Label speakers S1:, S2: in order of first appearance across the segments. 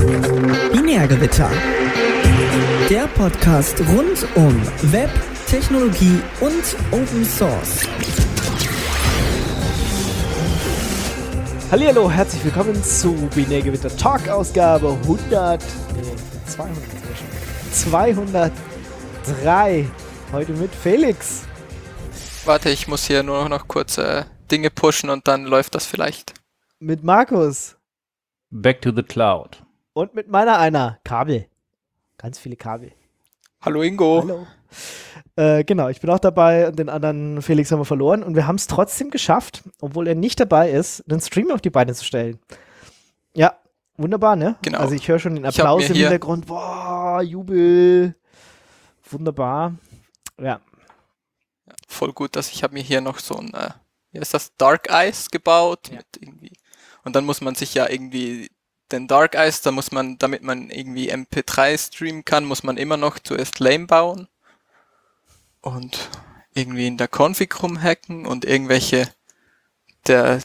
S1: Binärgewitter. Der Podcast rund um Web, Technologie und Open Source.
S2: Hallihallo, herzlich willkommen zu Binärgewitter Talk Ausgabe 203. Heute mit Felix.
S3: Warte, ich muss hier nur noch kurz Dinge pushen und dann läuft das vielleicht.
S2: Mit Markus.
S4: Back to the Cloud.
S2: Und mit meiner einer. Kabel. Ganz viele Kabel.
S3: Hallo Ingo.
S2: Hallo. Genau, ich bin auch dabei und den anderen Felix haben wir verloren. Und wir haben es trotzdem geschafft, obwohl er nicht dabei ist, einen Stream auf die Beine zu stellen. Ja, wunderbar, ne?
S3: Genau.
S2: Also ich höre schon den Applaus im Hintergrund. Boah, Jubel. Wunderbar. Ja.
S3: Voll gut, dass ich habe mir hier noch so ein, wie heißt das, Dark Eyes gebaut.
S2: Ja.
S3: Mit irgendwie. Und dann muss man sich ja irgendwie den Dark Eyes, da muss man, damit man irgendwie MP3 streamen kann, muss man immer noch zuerst Lame bauen. Und irgendwie in der Config rumhacken und irgendwelche, der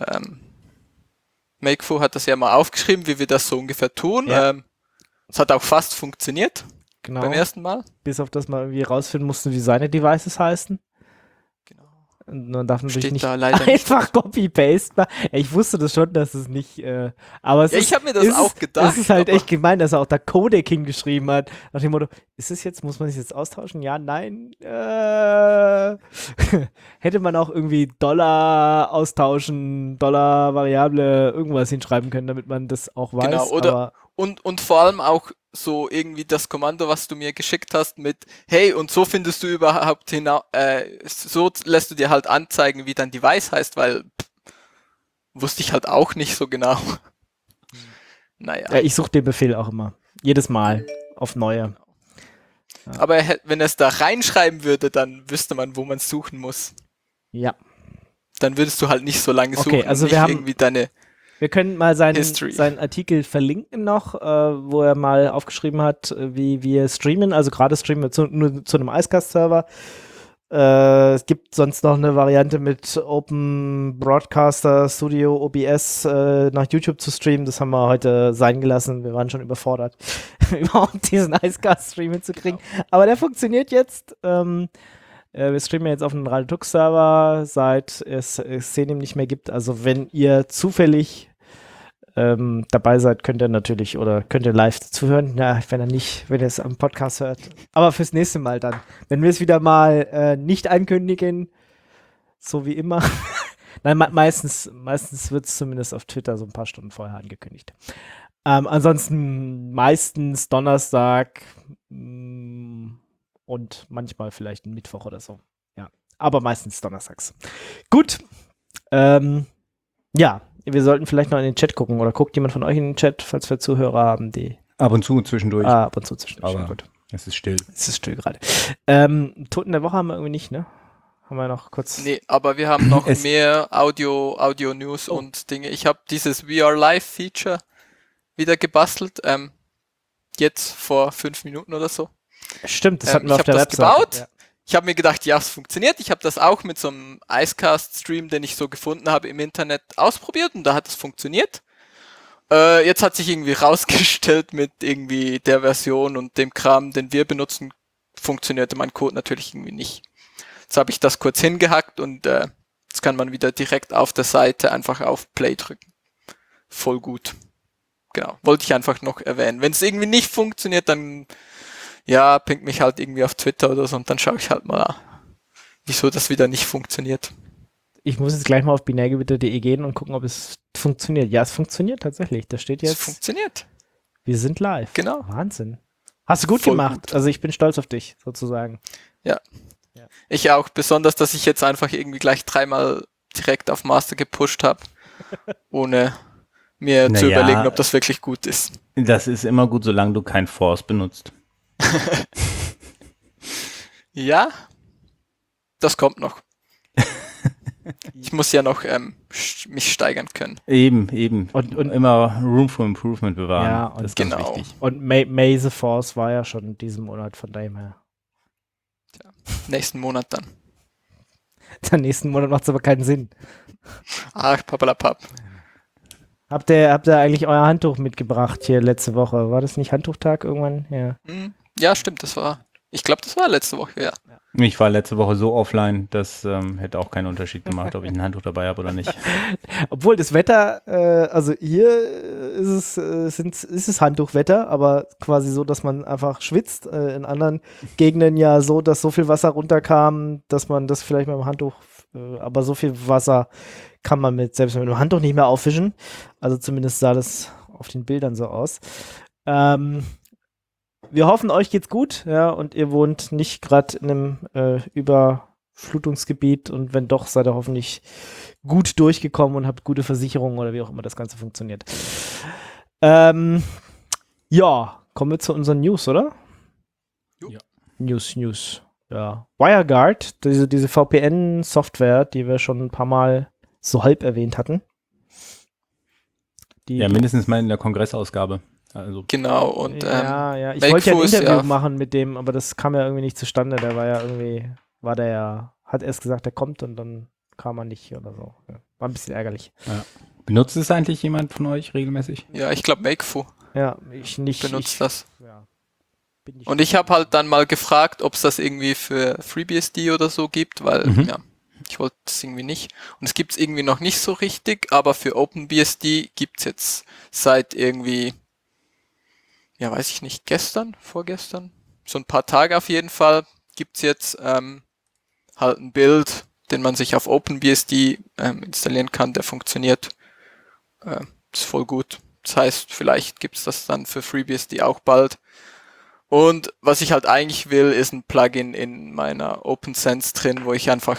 S3: Makefo hat das ja mal aufgeschrieben, wie wir das so ungefähr tun.
S2: Ja.
S3: Es hat auch fast funktioniert
S2: Genau.
S3: beim ersten Mal.
S2: Bis auf das mal irgendwie rausfinden mussten, wie seine Devices heißen.
S3: Genau.
S2: Und man darf natürlich
S3: Steht
S2: nicht
S3: da leider
S2: einfach Copy-Paste machen. Ja, ich wusste das schon, dass es nicht, aber es
S3: Ja,
S2: ist,
S3: ich habe mir das auch gedacht.
S2: es ist halt
S3: aber
S2: echt gemein, dass er auch da Codec hingeschrieben hat. Nach dem Motto, ist es jetzt, muss man sich jetzt austauschen? Ja, nein. Hätte man auch irgendwie Dollar austauschen, Dollar-Variable, irgendwas hinschreiben können, damit man das auch weiß.
S3: Genau, oder-
S2: aber
S3: und vor allem auch so irgendwie das Kommando, was du mir geschickt hast mit, hey, und so findest du überhaupt so lässt du dir halt anzeigen, wie dein Device heißt, weil wusste ich halt auch nicht so genau. Naja.
S2: ja, ich suche den Befehl auch immer. Jedes Mal auf neue.
S3: Aber wenn er es da reinschreiben würde, dann wüsste man, wo man suchen muss.
S2: Ja.
S3: Dann würdest du halt nicht so lange
S2: Okay,
S3: suchen und
S2: also
S3: nicht
S2: wir haben-
S3: irgendwie deine.
S2: Wir können mal
S3: History.
S2: seinen Artikel verlinken noch, wo er mal aufgeschrieben hat, wie wir streamen. Also gerade streamen wir nur zu einem Icecast-Server. Es gibt sonst noch eine Variante mit Open Broadcaster Studio OBS nach YouTube zu streamen. Das haben wir heute sein gelassen. Wir waren schon überfordert, überhaupt diesen Icecast-Stream hinzukriegen. Aber der funktioniert jetzt. Wir streamen jetzt auf einem Radio-Tux-Server, seit es Xenium nicht mehr gibt. Also wenn ihr zufällig dabei seid, könnt ihr natürlich oder könnt ihr live zuhören. Ja, wenn ihr es am Podcast hört. Aber fürs nächste Mal dann. Wenn wir es wieder mal nicht ankündigen, so wie immer. Nein, meistens wird es zumindest auf Twitter so ein paar Stunden vorher angekündigt. Ansonsten meistens Donnerstag und manchmal vielleicht ein Mittwoch oder so. Ja, aber meistens donnerstags. Gut. Ja, wir sollten vielleicht noch in den Chat gucken. Oder guckt jemand von euch in den Chat, falls wir Zuhörer haben, die
S4: Ab und zu zwischendurch.
S2: ab und zu zwischendurch.
S4: Aber
S2: Gut.
S4: es ist still.
S2: Es ist still gerade. Toten der Woche haben wir irgendwie nicht, ne? Haben wir noch kurz.
S3: Nee, aber wir haben noch
S4: Es-
S3: mehr Audio-News
S2: Oh.
S3: und Dinge. Ich habe dieses VR Live-Feature wieder gebastelt. Jetzt vor 5 Minuten oder so.
S2: Stimmt, das hatten wir
S3: ich
S2: auf der
S3: hab das
S2: Website.
S3: gebaut. Ich habe mir gedacht, ja, es funktioniert. Ich habe das auch mit so einem Icecast-Stream, den ich so gefunden habe im Internet, ausprobiert und da hat es funktioniert. Jetzt hat sich irgendwie rausgestellt, mit irgendwie der Version und dem Kram, den wir benutzen, funktionierte mein Code natürlich irgendwie nicht. Jetzt habe ich das kurz hingehackt und jetzt kann man wieder direkt auf der Seite einfach auf Play drücken. Voll gut. Genau, wollte ich einfach noch erwähnen. Wenn es irgendwie nicht funktioniert, dann ja, pingt mich halt irgendwie auf Twitter oder so und dann schaue ich halt mal, wieso das wieder nicht funktioniert.
S2: Ich muss jetzt gleich mal auf binärgewitter.de gehen und gucken, ob es funktioniert. Ja, es funktioniert tatsächlich. Da steht
S3: Es
S2: jetzt,
S3: funktioniert.
S2: wir sind live.
S3: Genau.
S2: Wahnsinn. Hast du gut
S3: Voll
S2: gemacht.
S3: gut.
S2: Also ich bin stolz auf dich, sozusagen.
S3: Ich auch, besonders, dass ich jetzt einfach irgendwie gleich 3-mal direkt auf Master gepusht habe, ohne mir zu
S4: Naja.
S3: überlegen, ob das wirklich gut ist.
S4: Das ist immer gut, solange du kein Force benutzt.
S3: Ja, das kommt noch. Ich muss ja noch mich steigern können.
S4: Eben.
S2: Und-
S4: immer Room for Improvement bewahren.
S2: Ja, und
S4: das ist ganz
S3: genau.
S4: wichtig.
S2: Und May the Force war ja schon diesen Monat, von dem her.
S3: Nächsten Monat dann.
S2: Am nächsten Monat macht es aber keinen Sinn.
S3: Papalapap.
S2: Habt ihr eigentlich euer Handtuch mitgebracht hier letzte Woche? War das nicht Handtuchtag irgendwann? Ja.
S3: Ja, stimmt, ich glaube, das war letzte Woche, ja.
S4: Ich war letzte Woche so offline, das hätte auch keinen Unterschied gemacht, ob ich ein Handtuch dabei habe oder nicht.
S2: Obwohl das Wetter, also hier ist es Handtuchwetter, aber quasi so, dass man einfach schwitzt. In anderen Gegenden ja so, dass so viel Wasser runterkam, dass man das vielleicht mit dem Handtuch, aber so viel Wasser kann man selbst mit dem Handtuch nicht mehr aufwischen. Also zumindest sah das auf den Bildern so aus. Wir hoffen, euch geht's gut, ja, und ihr wohnt nicht gerade in einem Überflutungsgebiet und wenn doch, seid ihr hoffentlich gut durchgekommen und habt gute Versicherungen oder wie auch immer das Ganze funktioniert. Ja, kommen wir zu unseren News, oder?
S3: Ja.
S2: News. Ja. WireGuard, diese VPN-Software, die wir schon ein paar Mal so halb erwähnt hatten.
S4: Ja, mindestens mal in der Kongressausgabe. Also.
S3: Genau, und
S2: ja. Ich wollte ja ein Interview machen mit dem, aber das kam ja irgendwie nicht zustande. Der war ja irgendwie, hat erst gesagt, er kommt und dann kam er nicht oder so. Ja, war ein bisschen ärgerlich.
S4: Ja. Benutzt es eigentlich jemand von euch regelmäßig?
S3: Ja, ich glaube Makefu.
S2: Ja, ich nicht.
S3: Benutzt das.
S2: Ja,
S3: und ich habe halt dann mal gefragt, ob es das irgendwie für FreeBSD oder so gibt, weil, ich wollte es irgendwie nicht. Und es gibt es irgendwie noch nicht so richtig, aber für OpenBSD gibt es jetzt seit irgendwie, ja, weiß ich nicht, vorgestern, so ein paar Tage auf jeden Fall, gibt es jetzt halt ein Bild, den man sich auf OpenBSD installieren kann, der funktioniert. Ist voll gut. Das heißt, vielleicht gibt es das dann für FreeBSD auch bald. Und was ich halt eigentlich will, ist ein Plugin in meiner OpenSense drin, wo ich einfach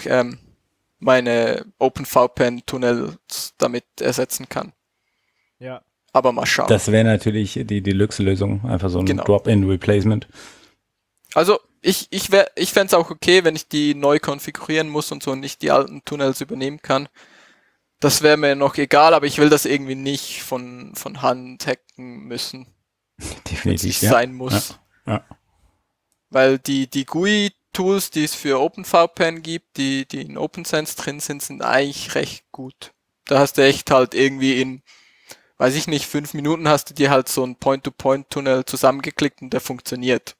S3: meine OpenVPN-Tunnels damit ersetzen kann.
S2: Ja.
S3: Aber mal schauen.
S4: Das wäre natürlich die Deluxe-Lösung, einfach so ein Drop-in-Replacement.
S3: Also ich fände es auch okay, wenn ich die neu konfigurieren muss und so und nicht die alten Tunnels übernehmen kann. Das wäre mir noch egal, aber ich will das irgendwie nicht von Hand hacken müssen.
S4: Definitiv,
S3: ja. Sein muss.
S4: Ja.
S3: Weil die GUI-Tools, die es für OpenVPN gibt, die in OpenSense drin sind eigentlich recht gut. Da hast du echt halt irgendwie in, weiß ich nicht, 5 Minuten hast du dir halt so einen Point-to-Point-Tunnel zusammengeklickt und der funktioniert.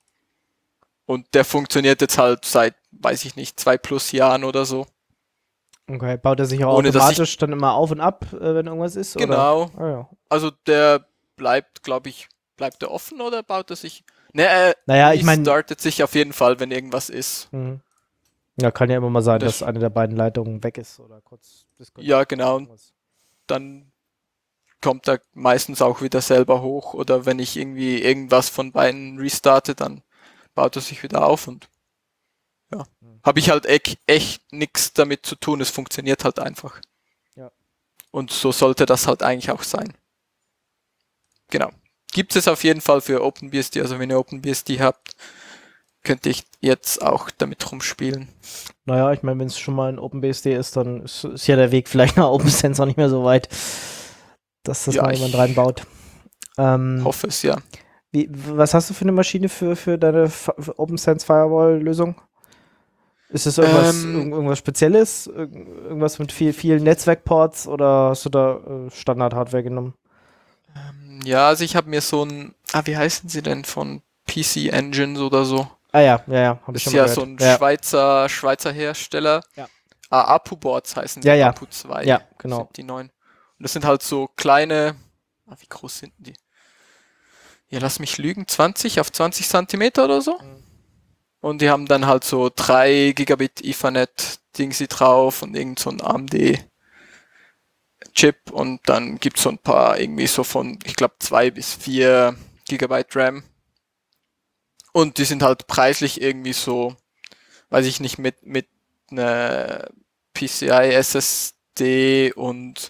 S3: Und der funktioniert jetzt halt seit, weiß ich nicht, 2+ Jahren oder so.
S2: Okay, baut er sich auch automatisch dann immer auf und ab, wenn irgendwas ist?
S3: Genau.
S2: Oder? Ah, ja.
S3: Also der bleibt, glaube ich, bleibt der offen oder baut er sich? Ne,
S2: ich meine,
S3: startet sich auf jeden Fall, wenn irgendwas ist.
S2: Ja, kann ja immer mal sein, dass eine der beiden Leitungen weg ist oder kurz.
S3: Ja, genau. Dann kommt er meistens auch wieder selber hoch oder wenn ich irgendwie irgendwas von beiden restarte, dann baut er sich wieder auf und ja. Habe ich halt echt nichts damit zu tun, es funktioniert halt einfach.
S2: Ja.
S3: Und so sollte das halt eigentlich auch sein. Genau. Gibt es auf jeden Fall für OpenBSD, also wenn ihr OpenBSD habt, könnt ihr jetzt auch damit rumspielen.
S2: Naja, ich meine, wenn es schon mal in OpenBSD ist, dann ist ja der Weg vielleicht nach OpenSense auch nicht mehr so weit, dass das mal jemand reinbaut.
S3: Hoffe es, ja.
S2: Was hast du für eine Maschine für deine OpenSense Firewall-Lösung? Ist es irgendwas Spezielles? Irgendwas mit vielen Netzwerkports oder hast du da Standard-Hardware genommen?
S3: Ja, also ich habe mir so ein, wie heißen sie denn, von PC Engines oder so.
S2: Ja, habe ich schon mal gehört.
S3: Ist ja so ein Schweizer Hersteller.
S2: Ja.
S3: Apu-Boards heißen die,
S2: ja.
S3: Apu 2.
S2: Ja, genau.
S3: Sind die neuen. Und das sind halt so kleine, wie groß sind die? Ja, lass mich lügen, 20 auf 20 Zentimeter oder so. Und die haben dann halt so 3 Gigabit Ethernet-Dingsy drauf und irgend so ein AMD Chip und dann gibt es so ein paar irgendwie so von, ich glaube 2 bis 4 Gigabyte RAM. Und die sind halt preislich irgendwie so, weiß ich nicht, mit einer PCI SSD und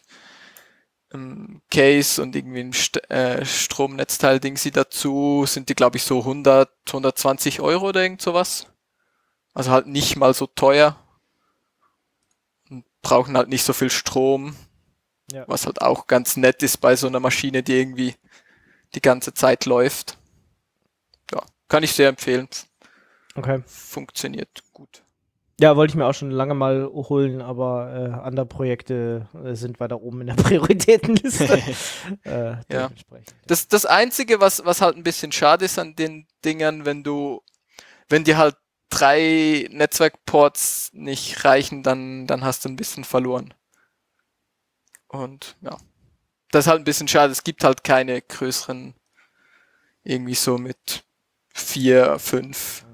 S3: Case und irgendwie ein Stromnetzteil-Ding sie dazu, sind die glaube ich so 120 Euro oder irgend sowas. Also halt nicht mal so teuer. Und brauchen halt nicht so viel Strom. Ja. Was halt auch ganz nett ist bei so einer Maschine, die irgendwie die ganze Zeit läuft. Ja, kann ich sehr empfehlen.
S2: Okay.
S3: Funktioniert gut.
S2: Ja, wollte ich mir auch schon lange mal holen, aber andere Projekte sind weiter oben in der Prioritätenliste. Dementsprechend.
S3: Das Einzige, was halt ein bisschen schade ist an den Dingern, wenn dir halt 3 Netzwerkports nicht reichen, dann hast du ein bisschen verloren. Und ja, das ist halt ein bisschen schade. Es gibt halt keine größeren, irgendwie so mit 4, 5.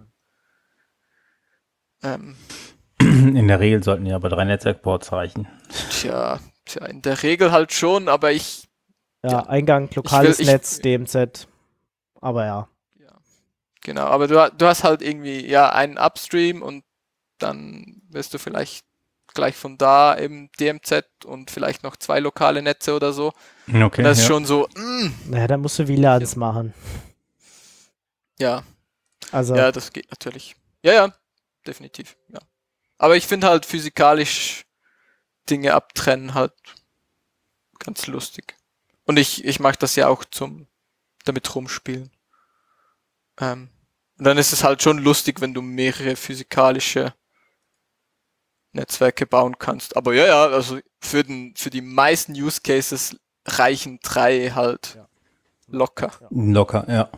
S4: In der Regel sollten ja aber 3 Netzwerkports reichen.
S3: Tja, in der Regel halt schon, aber
S2: Ja, Eingang, lokales Netz, DMZ. Aber ja.
S3: Genau, aber du hast halt irgendwie einen Upstream und dann wirst du vielleicht gleich von da im DMZ und vielleicht noch 2 lokale Netze oder so.
S4: Okay,
S3: und das ist schon so,
S2: Naja, da musst du WLANs machen.
S3: Ja.
S2: Also.
S3: Ja, das geht natürlich. Ja, definitiv, ja. Aber ich finde halt physikalisch Dinge abtrennen halt ganz lustig. Und ich mag das ja auch damit rumspielen. Und dann ist es halt schon lustig, wenn du mehrere physikalische Netzwerke bauen kannst. Aber ja, also für die meisten Use Cases reichen 3 halt locker.
S4: Locker, ja.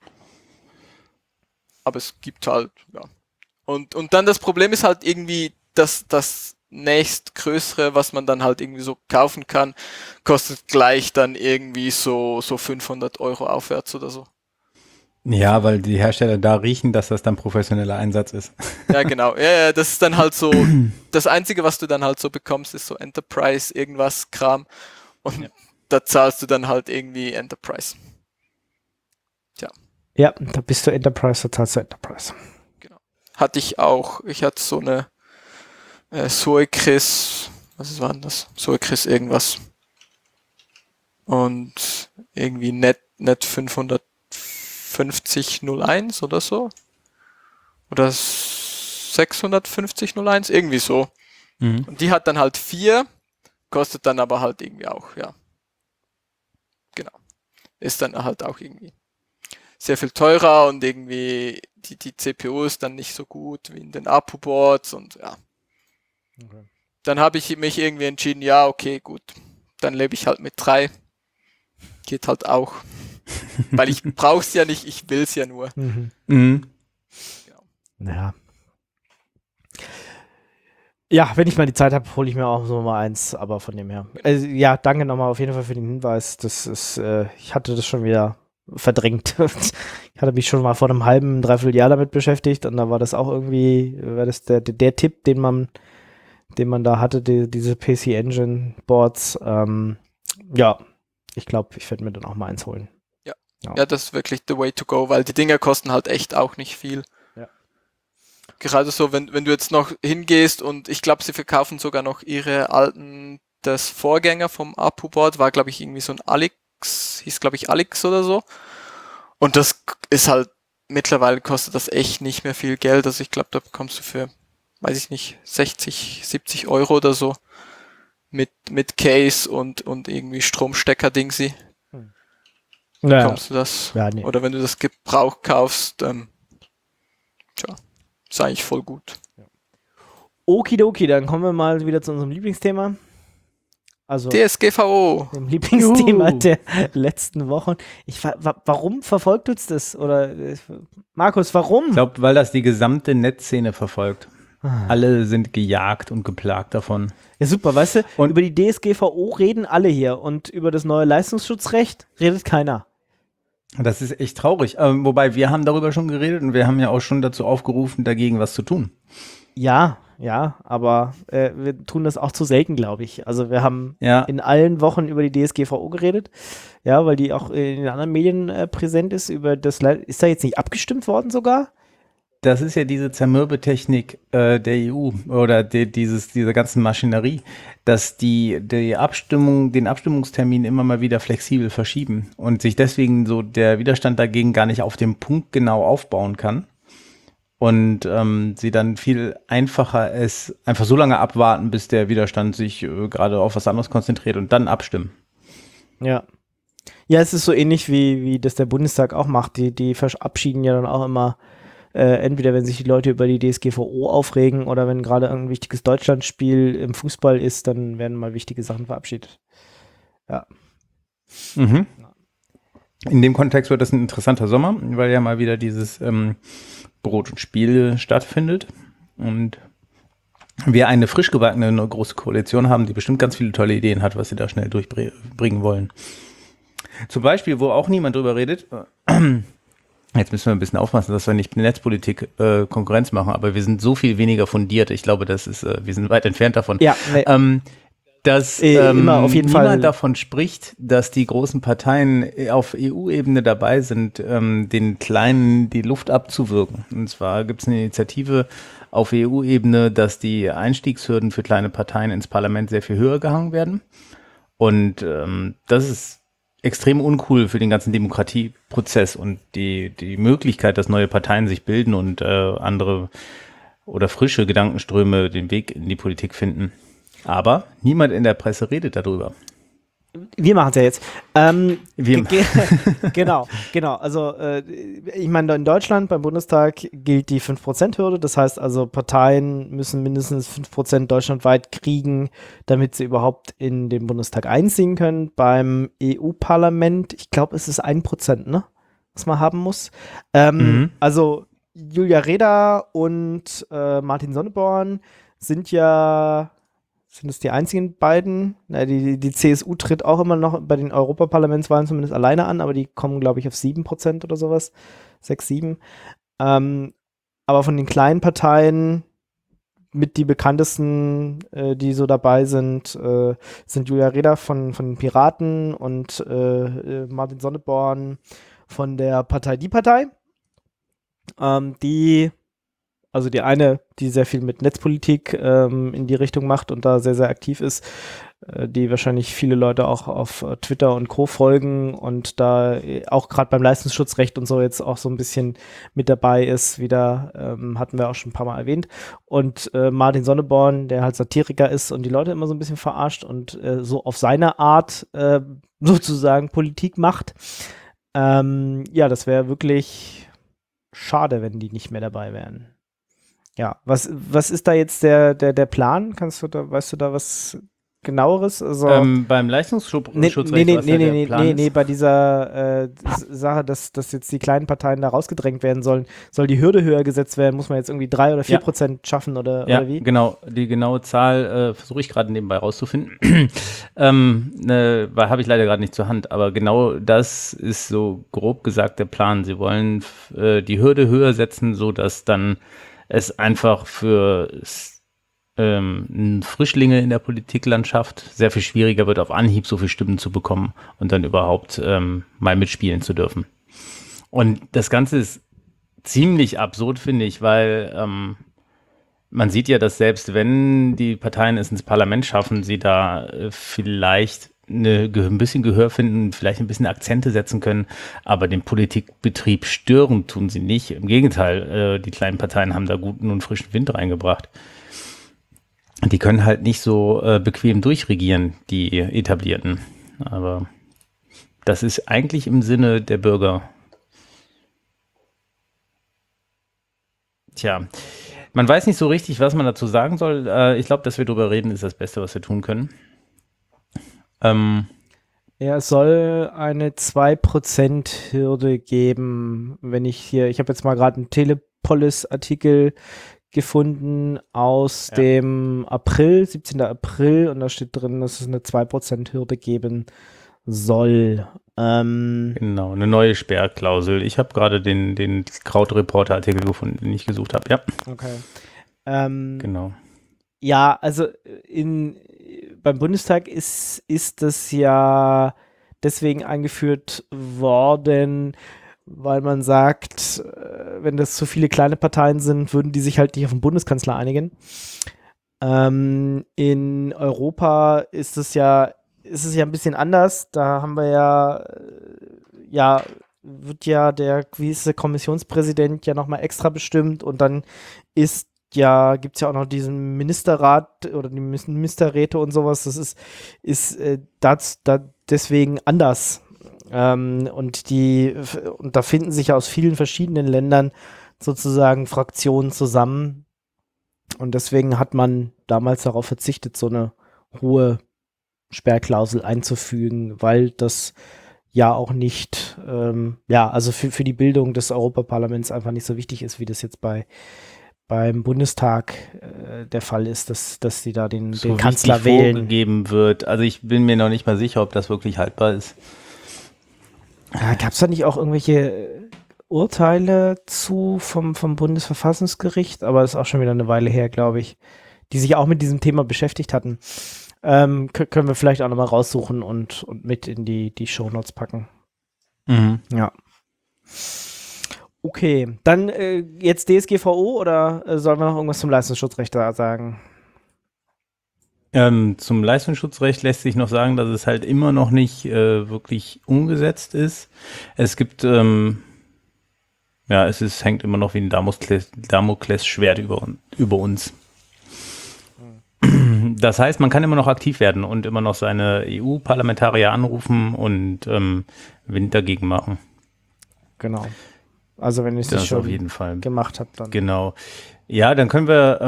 S3: Aber es gibt halt, ja. Und dann das Problem ist halt irgendwie, dass das nächstgrößere, was man dann halt irgendwie so kaufen kann, kostet gleich dann irgendwie so 500 € aufwärts oder so.
S4: Ja, weil die Hersteller da riechen, dass das dann professioneller Einsatz ist.
S3: Ja, genau. Ja, das ist dann halt so, das Einzige, was du dann halt so bekommst, ist so Enterprise, irgendwas Kram. Und da zahlst du dann halt irgendwie Enterprise. Tja.
S2: Ja, da bist du Enterprise, da zahlst du Enterprise.
S3: Genau. Hatte ich auch. Ich hatte so eine Soekris, was war denn das? Soekris irgendwas. Und irgendwie Net 550.01 oder so. Oder 650.01, irgendwie so.
S4: Mhm.
S3: Und die hat dann halt 4, kostet dann aber halt irgendwie auch, ja. Genau. Ist dann halt auch irgendwie sehr viel teurer und irgendwie die CPU ist dann nicht so gut wie in den APU-Boards und ja.
S2: Okay.
S3: Dann habe ich mich irgendwie entschieden, ja, okay, gut. Dann lebe ich halt mit 3. Geht halt auch. Weil ich brauche es ja nicht, ich will es ja nur.
S2: Mhm.
S4: Mhm.
S2: Ja. Ja, wenn ich mal die Zeit habe, hole ich mir auch so mal eins, aber von dem her. Also, ja, danke nochmal auf jeden Fall für den Hinweis. Das ist, ich hatte das schon wieder verdrängt. Ich hatte mich schon mal vor einem halben, dreiviertel Jahr damit beschäftigt und da war das auch irgendwie, war das der Tipp, den man da hatte, diese PC Engine Boards. Ja, ich glaube, ich werde mir dann auch mal eins holen.
S3: Ja, das ist wirklich the way to go, weil die Dinger kosten halt echt auch nicht viel.
S2: Ja.
S3: Gerade so, wenn du jetzt noch hingehst und ich glaube, sie verkaufen sogar noch ihre alten, das Vorgänger vom APU-Board war, glaube ich, irgendwie so ein Alex, hieß, glaube ich, Alex oder so. Und das ist halt, mittlerweile kostet das echt nicht mehr viel Geld. Also ich glaube, da bekommst du für, weiß ich nicht, 60, 70 € oder so mit Case und irgendwie Stromstecker-Dingsi. Bekommst du das?
S2: Ja, nee.
S3: Oder wenn du das Gebrauch kaufst, ist eigentlich voll gut.
S2: Okidoki, dann kommen wir mal wieder zu unserem Lieblingsthema. Also
S3: DSGVO.
S2: dem Lieblingsthema der letzten Wochen. Warum verfolgt uns das? Oder Markus, warum?
S4: Ich glaube, weil das die gesamte Netzszene verfolgt. Alle sind gejagt und geplagt davon.
S2: Ja, super, weißt du,
S4: Und
S2: über die DSGVO reden alle hier und über das neue Leistungsschutzrecht redet keiner.
S4: das ist echt traurig. Wobei, wir haben darüber schon geredet und wir haben ja auch schon dazu aufgerufen, dagegen was zu tun.
S2: Ja, aber wir tun das auch zu selten, glaube ich. Also wir haben
S4: Ja.
S2: in allen Wochen über die DSGVO geredet, ja, weil die auch in den anderen Medien präsent ist. Ist da jetzt nicht abgestimmt worden sogar?
S4: Das ist ja diese Zermürbetechnik der EU oder dieser ganzen Maschinerie, dass den Abstimmungstermin immer mal wieder flexibel verschieben und sich deswegen so der Widerstand dagegen gar nicht auf dem Punkt genau aufbauen kann. Und sie dann viel einfacher es einfach so lange abwarten, bis der Widerstand sich gerade auf was anderes konzentriert und dann abstimmen.
S2: Ja. Ja, es ist so ähnlich wie das der Bundestag auch macht. Die verabschieden ja dann auch immer entweder wenn sich die Leute über die DSGVO aufregen oder wenn gerade ein wichtiges Deutschlandspiel im Fußball ist, dann werden mal wichtige Sachen verabschiedet. Ja.
S4: Mhm. In dem Kontext wird das ein interessanter Sommer, weil ja mal wieder dieses Brot und Spiel stattfindet und wir eine frisch gebackene große Koalition haben, die bestimmt ganz viele tolle Ideen hat, was sie da schnell durchbringen wollen. Zum Beispiel, wo auch niemand drüber redet, jetzt müssen wir ein bisschen aufpassen, dass wir nicht Netzpolitik Konkurrenz machen, aber wir sind so viel weniger fundiert. Ich glaube, wir sind weit entfernt davon.
S2: Ja,
S4: dass
S2: immer auf jeden
S4: niemand
S2: Fall
S4: davon spricht, dass die großen Parteien auf EU-Ebene dabei sind, den Kleinen die Luft abzuwürgen. Und zwar gibt es eine Initiative auf EU-Ebene, dass die Einstiegshürden für kleine Parteien ins Parlament sehr viel höher gehangen werden. Und das ist extrem uncool für den ganzen Demokratieprozess und die Möglichkeit, dass neue Parteien sich bilden und andere oder frische Gedankenströme den Weg in die Politik finden. Aber niemand in der Presse redet darüber.
S2: Wir machen es ja jetzt.
S4: Wir-
S2: Genau. Also ich meine, in Deutschland beim Bundestag gilt die 5%-Hürde. Das heißt also, Parteien müssen mindestens 5% deutschlandweit kriegen, damit sie überhaupt in den Bundestag einziehen können. Beim EU-Parlament, ich glaube, es ist 1%, ne? Was man haben muss. Also Julia Reda und Martin Sonneborn sind es die einzigen beiden? Na, die CSU tritt auch immer noch bei den Europaparlamentswahlen zumindest alleine an, aber die kommen, glaube ich, auf 7% oder sowas. 6, 7. Aber von den kleinen Parteien mit die bekanntesten, die so dabei sind Julia Reda von den Piraten und Martin Sonneborn von der Partei Die Partei. Also die eine, die sehr viel mit Netzpolitik in die Richtung macht und da sehr, sehr aktiv ist, die wahrscheinlich viele Leute auch auf Twitter und Co. folgen und da auch gerade beim Leistungsschutzrecht und so jetzt auch so ein bisschen mit dabei ist, wieder, hatten wir auch schon ein paar Mal erwähnt. Und Martin Sonneborn, der halt Satiriker ist und die Leute immer so ein bisschen verarscht und so auf seine Art sozusagen Politik macht. Ja, das wäre wirklich schade, wenn die nicht mehr dabei wären. Ja, was ist da jetzt der Plan? Weißt du da was Genaueres? Also,
S4: beim Leistungsschutzrecht,
S2: nee, bei dieser Sache, dass jetzt die kleinen Parteien da rausgedrängt werden sollen, soll die Hürde höher gesetzt werden? Muss man jetzt irgendwie 3 oder 4% schaffen oder wie?
S4: Genau. Die genaue Zahl versuche ich gerade nebenbei rauszufinden. Habe ich leider gerade nicht zur Hand, aber genau das ist so grob gesagt der Plan. Sie wollen die Hürde höher setzen, sodass dann es einfach für Frischlinge in der Politiklandschaft sehr viel schwieriger wird, auf Anhieb so viele Stimmen zu bekommen und dann überhaupt mal mitspielen zu dürfen. Und das Ganze ist ziemlich absurd, finde ich, weil man sieht ja, dass selbst wenn die Parteien es ins Parlament schaffen, sie da vielleicht ein bisschen Gehör finden, vielleicht ein bisschen Akzente setzen können, aber den Politikbetrieb stören tun sie nicht. Im Gegenteil, die kleinen Parteien haben da guten und frischen Wind reingebracht. Die können halt nicht so bequem durchregieren, die Etablierten. Aber das ist eigentlich im Sinne der Bürger. Tja, man weiß nicht so richtig, was man dazu sagen soll. Ich glaube, dass wir drüber reden, ist das Beste, was wir tun können.
S2: Ja, es soll eine 2%-Hürde geben, ich habe jetzt mal gerade einen Telepolis-Artikel gefunden aus dem April, 17. April, und da steht drin, dass es eine 2%-Hürde geben soll.
S4: Genau, eine neue Sperrklausel. Ich habe gerade den Krautreporter-Artikel gefunden, den ich gesucht habe, ja.
S2: Okay.
S4: Genau.
S2: Ja, also beim Bundestag ist das ja deswegen eingeführt worden, weil man sagt, wenn das zu viele kleine Parteien sind, würden die sich halt nicht auf den Bundeskanzler einigen. In Europa ist es ja ein bisschen anders. Da haben wir wird ja der gewisse Kommissionspräsident ja nochmal extra bestimmt und dann gibt es ja auch noch diesen Ministerrat oder die Ministerräte und sowas. Das ist deswegen anders. Und da finden sich ja aus vielen verschiedenen Ländern sozusagen Fraktionen zusammen. Und deswegen hat man damals darauf verzichtet, so eine hohe Sperrklausel einzufügen, weil das ja auch nicht, also für die Bildung des Europaparlaments einfach nicht so wichtig ist, wie das jetzt beim Bundestag der Fall ist, dass sie da den Kanzler wählen.
S4: Vorgegeben wird. Also ich bin mir noch nicht mal sicher, ob das wirklich haltbar ist.
S2: Gab es da nicht auch irgendwelche Urteile vom Bundesverfassungsgericht, aber das ist auch schon wieder eine Weile her, glaube ich, die sich auch mit diesem Thema beschäftigt hatten. Können wir vielleicht auch nochmal raussuchen und mit in die Shownotes packen.
S4: Mhm.
S2: Ja. Okay, dann jetzt DSGVO oder sollen wir noch irgendwas zum Leistungsschutzrecht da sagen?
S4: Zum Leistungsschutzrecht lässt sich noch sagen, dass es halt immer noch nicht wirklich umgesetzt ist. Es gibt, hängt immer noch wie ein Damoklesschwert über uns. Das heißt, man kann immer noch aktiv werden und immer noch seine EU-Parlamentarier anrufen und Wind dagegen machen.
S2: Genau. Also wenn ihr es
S4: Das
S2: schon
S4: auf jeden Fall
S2: gemacht habt, dann.
S4: Genau. Ja, dann können wir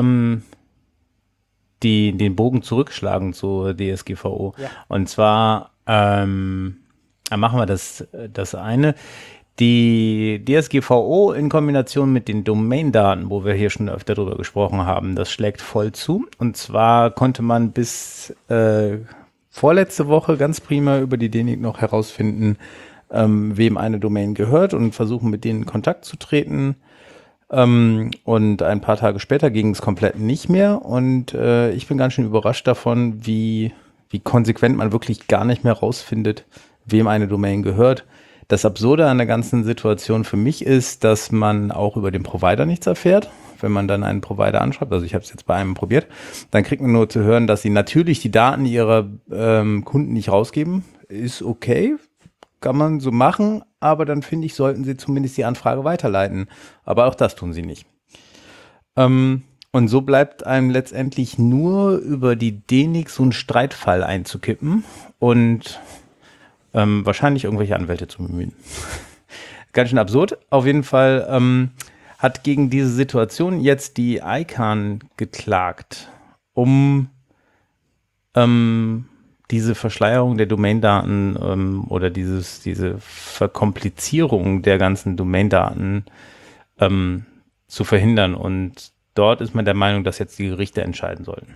S4: den Bogen zurückschlagen zur DSGVO. Ja. Und zwar machen wir das eine. Die DSGVO in Kombination mit den Domaindaten, wo wir hier schon öfter drüber gesprochen haben, das schlägt voll zu. Und zwar konnte man bis vorletzte Woche ganz prima über die DENIC noch herausfinden, wem eine Domain gehört und versuchen, mit denen in Kontakt zu treten. Und ein paar Tage später ging es komplett nicht mehr. Und ich bin ganz schön überrascht davon, wie konsequent man wirklich gar nicht mehr rausfindet, wem eine Domain gehört. Das Absurde an der ganzen Situation für mich ist, dass man auch über den Provider nichts erfährt. Wenn man dann einen Provider anschreibt, also ich habe es jetzt bei einem probiert, dann kriegt man nur zu hören, dass sie natürlich die Daten ihrer Kunden nicht rausgeben. Ist okay, kann man so machen, aber dann finde ich, sollten sie zumindest die Anfrage weiterleiten. Aber auch das tun sie nicht. Und so bleibt einem letztendlich nur über die DENIC so einen Streitfall einzukippen und wahrscheinlich irgendwelche Anwälte zu bemühen. Ganz schön absurd. Auf jeden Fall hat gegen diese Situation jetzt die ICANN geklagt, um diese Verschleierung der Domaindaten oder diese Verkomplizierung der ganzen Domaindaten zu verhindern. Und dort ist man der Meinung, dass jetzt die Gerichte entscheiden sollten.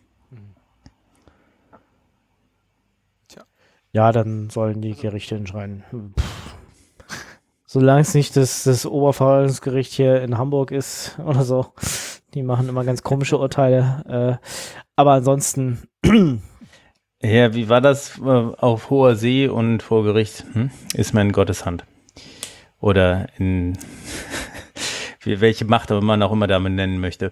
S2: Ja, dann sollen die Gerichte entscheiden. Solange es nicht das Oberverwaltungsgericht hier in Hamburg ist oder so. Die machen immer ganz komische Urteile. Aber ansonsten.
S4: Ja, wie war das auf hoher See und vor Gericht? Ist man in Gottes Hand. Oder in welche Macht man auch immer damit nennen möchte.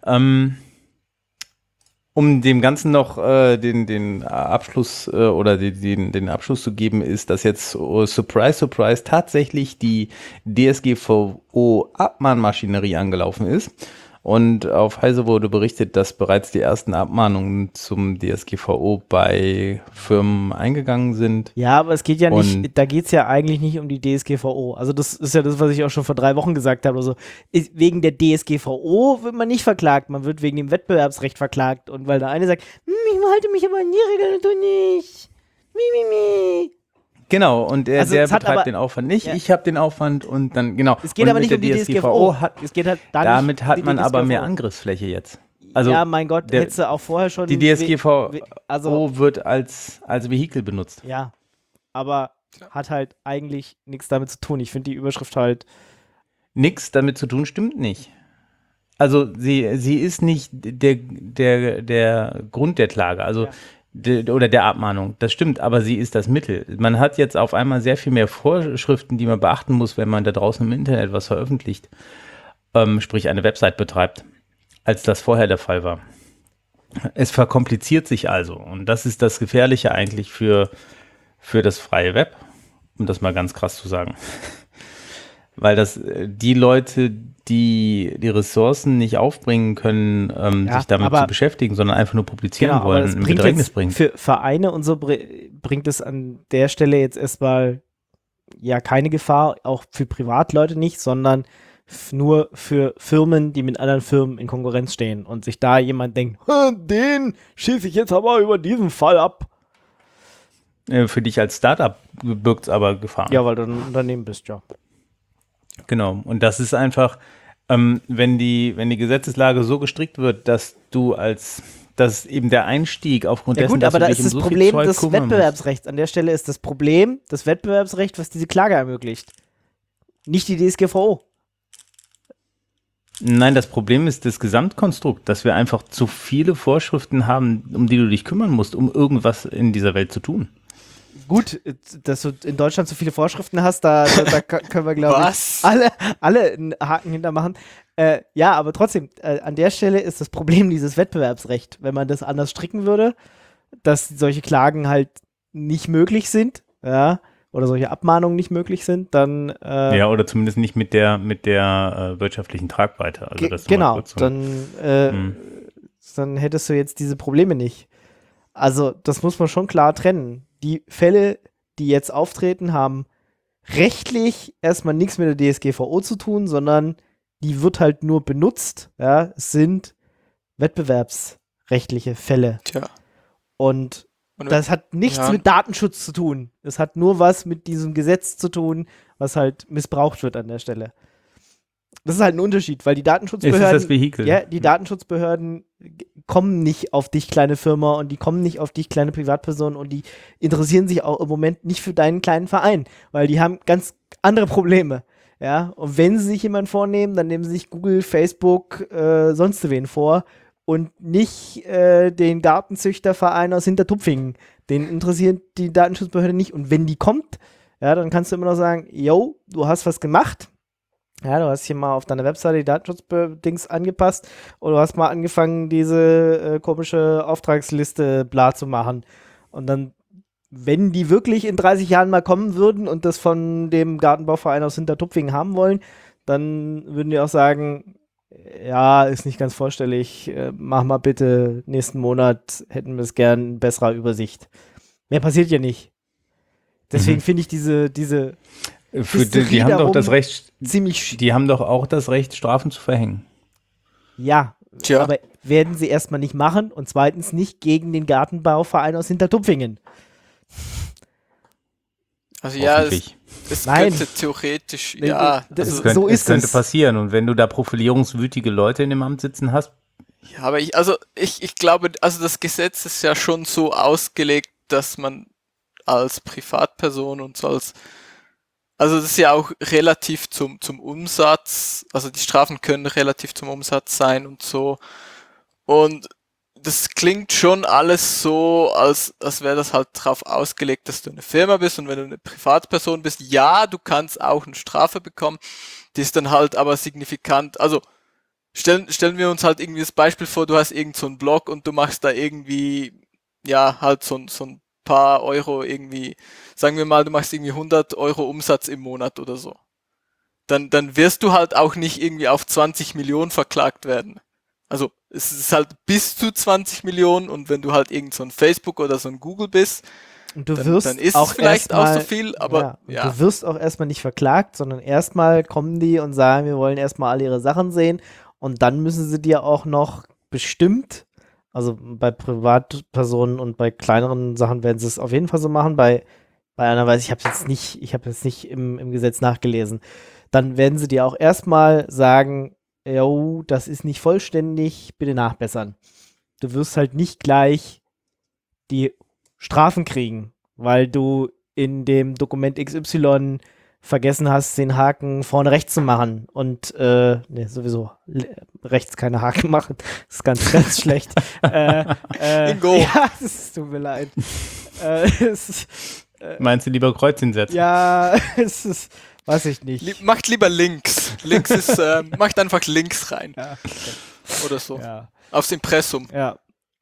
S4: Um dem Ganzen noch den Abschluss oder den Abschluss zu geben, ist, dass jetzt, surprise, surprise, tatsächlich die DSGVO-Abmahnmaschinerie angelaufen ist. Und auf Heise wurde berichtet, dass bereits die ersten Abmahnungen zum DSGVO bei Firmen eingegangen sind.
S2: Ja, aber es geht ja nicht, da geht es ja eigentlich nicht um die DSGVO. Also das ist ja das, was ich auch schon vor 3 Wochen gesagt habe. Also wegen der DSGVO wird man nicht verklagt, man wird wegen dem Wettbewerbsrecht verklagt. Und weil der eine sagt, ich halte mich aber an die Regeln und du nicht.
S4: Genau, und der betreibt den Aufwand nicht. Ja. Ich habe den Aufwand und dann, genau.
S2: Es geht aber nicht um die DSGVO.
S4: Es geht halt damit hat man aber mehr Angriffsfläche jetzt. Also
S2: ja, mein Gott, hättest du auch vorher schon.
S4: Die DSGVO wird als Vehikel benutzt.
S2: Ja, aber hat halt eigentlich nichts damit zu tun. Ich finde die Überschrift halt.
S4: Nichts damit zu tun stimmt nicht. Also sie ist nicht der Grund der Klage. Also oder der Abmahnung, das stimmt, aber sie ist das Mittel. Man hat jetzt auf einmal sehr viel mehr Vorschriften, die man beachten muss, wenn man da draußen im Internet was veröffentlicht, sprich eine Website betreibt, als das vorher der Fall war. Es verkompliziert sich also und das ist das Gefährliche eigentlich für das freie Web, um das mal ganz krass zu sagen. Weil das die Leute, die Ressourcen nicht aufbringen können, sich damit zu beschäftigen, sondern einfach nur publizieren wollen, in Bedrängnis bringt.
S2: Für Vereine und so bringt es an der Stelle jetzt erstmal ja keine Gefahr, auch für Privatleute nicht, sondern nur für Firmen, die mit anderen Firmen in Konkurrenz stehen und sich da jemand denkt, den schieße ich jetzt aber über diesen Fall ab.
S4: Für dich als Startup birgt es aber Gefahr.
S2: Ja, weil du ein Unternehmen bist, ja.
S4: Genau. Und das ist einfach, wenn die Gesetzeslage so gestrickt wird, dass eben der Einstieg aufgrund
S2: Ja
S4: dessen,
S2: gut,
S4: dass
S2: aber
S4: du
S2: da
S4: dich
S2: ist das
S4: um so viel
S2: Problem
S4: Zeug
S2: des
S4: kümmern musst.
S2: Wettbewerbsrechts. An der Stelle ist das Problem das Wettbewerbsrecht, was diese Klage ermöglicht. Nicht die DSGVO.
S4: Nein, das Problem ist das Gesamtkonstrukt, dass wir einfach zu viele Vorschriften haben, um die du dich kümmern musst, um irgendwas in dieser Welt zu tun.
S2: Gut, dass du in Deutschland so viele Vorschriften hast, da können wir, glaube ich,
S3: Was?
S2: alle einen Haken hintermachen. Ja, aber trotzdem, an der Stelle ist das Problem dieses Wettbewerbsrecht. Wenn man das anders stricken würde, dass solche Klagen halt nicht möglich sind, ja, oder solche Abmahnungen nicht möglich sind, dann
S4: Ja, oder zumindest nicht mit der wirtschaftlichen Tragweite. Also das mal
S2: genau,
S4: kurz so-
S2: dann hättest du jetzt diese Probleme nicht. Also das muss man schon klar trennen. Die Fälle, die jetzt auftreten, haben rechtlich erstmal nichts mit der DSGVO zu tun, sondern die wird halt nur benutzt. Ja, es sind wettbewerbsrechtliche Fälle.
S3: Tja.
S2: Und das hat nichts mit Datenschutz zu tun. Es hat nur was mit diesem Gesetz zu tun, was halt missbraucht wird an der Stelle. Das ist halt ein Unterschied, weil die Datenschutzbehörden,
S4: Es ist das Vehikel.
S2: ja, die Datenschutzbehörden kommen nicht auf dich, kleine Firma, und die kommen nicht auf dich, kleine Privatperson, und die interessieren sich auch im Moment nicht für deinen kleinen Verein, weil die haben ganz andere Probleme. Ja, und wenn sie sich jemanden vornehmen, dann nehmen sie sich Google, Facebook, sonst wen vor und nicht den Gartenzüchterverein aus Hintertupfingen. Den interessiert die Datenschutzbehörde nicht. Und wenn die kommt, ja, dann kannst du immer noch sagen, yo, du hast was gemacht. Ja, du hast hier mal auf deiner Webseite die Datenschutzdings angepasst oder du hast mal angefangen, diese komische Auftragsliste bla zu machen. Und dann, wenn die wirklich in 30 Jahren mal kommen würden und das von dem Gartenbauverein aus Hintertupfingen haben wollen, dann würden die auch sagen, ja, ist nicht ganz vorstellig, mach mal bitte, nächsten Monat hätten wir es gern in besserer Übersicht. Mehr passiert ja nicht. Deswegen finde ich diese
S4: Die haben doch das Recht,
S2: ziemlich
S4: die haben doch auch das Recht, Strafen zu verhängen.
S2: ja,
S3: Tja.
S2: aber werden sie erstmal nicht machen und zweitens nicht gegen den Gartenbauverein aus Hintertupfingen.
S3: Also ja,
S4: Hoffentlich.
S3: es
S2: Nein.
S3: könnte theoretisch,
S2: Nee,
S3: ja,
S2: das
S3: also,
S2: ist- so
S4: Es könnte
S2: es.
S4: passieren. Und wenn du da profilierungswütige Leute in dem Amt sitzen hast,
S3: ja, aber ich glaube, also das Gesetz ist ja schon so ausgelegt, dass man als Privatperson und so also das ist ja auch relativ zum Umsatz, also die Strafen können relativ zum Umsatz sein und so. Und das klingt schon alles so, als wäre das halt drauf ausgelegt, dass du eine Firma bist, und wenn du eine Privatperson bist, ja, du kannst auch eine Strafe bekommen, die ist dann halt aber signifikant, also stellen wir uns halt irgendwie das Beispiel vor, du hast irgend so einen Blog und du machst da irgendwie, ja, halt so ein paar Euro irgendwie, sagen wir mal, du machst irgendwie 100 Euro Umsatz im Monat oder so. Dann wirst du halt auch nicht irgendwie auf 20 Millionen verklagt werden. Also es ist halt bis zu 20 Millionen, und wenn du halt irgend so ein Facebook oder so ein Google bist,
S2: Und du
S3: dann
S2: wirst
S3: ist
S2: auch
S3: es vielleicht auch so
S2: erstmal-
S3: viel, aber
S2: und
S3: ja.
S2: du wirst auch erstmal nicht verklagt, sondern erstmal kommen die und sagen, wir wollen erstmal alle ihre Sachen sehen, und dann müssen sie dir auch noch bestimmt, also bei Privatpersonen und bei kleineren Sachen werden sie es auf jeden Fall so machen, bei einer Weise, ich habe jetzt nicht im Gesetz nachgelesen, dann werden sie dir auch erstmal sagen, jo, das ist nicht vollständig, bitte nachbessern. Du wirst halt nicht gleich die Strafen kriegen, weil du in dem Dokument XY vergessen hast, den Haken vorne rechts zu machen und sowieso rechts keine Haken machen. Das ist ganz schlecht.
S3: Ingo.
S2: Ja, es tut mir leid. Es ist,
S4: meinst du lieber Kreuz hinsetzen?
S2: ja, es ist, weiß ich nicht.
S3: Macht lieber links. Links ist, macht einfach links rein.
S2: Ja,
S3: Oder so.
S2: ja.
S3: Aufs Impressum.
S2: Ja.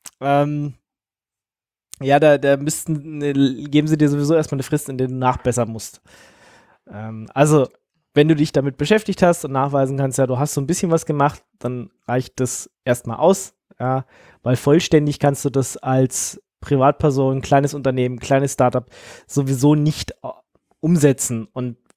S2: Ja, da geben sie dir sowieso erstmal eine Frist, in der du nachbessern musst. Also, wenn du dich damit beschäftigt hast und nachweisen kannst, ja, du hast so ein bisschen was gemacht, dann reicht das erstmal aus, ja, weil vollständig kannst du das als Privatperson, kleines Unternehmen, kleines Startup sowieso nicht umsetzen. Und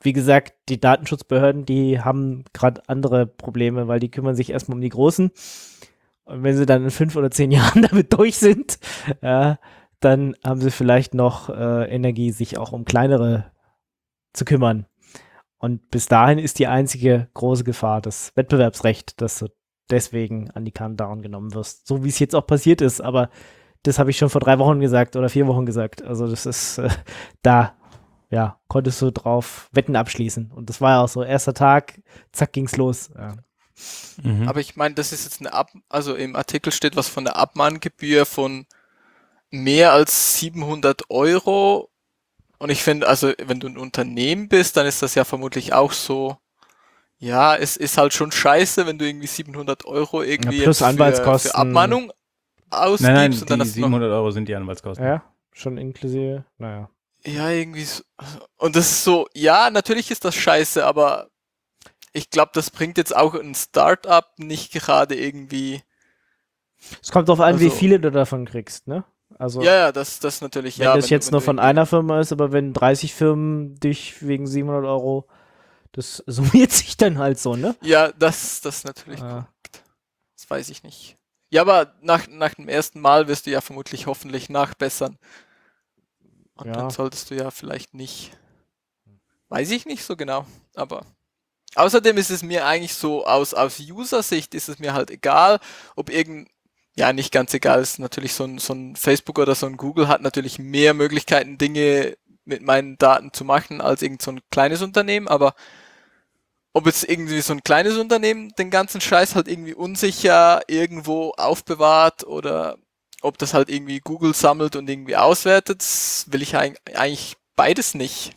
S2: wie gesagt, die Datenschutzbehörden, die haben gerade andere Probleme, weil die kümmern sich erstmal um die Großen. Und wenn sie dann in 5 oder 10 Jahren damit durch sind, dann haben sie vielleicht noch Energie, sich auch um kleinere zu kümmern. Und bis dahin ist die einzige große Gefahr das Wettbewerbsrecht, dass du deswegen an die Kandaren genommen wirst. So wie es jetzt auch passiert ist, aber das habe ich schon vor 3 Wochen gesagt oder 4 Wochen gesagt. Also das ist da, ja, konntest du drauf Wetten abschließen. Und das war ja auch so, erster Tag, zack, ging's los. Ja.
S3: Aber ich meine, das ist jetzt also im Artikel steht was von der Abmahngebühr von mehr als 700 Euro. Und ich finde, also wenn du ein Unternehmen bist, dann ist das ja vermutlich auch so, ja, es ist halt schon scheiße, wenn du irgendwie 700 Euro irgendwie
S2: plus
S3: jetzt
S2: Anwaltskosten.
S3: für Abmahnung ausgibst.
S4: Nein,
S3: und dann
S4: die
S3: hast du noch,
S4: 700 Euro sind die Anwaltskosten.
S2: Ja, schon inklusive, naja.
S3: ja, irgendwie so. Und das ist so, ja, natürlich ist das scheiße, aber ich glaube, das bringt jetzt auch ein Startup nicht gerade irgendwie.
S2: Es kommt darauf an, wie
S3: Also-
S2: viele du davon kriegst, ne? Also,
S3: Ja, das natürlich,
S2: wenn
S3: ja.
S2: das jetzt
S3: wenn
S2: nur
S3: du
S2: von
S3: irgendwie-
S2: einer Firma ist, aber wenn 30 Firmen dich wegen 700 Euro, das summiert sich dann halt so, ne?
S3: Ja, das natürlich
S2: Ah.
S3: korrekt. Das weiß ich nicht. Ja, aber nach dem ersten Mal wirst du ja vermutlich hoffentlich nachbessern. Und
S2: Ja.
S3: dann solltest du ja vielleicht nicht. Weiß ich nicht so genau, aber. Außerdem ist es mir eigentlich so, aus User-Sicht ist es mir halt egal, ob ja, nicht ganz egal, ist natürlich so ein Facebook oder so ein Google hat natürlich mehr Möglichkeiten, Dinge mit meinen Daten zu machen, als irgend so ein kleines Unternehmen, aber ob jetzt irgendwie so ein kleines Unternehmen den ganzen Scheiß halt irgendwie unsicher irgendwo aufbewahrt oder ob das halt irgendwie Google sammelt und irgendwie auswertet, das will ich eigentlich beides nicht.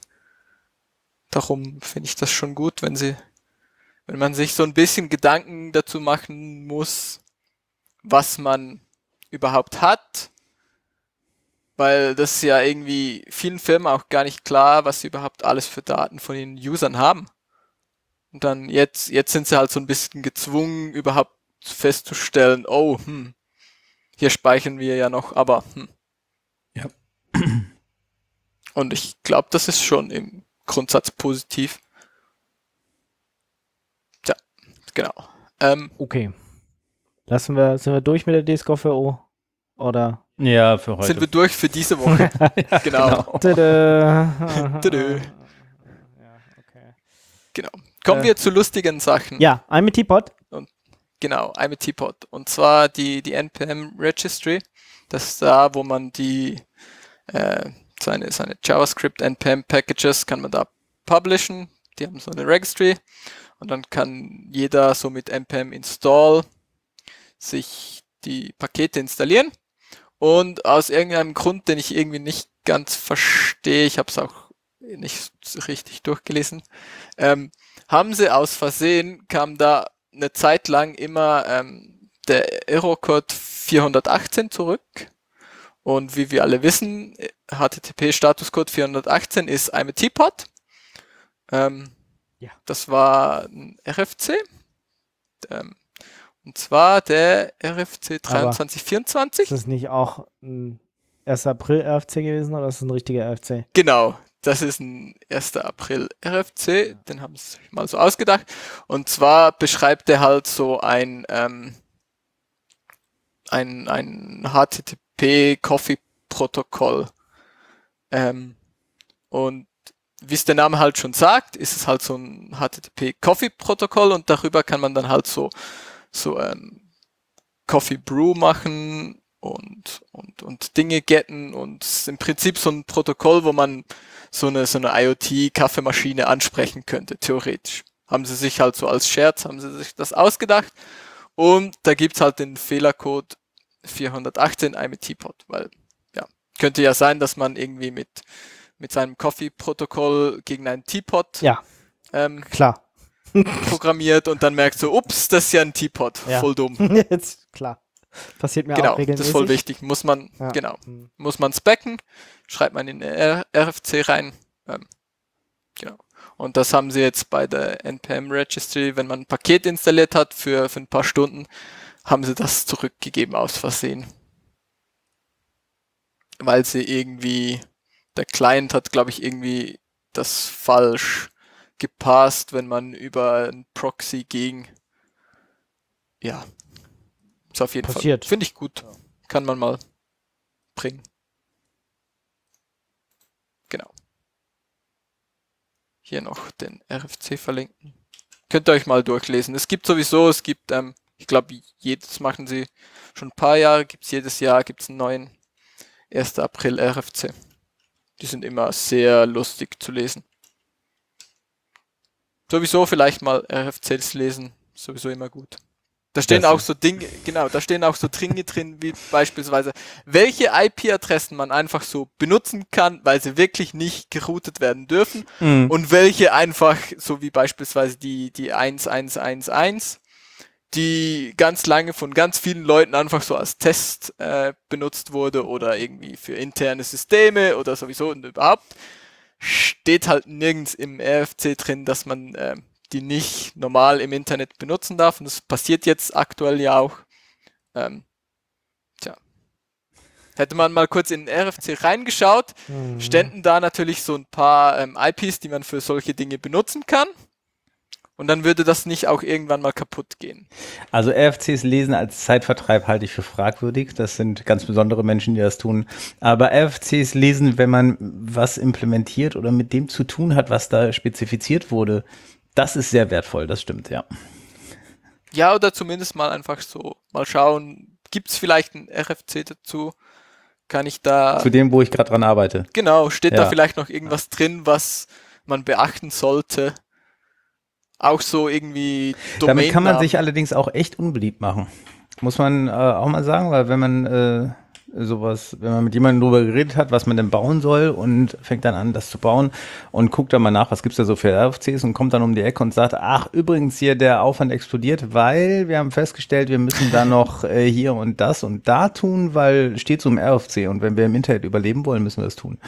S3: Darum finde ich das schon gut, wenn man sich so ein bisschen Gedanken dazu machen muss, was man überhaupt hat, weil das ist ja irgendwie vielen Firmen auch gar nicht klar, was sie überhaupt alles für Daten von den Usern haben. Und dann jetzt sind sie halt so ein bisschen gezwungen, überhaupt festzustellen, oh, hier speichern wir ja noch, aber
S4: Ja.
S3: Und ich glaube, das ist schon im Grundsatz positiv. Tja, genau.
S2: Okay. sind wir durch mit der DSGVO? Oder?
S4: Ja, für heute.
S3: Sind wir durch für diese Woche. Genau.
S2: Tada.
S3: Tadö.
S2: Ja, okay.
S3: Genau. Kommen wir zu lustigen Sachen.
S2: Ja, I'm a Teapot.
S3: Genau, I'm a Teapot. Und zwar die NPM Registry. Das ist da, wo man seine JavaScript NPM Packages kann man da publishen. Die haben so eine Registry. Und dann kann jeder so mit NPM Install sich die Pakete installieren. Und aus irgendeinem Grund, den ich irgendwie nicht ganz verstehe, ich habe es auch nicht richtig durchgelesen, haben sie aus Versehen, kam da eine Zeit lang immer der Error-Code 418 zurück. Und wie wir alle wissen, HTTP-Statuscode 418 ist I'm a Teapot.
S2: Ja.
S3: Das war ein RFC. Und zwar der RFC 2324.
S2: Ist das nicht auch ein 1. April RFC gewesen oder ist das ein richtiger RFC?
S3: Genau, das ist ein 1. April RFC, den haben sie sich mal so ausgedacht. Und zwar beschreibt er halt so ein HTTP-Coffee-Protokoll. Und wie es der Name halt schon sagt, ist es halt so ein HTTP-Coffee-Protokoll und darüber kann man dann halt so Coffee Brew machen und Dinge getten und es ist im Prinzip so ein Protokoll, wo man so eine IoT-Kaffeemaschine ansprechen könnte, theoretisch. Haben sie sich halt so als Scherz, haben sie sich das ausgedacht und da gibt's halt den Fehlercode 418 I'm a Teapot, weil ja, könnte ja sein, dass man irgendwie mit seinem Coffee-Protokoll gegen einen Teapot
S2: Ja, klar.
S3: programmiert und dann merkt so, ups, das ist ja ein Teapot,
S2: Ja.
S3: voll dumm.
S2: Jetzt, klar. Passiert mir
S3: Genau,
S2: auch regelmäßig.
S3: das ist voll wichtig. Muss man specken, schreibt man in den RFC rein. Genau. Und das haben sie jetzt bei der NPM Registry, wenn man ein Paket installiert hat für ein paar Stunden, haben sie das zurückgegeben aus Versehen. Weil sie irgendwie, der Client hat, glaube ich, irgendwie das falsch gepasst, wenn man über ein Proxy ging. Ja, ist auf jeden
S2: Passiert.
S3: Fall. Finde ich gut. Kann man mal bringen. Genau. Hier noch den RFC verlinken. Könnt ihr euch mal durchlesen. Es gibt, ich glaube, das machen sie schon ein paar Jahre, jedes Jahr gibt's einen neuen 1. April RFC. Die sind immer sehr lustig zu lesen. Sowieso vielleicht mal RFCs lesen, sowieso immer gut. Da stehen auch so Dinge drin, wie beispielsweise, welche IP-Adressen man einfach so benutzen kann, weil sie wirklich nicht geroutet werden dürfen, und welche einfach, so wie beispielsweise die 1111, die ganz lange von ganz vielen Leuten einfach so als Test benutzt wurde oder irgendwie für interne Systeme oder sowieso und überhaupt, steht halt nirgends im RFC drin, dass man die nicht normal im Internet benutzen darf. Und das passiert jetzt aktuell ja auch. Hätte man mal kurz in den RFC reingeschaut, ständen da natürlich so ein paar IPs, die man für solche Dinge benutzen kann. Und dann würde das nicht auch irgendwann mal kaputt gehen.
S4: Also RFCs lesen als Zeitvertreib halte ich für fragwürdig. Das sind ganz besondere Menschen, die das tun. Aber RFCs lesen, wenn man was implementiert oder mit dem zu tun hat, was da spezifiziert wurde, das ist sehr wertvoll, das stimmt, ja.
S3: Ja, oder zumindest mal einfach so mal schauen, gibt es vielleicht ein RFC dazu? Kann ich da...
S4: Zu dem, wo ich gerade dran arbeite.
S3: Genau, steht da vielleicht noch irgendwas drin, was man beachten sollte? Auch so irgendwie Domain.
S4: Damit kann man sich allerdings auch echt unbeliebt machen. Muss man auch mal sagen, weil wenn man wenn man mit jemandem drüber geredet hat, was man denn bauen soll und fängt dann an, das zu bauen und guckt dann mal nach, was gibt's da so für RFCs und kommt dann um die Ecke und sagt, ach, übrigens hier der Aufwand explodiert, weil wir haben festgestellt, wir müssen da noch hier und das und da tun, weil steht so im RFC und wenn wir im Internet überleben wollen, müssen wir das tun.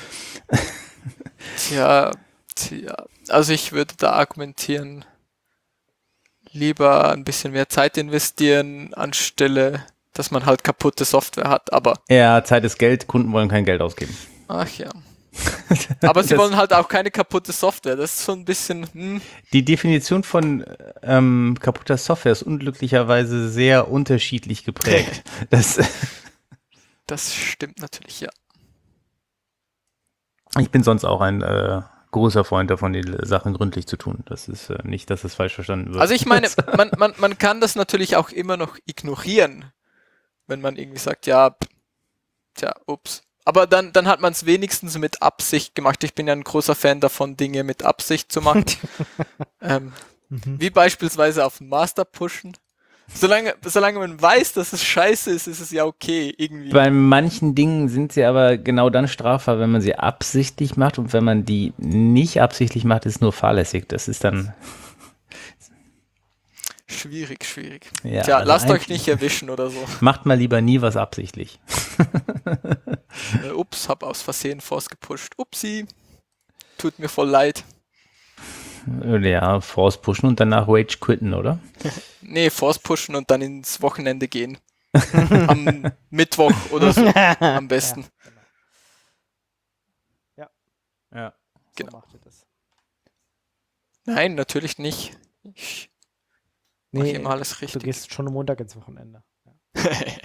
S3: Tja, also ich würde da argumentieren, lieber ein bisschen mehr Zeit investieren, anstelle, dass man halt kaputte Software hat, aber...
S4: Ja, Zeit ist Geld, Kunden wollen kein Geld ausgeben.
S3: Ach ja. Aber sie wollen halt auch keine kaputte Software, das ist so ein bisschen...
S4: Die Definition von kaputter Software ist unglücklicherweise sehr unterschiedlich geprägt.
S3: Das stimmt natürlich, ja.
S4: Ich bin sonst auch ein großer Freund davon, die Sachen gründlich zu tun. Das ist nicht, dass es falsch verstanden wird.
S3: Also ich meine, man kann das natürlich auch immer noch ignorieren, wenn man irgendwie sagt, ja, ups. Aber dann hat man es wenigstens mit Absicht gemacht. Ich bin ja ein großer Fan davon, Dinge mit Absicht zu machen. Wie beispielsweise auf den Master pushen. Solange man weiß, dass es scheiße ist, ist es ja okay, irgendwie.
S4: Bei manchen Dingen sind sie aber genau dann strafbar, wenn man sie absichtlich macht, und wenn man die nicht absichtlich macht, ist nur fahrlässig. Das ist dann...
S3: Schwierig.
S4: Ja,
S3: Tja,
S4: also
S3: lasst euch nicht erwischen oder so.
S4: Macht mal lieber nie was absichtlich.
S3: Ups, hab aus Versehen Force gepusht. Upsi. Tut mir voll leid.
S4: Ja, Force pushen und danach Rage quitten, oder?
S3: Nee, Force pushen und dann ins Wochenende gehen. Am Mittwoch oder so am besten.
S2: Ja.
S3: Genau.
S2: So macht ihr das.
S3: Nein, natürlich nicht. Ich mach immer alles
S2: du
S3: richtig.
S2: gehst schon am Montag ins Wochenende. Ja.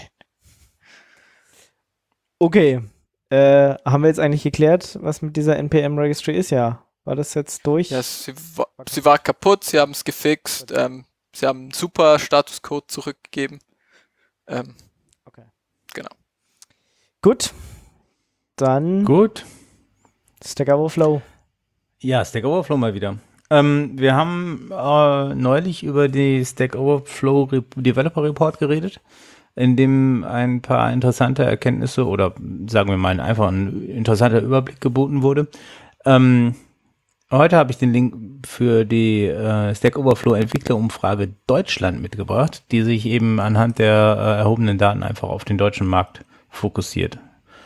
S2: Okay. Haben wir jetzt eigentlich geklärt, was mit dieser NPM-Registry ist? Ja. War das jetzt durch?
S3: Ja, sie war kaputt, sie haben es gefixt, sie haben einen super Statuscode zurückgegeben.
S2: Okay.
S3: Genau.
S2: Gut. Dann
S4: Gut.
S2: Stack Overflow.
S4: Ja, Stack Overflow mal wieder. Wir haben neulich über die Stack Overflow Developer Report geredet, in dem ein paar interessante Erkenntnisse oder sagen wir mal einfach ein interessanter Überblick geboten wurde. Heute habe ich den Link für die Stack Overflow Entwicklerumfrage Deutschland mitgebracht, die sich eben anhand der erhobenen Daten einfach auf den deutschen Markt fokussiert.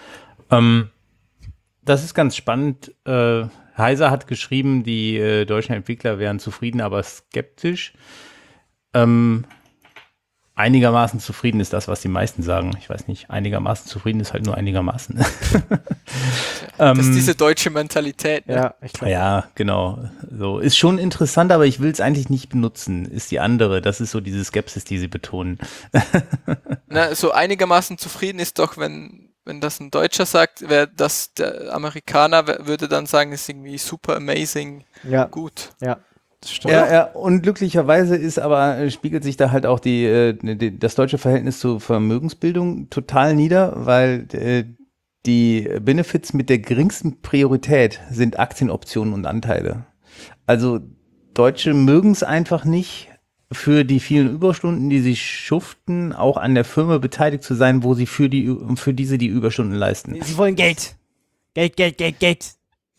S4: Das ist ganz spannend. Heiser hat geschrieben, die deutschen Entwickler wären zufrieden, aber skeptisch. Einigermaßen zufrieden ist das, was die meisten sagen. Ich weiß nicht, einigermaßen zufrieden ist halt nur einigermaßen.
S3: Das ist diese deutsche Mentalität. Ne?
S2: Ja, ich glaube.
S4: Ja, genau. So ist schon interessant, aber ich will es eigentlich nicht benutzen. Ist die andere. Das ist so diese Skepsis, die sie betonen.
S3: Na, so einigermaßen zufrieden ist doch, wenn das ein Deutscher sagt, der Amerikaner würde dann sagen, ist irgendwie super amazing,
S2: Ja,
S3: gut.
S2: ja, das stimmt.
S4: Ja, und glücklicherweise spiegelt sich da halt auch das deutsche Verhältnis zur Vermögensbildung total nieder, weil die Benefits mit der geringsten Priorität sind Aktienoptionen und Anteile. Also Deutsche mögen es einfach nicht, für die vielen Überstunden, die sie schuften, auch an der Firma beteiligt zu sein, wo sie für diese die Überstunden leisten.
S2: Sie wollen Geld. Geld.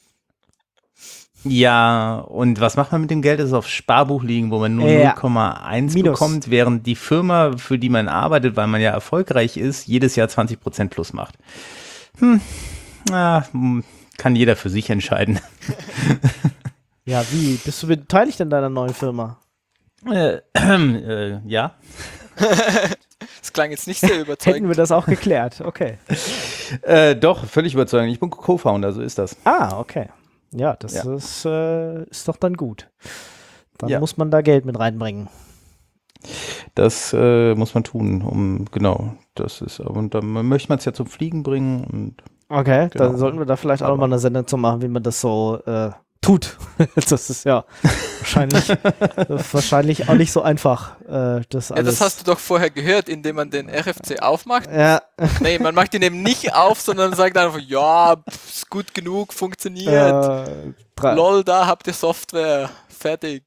S4: Ja, und was macht man mit dem Geld? Das ist auf Sparbuch liegen, wo man nur
S2: Ja.
S4: 0,1
S2: Minus.
S4: bekommt, während die Firma, für die man arbeitet, weil man ja erfolgreich ist, jedes Jahr 20% plus macht. Kann jeder für sich entscheiden.
S2: Ja, wie? Bist du beteiligt in deiner neuen Firma?
S4: Ja.
S3: Das klang jetzt nicht sehr
S2: Hätten
S3: überzeugend.
S2: wir das auch geklärt. Okay.
S4: Doch, völlig überzeugend. Ich bin Co-Founder, so ist das.
S2: Ah, okay. Ja, das
S4: Ja.
S2: ist doch dann gut. Dann
S4: Ja.
S2: muss man da Geld mit reinbringen.
S4: Das muss man tun, und dann möchte man es ja zum Fliegen bringen und
S2: Okay,
S4: Genau.
S2: dann sollten wir da vielleicht auch noch mal eine Sendung zu machen, wie man das so tut. Das ist ja wahrscheinlich auch nicht so einfach, das
S3: Ja,
S2: alles.
S3: das hast du doch vorher gehört, indem man den RFC aufmacht.
S2: Ja,
S3: Nee, man macht ihn eben nicht auf, sondern sagt einfach, ja, ist gut genug, funktioniert. Lol, da habt ihr Software. Fertig.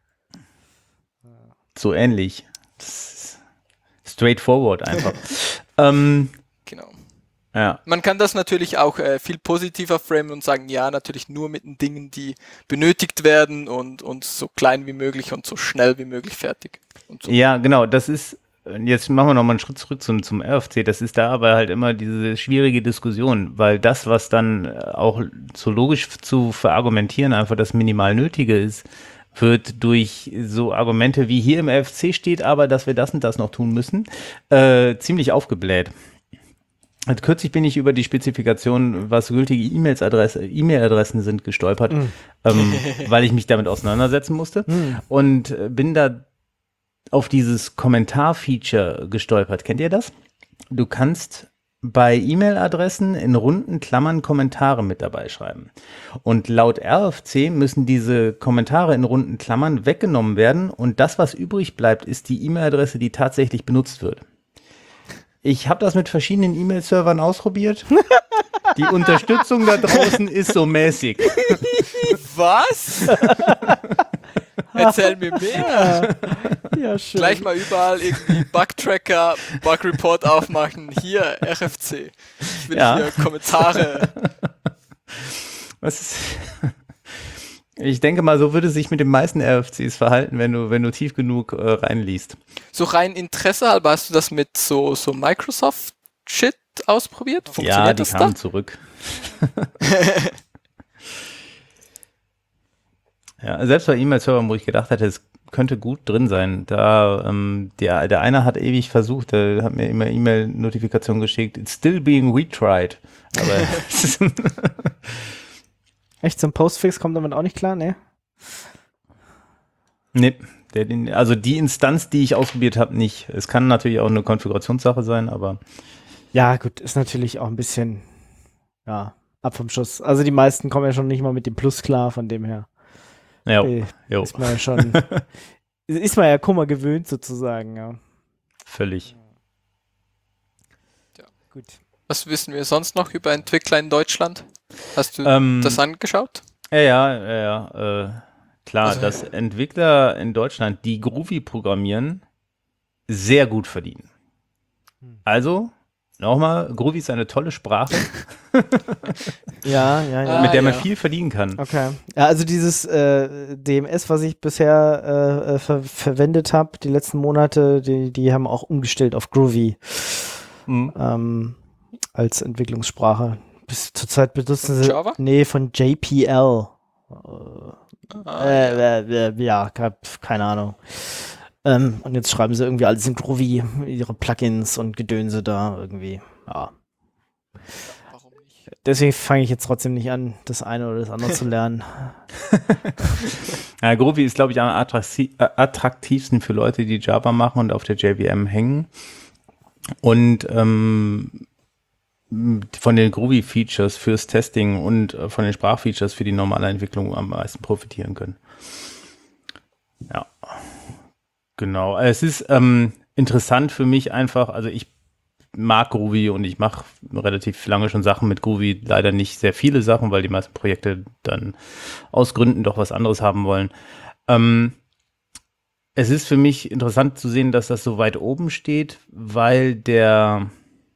S4: so ähnlich. Das ist straightforward einfach.
S3: Genau.
S4: Ja.
S3: Man kann das natürlich auch viel positiver framen und sagen, ja, natürlich nur mit den Dingen, die benötigt werden und so klein wie möglich und so schnell wie möglich fertig. Und so.
S4: Ja, genau, jetzt machen wir nochmal einen Schritt zurück zum RFC, das ist da aber halt immer diese schwierige Diskussion, weil das, was dann auch so logisch zu verargumentieren einfach das minimal Nötige ist, wird durch so Argumente wie hier im RFC steht, aber dass wir das und das noch tun müssen, ziemlich aufgebläht. Und kürzlich bin ich über die Spezifikation, was gültige E-Mail-Adressen sind, gestolpert, weil ich mich damit auseinandersetzen musste und bin da auf dieses Kommentar-Feature gestolpert. Kennt ihr das? Du kannst bei E-Mail-Adressen in runden Klammern Kommentare mit dabei schreiben. Und laut RFC müssen diese Kommentare in runden Klammern weggenommen werden und das, was übrig bleibt, ist die E-Mail-Adresse, die tatsächlich benutzt wird. Ich habe das mit verschiedenen E-Mail-Servern ausprobiert. Die Unterstützung da draußen ist so mäßig.
S3: Was? Erzähl mir mehr.
S2: ja, schön.
S3: Gleich mal überall irgendwie Bug-Tracker, Bug-Report aufmachen. Hier, RFC. Ich will hier Kommentare.
S4: Ich denke mal, so würde sich mit den meisten RFCs verhalten, wenn du tief genug reinliest.
S3: So rein Interesse halber, hast du das mit so Microsoft-Shit ausprobiert?
S4: Ja, die
S3: das
S4: kamen
S3: da?
S4: zurück. Ja, selbst bei E-Mail-Servern, wo ich gedacht hatte, es könnte gut drin sein. Da der eine hat ewig versucht, der hat mir immer E-Mail-Notifikationen geschickt. It's still being retried. Aber
S2: Echt, zum Postfix kommt damit auch nicht klar, ne?
S4: nee, also die Instanz, die ich ausprobiert habe, nicht. Es kann natürlich auch eine Konfigurationssache sein, aber
S2: Ja, gut, ist natürlich auch ein bisschen, ja, ab vom Schuss. Also die meisten kommen ja schon nicht mal mit dem Plus klar, von dem her.
S4: ja, jo,
S2: Ist man ja schon, ist man ja Kummer gewöhnt sozusagen, ja.
S4: völlig.
S2: Gut.
S3: Was wissen wir sonst noch über Entwickler in Deutschland? Hast du das angeschaut?
S4: Ja, klar,
S3: Also,
S4: dass Entwickler in Deutschland, die Groovy programmieren, sehr gut verdienen. Also, nochmal, Groovy ist eine tolle Sprache,
S2: Ja.
S4: mit der man
S3: ja.
S4: viel verdienen kann.
S2: Okay. Ja, also dieses DMS, was ich bisher verwendet habe, die letzten Monate, die haben auch umgestellt auf Groovy als Entwicklungssprache. Bis zurzeit benutzen sie
S3: Java?
S2: Nee, von JPL.
S3: Ja.
S2: Ja, keine Ahnung. Und jetzt schreiben sie irgendwie alles in Groovy, ihre Plugins und Gedönse da irgendwie. Ja.
S3: Warum nicht?
S2: Deswegen fange ich jetzt trotzdem nicht an, das eine oder das andere zu lernen.
S4: Ja, Groovy ist, glaube ich, am attraktivsten für Leute, die Java machen und auf der JVM hängen. Und von den Groovy-Features fürs Testing und von den Sprachfeatures für die normale Entwicklung am meisten profitieren können. Ja, genau. Es ist interessant für mich einfach, also ich mag Groovy und ich mache relativ lange schon Sachen mit Groovy, leider nicht sehr viele Sachen, weil die meisten Projekte dann aus Gründen doch was anderes haben wollen. Es ist für mich interessant zu sehen, dass das so weit oben steht, weil der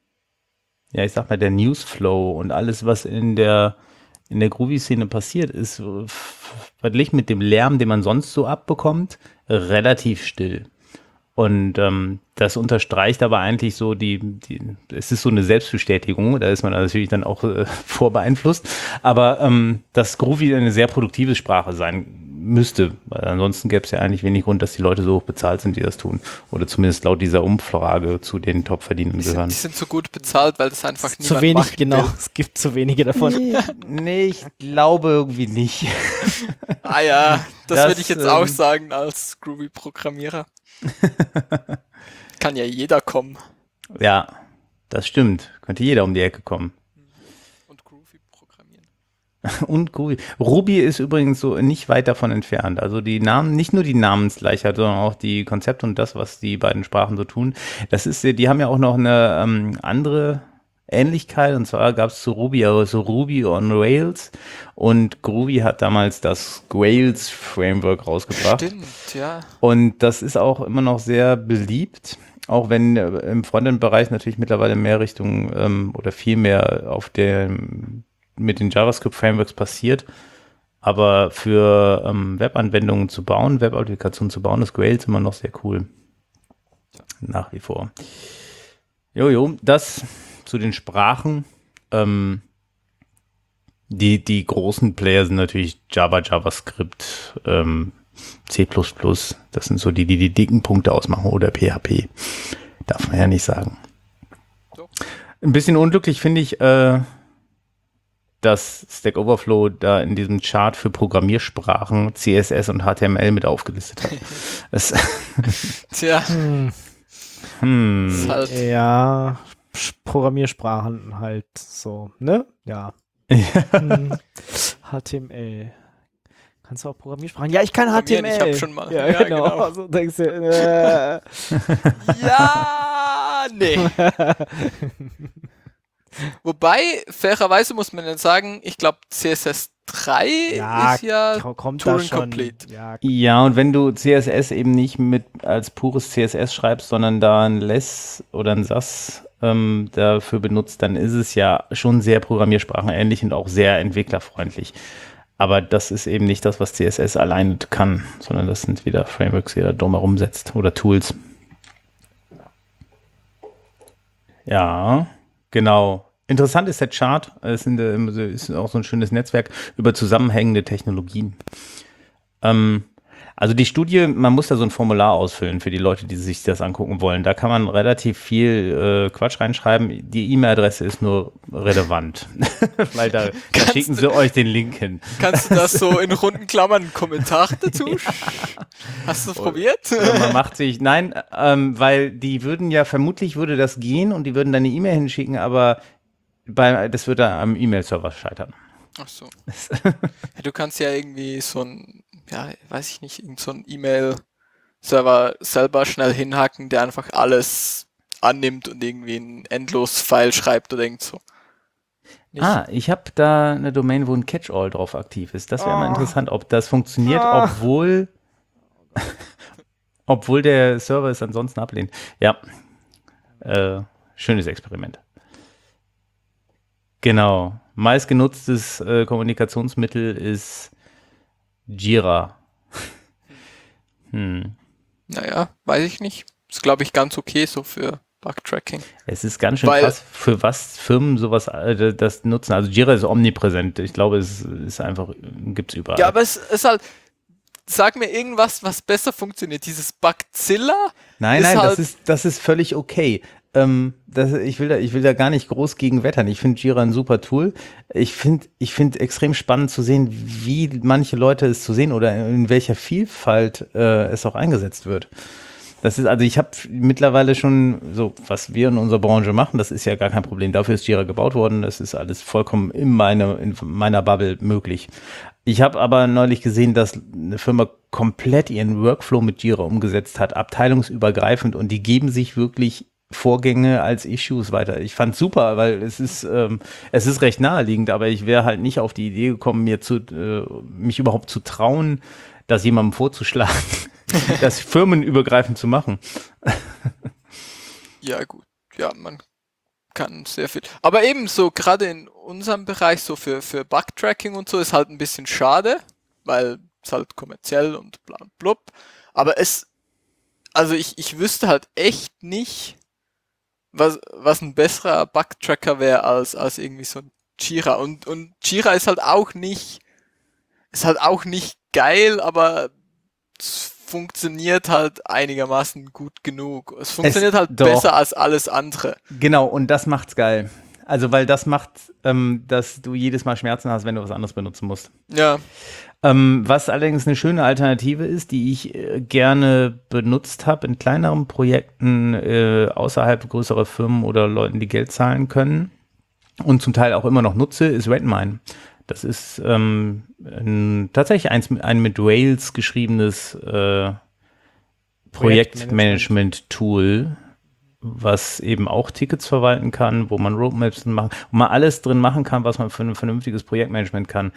S4: Newsflow und alles, was in der Groovy-Szene passiert, ist verglichen mit dem Lärm, den man sonst so abbekommt, relativ still. Und das unterstreicht aber eigentlich so es ist so eine Selbstbestätigung, da ist man natürlich dann auch vorbeeinflusst, aber dass Groovy eine sehr produktive Sprache sein müsste, weil ansonsten gäbe es ja eigentlich wenig Grund, dass die Leute so hoch bezahlt sind, die das tun. Oder zumindest laut dieser Umfrage zu den Topverdienenden gehören.
S3: Die sind so gut bezahlt, weil das einfach niemand
S2: Zu wenig,
S3: macht.
S2: genau. Es gibt zu wenige davon.
S4: Nee, ich glaube irgendwie nicht.
S3: Ah ja, das würde ich jetzt auch
S4: ähm,
S3: sagen als Groovy-Programmierer. Kann ja jeder kommen
S4: Ja, das stimmt. Könnte jeder um die Ecke kommen.
S3: und Groovy programmieren.
S4: Und Groovy. Ruby ist übrigens so nicht weit davon entfernt. Also die Namen, nicht nur die Namensgleichheit, sondern auch die Konzepte und das, was die beiden Sprachen so tun. Die haben ja auch noch eine andere Ähnlichkeit. Und zwar gab es zu Ruby, also Ruby on Rails. Und Groovy hat damals das Grails Framework rausgebracht.
S3: Stimmt, ja.
S4: Und das ist auch immer noch sehr beliebt, auch wenn im Frontend-Bereich natürlich mittlerweile mehr Richtung oder viel mehr mit den JavaScript-Frameworks passiert. Aber für Webanwendungen zu bauen, Web-Applikationen zu bauen, ist Grails immer noch sehr cool. Nach wie vor. Jojo, das zu den Sprachen. Die großen Player sind natürlich Java, JavaScript, C++, das sind so die dicken Punkte ausmachen, oder PHP. Darf man ja nicht sagen.
S3: So.
S4: Ein bisschen unglücklich finde ich, dass Stack Overflow da in diesem Chart für Programmiersprachen CSS und HTML mit aufgelistet hat.
S3: Tja, ist halt,
S2: Ja, Programmiersprachen halt so, ne? Ja. HTML. Kannst du auch Programmiersprachen? Ja, ich kann
S3: Programmieren,
S2: HTML.
S3: ich hab schon mal.
S2: Ja,
S3: Ja,
S2: genau.
S3: genau.
S2: Also denkst du,
S3: ja, nee. Wobei, fairerweise muss man dann sagen, ich glaube CSS3
S2: ja,
S3: ist ja
S2: kommt da
S3: Turing
S2: schon.
S3: Complete.
S2: Ja,
S4: Ja, und wenn du CSS eben nicht als pures CSS schreibst, sondern da ein Less oder ein SAS dafür benutzt, dann ist es ja schon sehr programmiersprachenähnlich und auch sehr entwicklerfreundlich. Aber das ist eben nicht das, was CSS allein kann, sondern das sind wieder Frameworks, die da drumherum setzt oder Tools. Ja, genau. Interessant ist der Chart. Es ist auch so ein schönes Netzwerk über zusammenhängende Technologien. Also die Studie, man muss da so ein Formular ausfüllen für die Leute, die sich das angucken wollen. Da kann man relativ viel Quatsch reinschreiben. Die E-Mail-Adresse ist nur relevant, weil da schicken sie euch den Link hin.
S3: Kannst du das so in runden Klammern einen Kommentar dazu? Hast du es probiert?
S4: Man macht sich, nein, weil vermutlich würde das gehen und die würden dann eine E-Mail hinschicken, aber das würde am E-Mail-Server scheitern.
S3: Ach so. Ja, du kannst ja irgendwie so ein, ja, weiß ich nicht, irgend so ein E-Mail-Server selber schnell hinhacken, der einfach alles annimmt und irgendwie ein Endlos-File schreibt oder irgend so. Nicht?
S4: Ich habe da eine Domain, wo ein Catch-all drauf aktiv ist. Das wäre mal interessant, ob das funktioniert, obwohl der Server es ansonsten ablehnt. Ja, schönes Experiment. Genau. Meistgenutztes Kommunikationsmittel ist Jira.
S3: Naja, weiß ich nicht. Ist, glaube ich, ganz okay so für Bug-Tracking.
S4: Es ist ganz schön krass, für was Firmen sowas das nutzen. Also Jira ist omnipräsent. Ich glaube, es ist einfach, gibt's überall.
S3: Ja, aber es ist halt, sag mir irgendwas, was besser funktioniert. Dieses Bugzilla?
S4: Nein,
S3: halt
S4: das ist völlig okay. Ich will da gar nicht groß gegen wettern. Ich finde Jira ein super Tool. Ich finde extrem spannend zu sehen, wie manche Leute es zu sehen oder in welcher Vielfalt es auch eingesetzt wird. Also ich habe mittlerweile schon so, was wir in unserer Branche machen, das ist ja gar kein Problem. Dafür ist Jira gebaut worden. Das ist alles vollkommen in meiner Bubble möglich. Ich habe aber neulich gesehen, dass eine Firma komplett ihren Workflow mit Jira umgesetzt hat, abteilungsübergreifend, und die geben sich wirklich Vorgänge als Issues weiter. Ich fand super, weil es ist recht naheliegend, aber ich wäre halt nicht auf die Idee gekommen, mich überhaupt zu trauen, das jemandem vorzuschlagen, das firmenübergreifend zu machen.
S3: Ja, gut. Ja, man kann sehr viel. Aber eben so, gerade in unserem Bereich, so für Bug-Tracking und so, ist halt ein bisschen schade, weil es halt kommerziell und bla und blub. Aber also ich wüsste halt echt nicht, was ein besserer Bug-Tracker wäre als irgendwie so ein Jira. Und Jira ist halt auch nicht geil, aber es funktioniert halt einigermaßen gut genug. Es funktioniert halt besser als alles andere.
S4: Genau, und das macht's geil. Also, weil das macht, dass du jedes Mal Schmerzen hast, wenn du was anderes benutzen musst.
S3: Ja.
S4: Was allerdings eine schöne Alternative ist, die ich gerne benutzt habe in kleineren Projekten außerhalb größerer Firmen oder Leuten, die Geld zahlen können und zum Teil auch immer noch nutze, ist Redmine. Das ist tatsächlich ein mit Rails geschriebenes Projektmanagement-Tool, was eben auch Tickets verwalten kann, wo man Roadmaps machen, wo man alles drin machen kann, was man für ein vernünftiges Projektmanagement kann.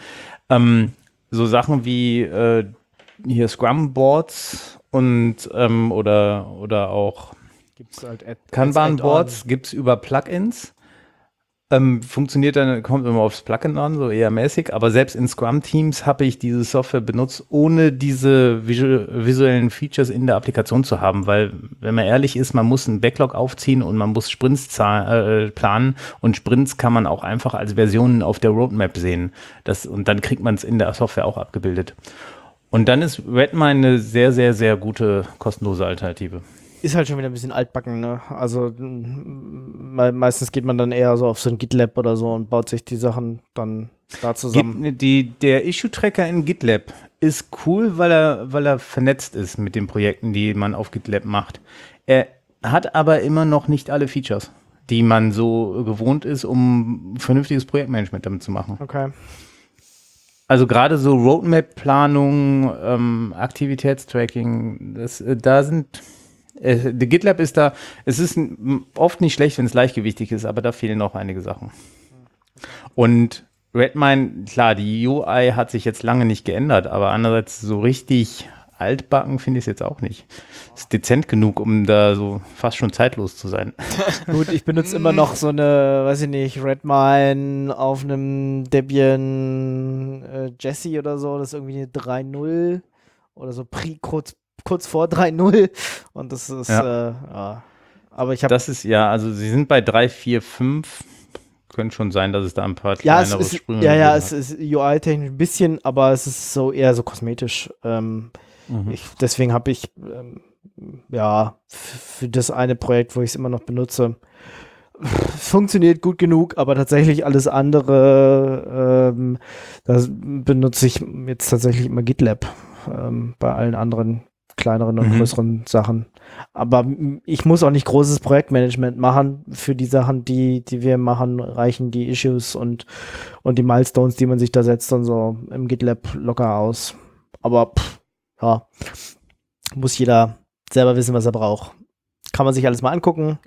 S4: So Sachen wie hier Scrum-Boards und oder auch
S2: Gibt's halt
S4: Kanban-Boards gibt es über Plugins. Funktioniert dann, kommt immer aufs Plugin an, so eher mäßig, aber selbst in Scrum-Teams habe ich diese Software benutzt, ohne diese visuellen Features in der Applikation zu haben, weil, wenn man ehrlich ist, man muss einen Backlog aufziehen und man muss Sprints planen, und Sprints kann man auch einfach als Versionen auf der Roadmap sehen. Und dann kriegt man es in der Software auch abgebildet. Und dann ist Redmine eine sehr, sehr, sehr gute, kostenlose Alternative.
S2: Ist halt schon wieder ein bisschen altbacken, ne? Also meistens geht man dann eher so auf so ein GitLab oder so und baut sich die Sachen dann da zusammen.
S4: Der Issue-Tracker in GitLab ist cool, weil er vernetzt ist mit den Projekten, die man auf GitLab macht. Er hat aber immer noch nicht alle Features, die man so gewohnt ist, um vernünftiges Projektmanagement damit zu machen.
S2: Okay.
S4: Also gerade so Roadmap-Planung, Aktivitätstracking, der GitLab ist da, es ist oft nicht schlecht, wenn es leichtgewichtig ist, aber da fehlen noch einige Sachen. Und Redmine, klar, die UI hat sich jetzt lange nicht geändert, aber andererseits so richtig altbacken finde ich es jetzt auch nicht. Ist dezent genug, um da so fast schon zeitlos zu sein.
S2: Gut, ich benutze immer noch so eine, weiß ich nicht, Redmine auf einem Debian Jessie oder so, das ist irgendwie eine 3.0 oder so kurz vor 3.0, und das ist, ja. Aber ich habe...
S4: Das ist, ja, also sie sind bei 3, 4, 5. Könnte schon sein, dass es da ein paar kleinere Sprünge gibt.
S2: Ja, es ist UI-technisch ein bisschen, aber es ist so eher so kosmetisch. Deswegen habe ich, für das eine Projekt, wo ich es immer noch benutze, funktioniert gut genug, aber tatsächlich alles andere, da benutze ich jetzt tatsächlich immer GitLab bei allen anderen kleineren und größeren Sachen. Aber ich muss auch nicht großes Projektmanagement machen. Für die Sachen, die wir machen, reichen die Issues und die Milestones, die man sich da setzt, und so im GitLab locker aus. Aber muss jeder selber wissen, was er braucht. Kann man sich alles mal angucken.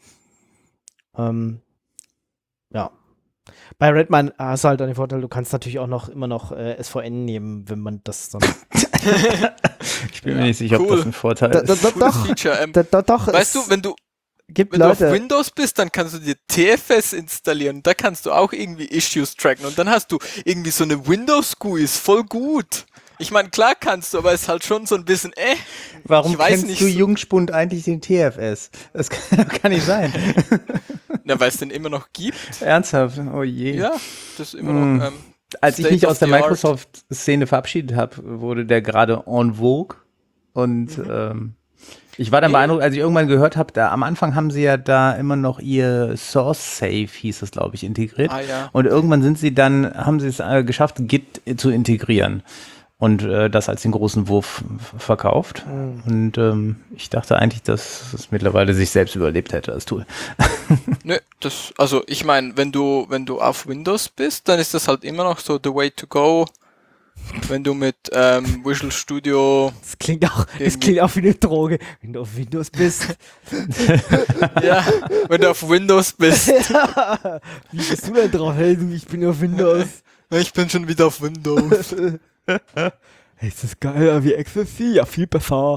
S2: Ja. Bei Redmine hast du halt den Vorteil, du kannst natürlich auch immer noch SVN nehmen, wenn man das dann...
S4: Ich bin mir nicht sicher, ob das ein Vorteil ist.
S2: Doch.
S3: Weißt du, wenn du auf Windows bist, dann kannst du dir TFS installieren. Da kannst du auch irgendwie Issues tracken. Und dann hast du irgendwie so eine Windows-GUI, ist voll gut. Ich meine, klar kannst du, aber es ist halt schon so ein bisschen,
S4: Warum kennst du Jungspund eigentlich den TFS? Das kann nicht sein.
S3: Na, weil es den immer noch gibt.
S4: Ernsthaft? Oh je.
S3: Ja, das ist immer noch...
S4: Als ich
S3: State
S4: mich
S3: of
S4: aus der
S3: the art.
S4: Microsoft-Szene verabschiedet habe, wurde der gerade en vogue. Und ich war dann beeindruckt, als ich irgendwann gehört habe, da am Anfang haben sie ja da immer noch ihr Source Safe, hieß es, glaube ich, integriert.
S3: Ah ja.
S4: Und irgendwann haben sie es geschafft, Git zu integrieren. Und das als den großen Wurf verkauft. Und ich dachte eigentlich, dass es mittlerweile sich selbst überlebt hätte, das Tool.
S3: Nö, also ich meine, wenn du auf Windows bist, dann ist das halt immer noch so the way to go. Wenn du mit Visual Studio,
S2: Das klingt auch wie eine Droge, wenn du auf Windows bist.
S3: ja, wenn du auf Windows bist.
S2: Wie bist du denn drauf? Hey, du, ich bin auf Windows.
S3: Ich bin schon wieder auf Windows.
S2: Hey, ist das geil, wie Ecstasy? Ja, viel besser.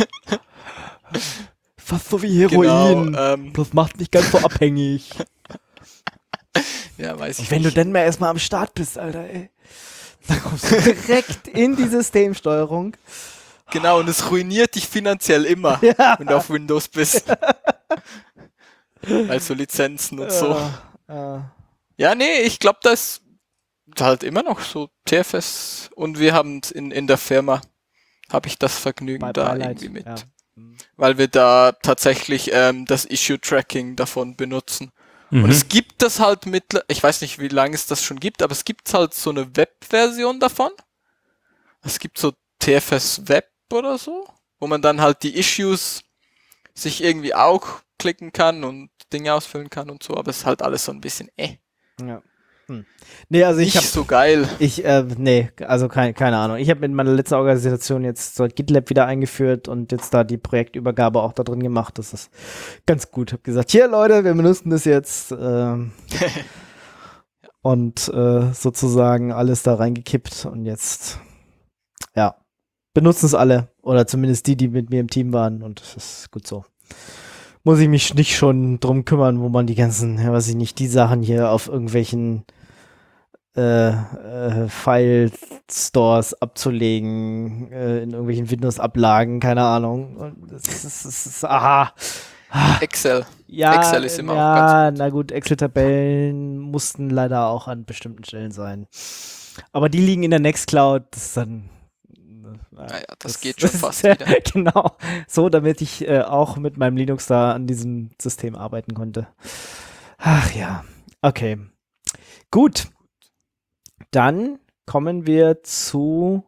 S2: Fast so wie Heroin.
S3: Genau,
S2: Das macht mich ganz so abhängig.
S3: ja, weiß ich
S2: Und wenn du
S3: nicht.
S2: dann mal erstmal am Start bist, Alter, ey. Dann kommst du direkt in die Systemsteuerung.
S3: Genau, und es ruiniert dich finanziell immer, wenn du auf Windows bist. Also Lizenzen und so. Ja, nee, ich glaube, das ist halt immer noch so TFS und wir haben in der Firma, habe ich das Vergnügen da irgendwie mit.
S2: Ja.
S3: Weil wir da tatsächlich das Issue-Tracking davon benutzen. Und es gibt das halt ich weiß nicht, wie lange es das schon gibt, aber es gibt halt so eine Web-Version davon. Es gibt so TFS Web oder so, wo man dann halt die Issues sich irgendwie auch klicken kann und Dinge ausfüllen kann und so, aber es ist halt alles so ein bisschen
S2: Ja. Nee, also ich
S3: nicht
S2: habe
S3: so geil.
S2: also keine Ahnung. Ich habe mit meiner letzten Organisation jetzt so GitLab wieder eingeführt und jetzt da die Projektübergabe auch da drin gemacht. Das ist ganz gut. Hab gesagt, hier Leute, wir benutzen das jetzt und sozusagen alles da reingekippt und jetzt benutzen es alle oder zumindest die mit mir im Team waren und das ist gut so. Muss ich mich nicht schon drum kümmern, wo man die ganzen, weiß ich nicht, die Sachen hier auf irgendwelchen File-Stores abzulegen, in irgendwelchen Windows-Ablagen, keine Ahnung. Und das ist aha.
S3: Excel.
S2: Ja,
S3: Excel ist immer auch ganz gut.
S2: na gut, Excel-Tabellen mussten leider auch an bestimmten Stellen sein. Aber die liegen in der Nextcloud, das ist dann
S3: Naja, das geht schon fast wieder.
S2: Genau, so, damit ich auch mit meinem Linux da an diesem System arbeiten konnte. Ach ja, okay. Gut. Dann kommen wir zu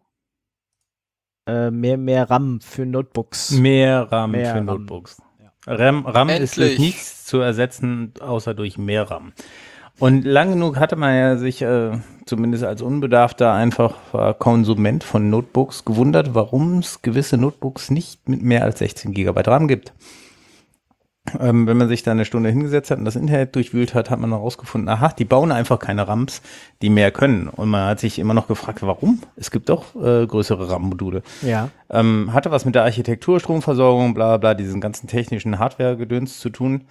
S2: mehr RAM für Notebooks.
S4: Mehr RAM
S2: Mehr
S4: für
S2: RAM.
S4: Notebooks. RAM ist durch
S3: Endlich.
S4: nichts zu ersetzen, außer durch mehr RAM. Und lang genug hatte man ja sich zumindest als unbedarfter einfacher Konsument von Notebooks gewundert, warum es gewisse Notebooks nicht mit mehr als 16 GB RAM gibt. Wenn man sich da eine Stunde hingesetzt hat und das Internet durchwühlt hat, hat man herausgefunden, aha, die bauen einfach keine RAMs, die mehr können. Und man hat sich immer noch gefragt, warum? Es gibt doch größere RAM-Module.
S2: Ja.
S4: Hatte was mit der Architektur, Stromversorgung, bla bla, diesen ganzen technischen Hardware-Gedöns zu tun.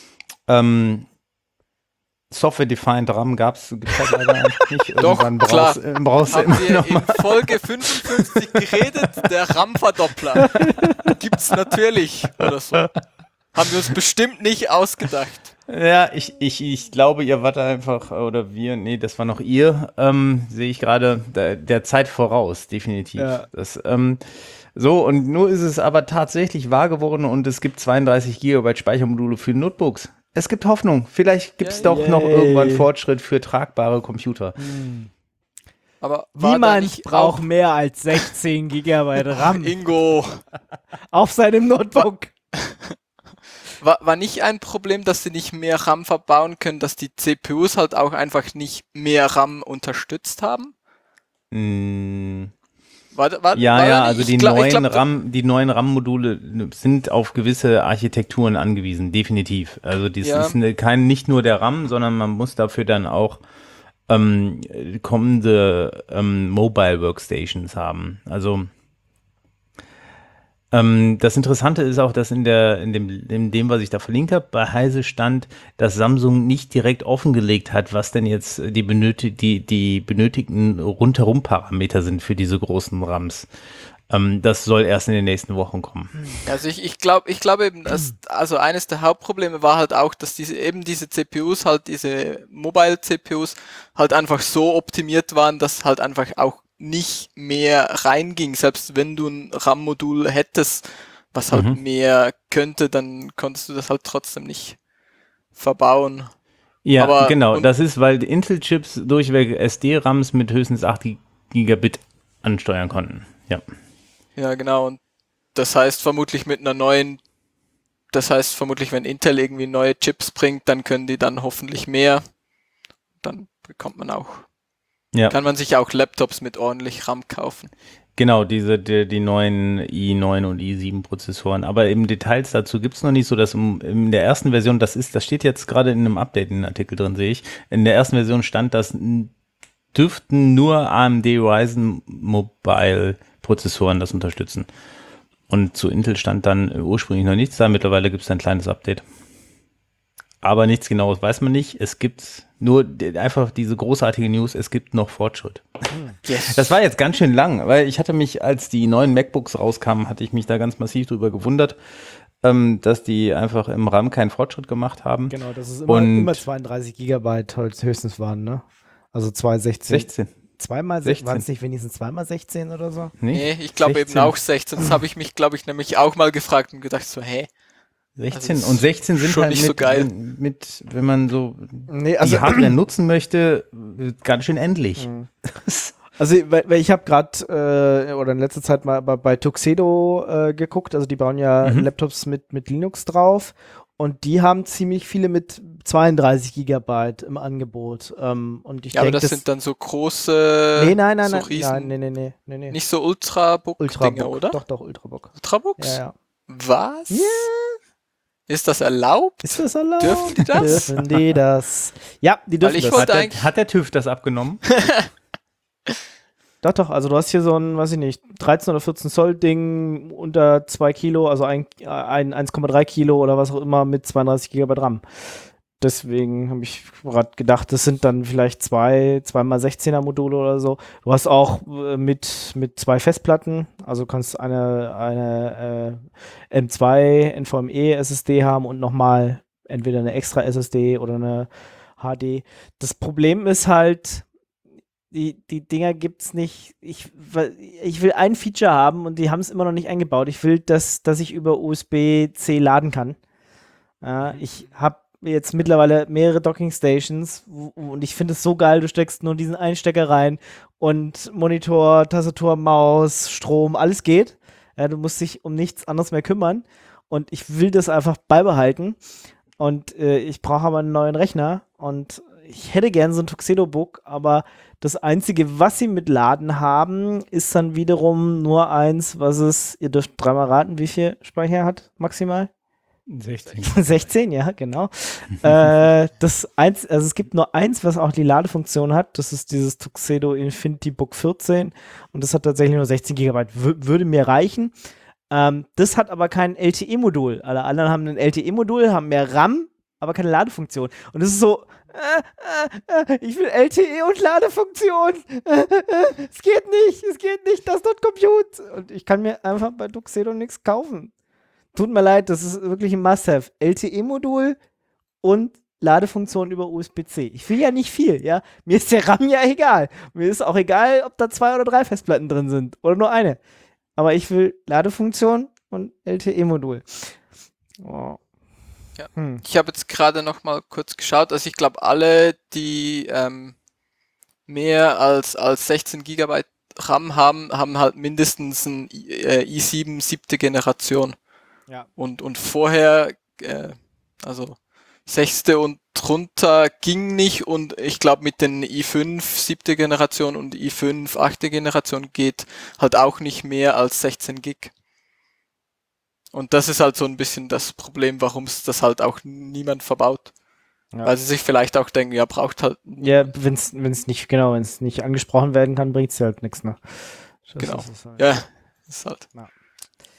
S4: Software-defined RAM gibt's halt leider einfach nicht.
S3: Doch,
S4: Irgendwann
S3: klar.
S4: brauchst du
S3: Haben
S4: immer
S3: wir
S4: noch
S3: in
S4: mal.
S3: Folge 55 geredet, der RAM-Verdoppler. Gibt's natürlich oder so. Haben wir uns bestimmt nicht ausgedacht.
S4: Ja, ich glaube, ihr wart einfach, oder wir, nee, das war noch ihr, sehe ich gerade, der Zeit voraus, definitiv.
S2: Ja.
S4: Das, so, und nur ist es aber tatsächlich wahr geworden und es gibt 32 GB Speichermodule für Notebooks. Es gibt Hoffnung. Vielleicht gibt es doch noch
S2: Yay.
S4: irgendwann Fortschritt für tragbare Computer.
S3: Aber war da
S2: Niemand
S3: nicht
S2: braucht
S3: auch
S2: mehr als 16 GB RAM
S3: Ingo,
S2: auf seinem Notebook.
S3: war nicht ein Problem, dass sie nicht mehr RAM verbauen können, dass die CPUs halt auch einfach nicht mehr RAM unterstützt haben? War da
S4: Also
S3: nicht?
S4: die
S3: Ich glaub,
S4: neuen RAM-Module sind auf gewisse Architekturen angewiesen, definitiv. Also das
S3: Ja.
S4: ist nicht nur der RAM, sondern man muss dafür dann auch kommende Mobile Workstations haben. Also Das Interessante ist auch, dass in dem, was ich da verlinkt habe, bei Heise stand, dass Samsung nicht direkt offengelegt hat, was denn jetzt die benötigten Rundherum-Parameter sind für diese großen RAMs. Das soll erst in den nächsten Wochen kommen.
S3: Also ich glaube eben, dass, also eines der Hauptprobleme war halt auch, dass diese CPUs halt, diese Mobile-CPUs halt einfach so optimiert waren, dass halt einfach auch nicht mehr reinging. Selbst wenn du ein RAM-Modul hättest, was halt mehr könnte, dann konntest du das halt trotzdem nicht verbauen.
S4: Ja,
S3: Aber,
S4: genau. Das ist, weil die Intel-Chips durchweg SD-RAMs mit höchstens 8 Gigabit ansteuern konnten. Ja.
S3: Ja, genau. Und das heißt vermutlich wenn Intel irgendwie neue Chips bringt, dann können die dann hoffentlich mehr. Dann bekommt man auch, kann man sich auch Laptops mit ordentlich RAM kaufen.
S4: Genau, die neuen i9 und i7 Prozessoren. Aber eben Details dazu gibt's noch nicht so, dass in der ersten Version, das steht jetzt gerade in einem Update in einem Artikel drin, sehe ich. In der ersten Version stand, dass dürften nur AMD Ryzen Mobile Prozessoren das unterstützen. Und zu Intel stand dann ursprünglich noch nichts da. Mittlerweile gibt es ein kleines Update. Aber nichts Genaues weiß man nicht. Es gibt nur einfach diese großartige News, es gibt noch Fortschritt. Yes. Das war jetzt ganz schön lang, weil ich hatte mich, als die neuen MacBooks rauskamen, hatte ich mich da ganz massiv drüber gewundert, dass die einfach im RAM keinen Fortschritt gemacht haben.
S2: Genau, dass es immer 32 Gigabyte höchstens waren, ne? Also 216.
S4: 16.
S2: Zweimal 16. Waren es nicht wenigstens zweimal 16 oder so?
S3: Nee, ich glaube eben auch 16. Das habe ich mich, glaube ich, nämlich auch mal gefragt und gedacht so,
S4: 16 und 16 sind
S3: schon
S4: halt
S3: nicht so geil.
S4: Wenn man so die Hardware nutzen möchte, ganz schön endlich.
S2: Also, weil ich habe gerade oder in letzter Zeit mal bei Tuxedo geguckt, also die bauen ja Laptops mit Linux drauf und die haben ziemlich viele mit 32 Gigabyte im Angebot. Und ich denke,
S3: aber das sind dann so große, so riesen,
S2: nee.
S3: Nicht so Ultrabook-Dinger, oder?
S2: Doch, Ultrabook.
S3: Ultrabooks?
S2: Ja.
S3: Was?
S2: Yeah.
S3: Ist das erlaubt? Dürfen die das?
S2: Dürfen die das? Ja, die dürfen das.
S4: Hat der TÜV das abgenommen?
S2: Doch, also du hast hier so ein, weiß ich nicht, 13 oder 14 Zoll Ding unter 2 Kilo, also 1,3 Kilo oder was auch immer mit 32 Gigabyte RAM. Deswegen habe ich gerade gedacht, das sind dann vielleicht 2x16er Module oder so. Du hast auch mit 2 Festplatten, also du kannst eine M2 NVMe SSD haben und nochmal entweder eine extra SSD oder eine HD. Das Problem ist halt, die Dinger gibt's nicht. Ich will ein Feature haben und die haben es immer noch nicht eingebaut. Ich will, dass ich über USB-C laden kann. Ich habe jetzt mittlerweile mehrere Docking-Stations und ich finde es so geil, du steckst nur diesen einen Stecker rein und Monitor, Tastatur, Maus, Strom, alles geht. Du musst dich um nichts anderes mehr kümmern und ich will das einfach beibehalten und ich brauche aber einen neuen Rechner und ich hätte gern so ein Tuxedo-Book, aber das Einzige, was sie mit Laden haben, ist dann wiederum nur eins, ihr dürft dreimal raten, wie viel Speicher hat maximal?
S4: 16.
S2: 16, ja, genau. Es gibt nur eins, was auch die Ladefunktion hat. Das ist dieses Tuxedo Infinity Book 14 und das hat tatsächlich nur 16 GB. Würde mir reichen. Das hat aber kein LTE-Modul. Alle anderen haben ein LTE-Modul, haben mehr RAM, aber keine Ladefunktion. Und das ist so, ich will LTE und Ladefunktion. Es geht nicht, das not compute. Und ich kann mir einfach bei Tuxedo nichts kaufen. Tut mir leid, das ist wirklich ein Must-Have. LTE-Modul und Ladefunktion über USB-C. Ich will ja nicht viel, ja. Mir ist der RAM ja egal. Mir ist auch egal, ob da 2 oder 3 Festplatten drin sind. Oder nur eine. Aber ich will Ladefunktion und LTE-Modul. Oh.
S3: Ja. Ich habe jetzt gerade noch mal kurz geschaut. Also ich glaube, alle, die mehr als 16 GB RAM haben halt mindestens ein i7 7. Generation.
S2: Ja.
S3: Und vorher, also 6. und drunter ging nicht und ich glaube mit den i5 7. Generation und i5 8. Generation geht halt auch nicht mehr als 16 Gig. Und das ist halt so ein bisschen das Problem, warum es das halt auch niemand verbaut. Ja. Weil sie sich vielleicht auch denken, ja, braucht halt.
S2: Ja, wenn es nicht angesprochen werden kann, bringt es halt nichts, ne?
S3: Genau. Ja, ist halt.
S2: Ja.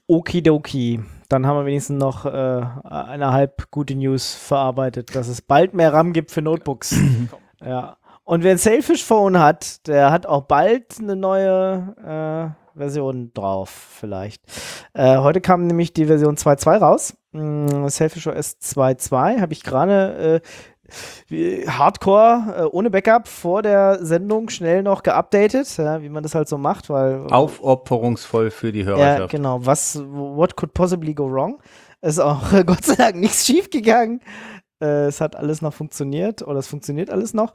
S2: Okidoki. Dann haben wir wenigstens noch eine halb gute News verarbeitet, dass es bald mehr RAM gibt für Notebooks. Ja. Und wer ein Selfish Phone hat, der hat auch bald eine neue Version drauf, vielleicht. Heute kam nämlich die Version 2.2 raus. Selfish OS 2.2 habe ich gerade Hardcore ohne Backup vor der Sendung schnell noch geupdatet, ja, wie man das halt so macht, weil
S4: Aufopferungsvoll für die Hörerschaft.
S2: ja, genau. What could possibly go wrong? Ist auch Gott sei Dank nichts schief gegangen. Es hat alles noch funktioniert oder es funktioniert alles noch.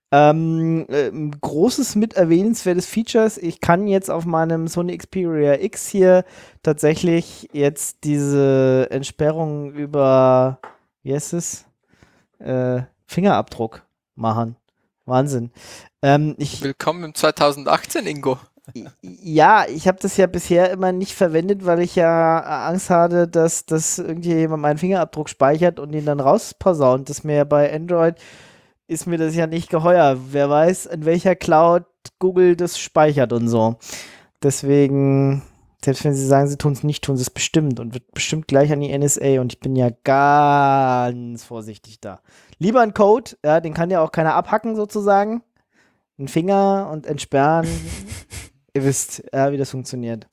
S2: Großes mit erwähnenswertes Features. Ich kann jetzt auf meinem Sony Xperia X hier tatsächlich jetzt diese Entsperrung über, wie heißt es? Fingerabdruck machen. Wahnsinn.
S3: Willkommen im 2018, Ingo.
S2: Ja, ich habe das ja bisher immer nicht verwendet, weil ich ja Angst hatte, dass irgendjemand meinen Fingerabdruck speichert und ihn dann rausposaunt. Das mir bei Android ist mir das ja nicht geheuer. Wer weiß, in welcher Cloud Google das speichert und so. Deswegen, selbst wenn sie sagen, sie tun es nicht, tun sie es bestimmt und wird bestimmt gleich an die NSA und ich bin ja ganz vorsichtig da. Lieber ein Code, ja, den kann ja auch keiner abhacken sozusagen. Ein Finger und entsperren. Ihr wisst, ja, wie das funktioniert.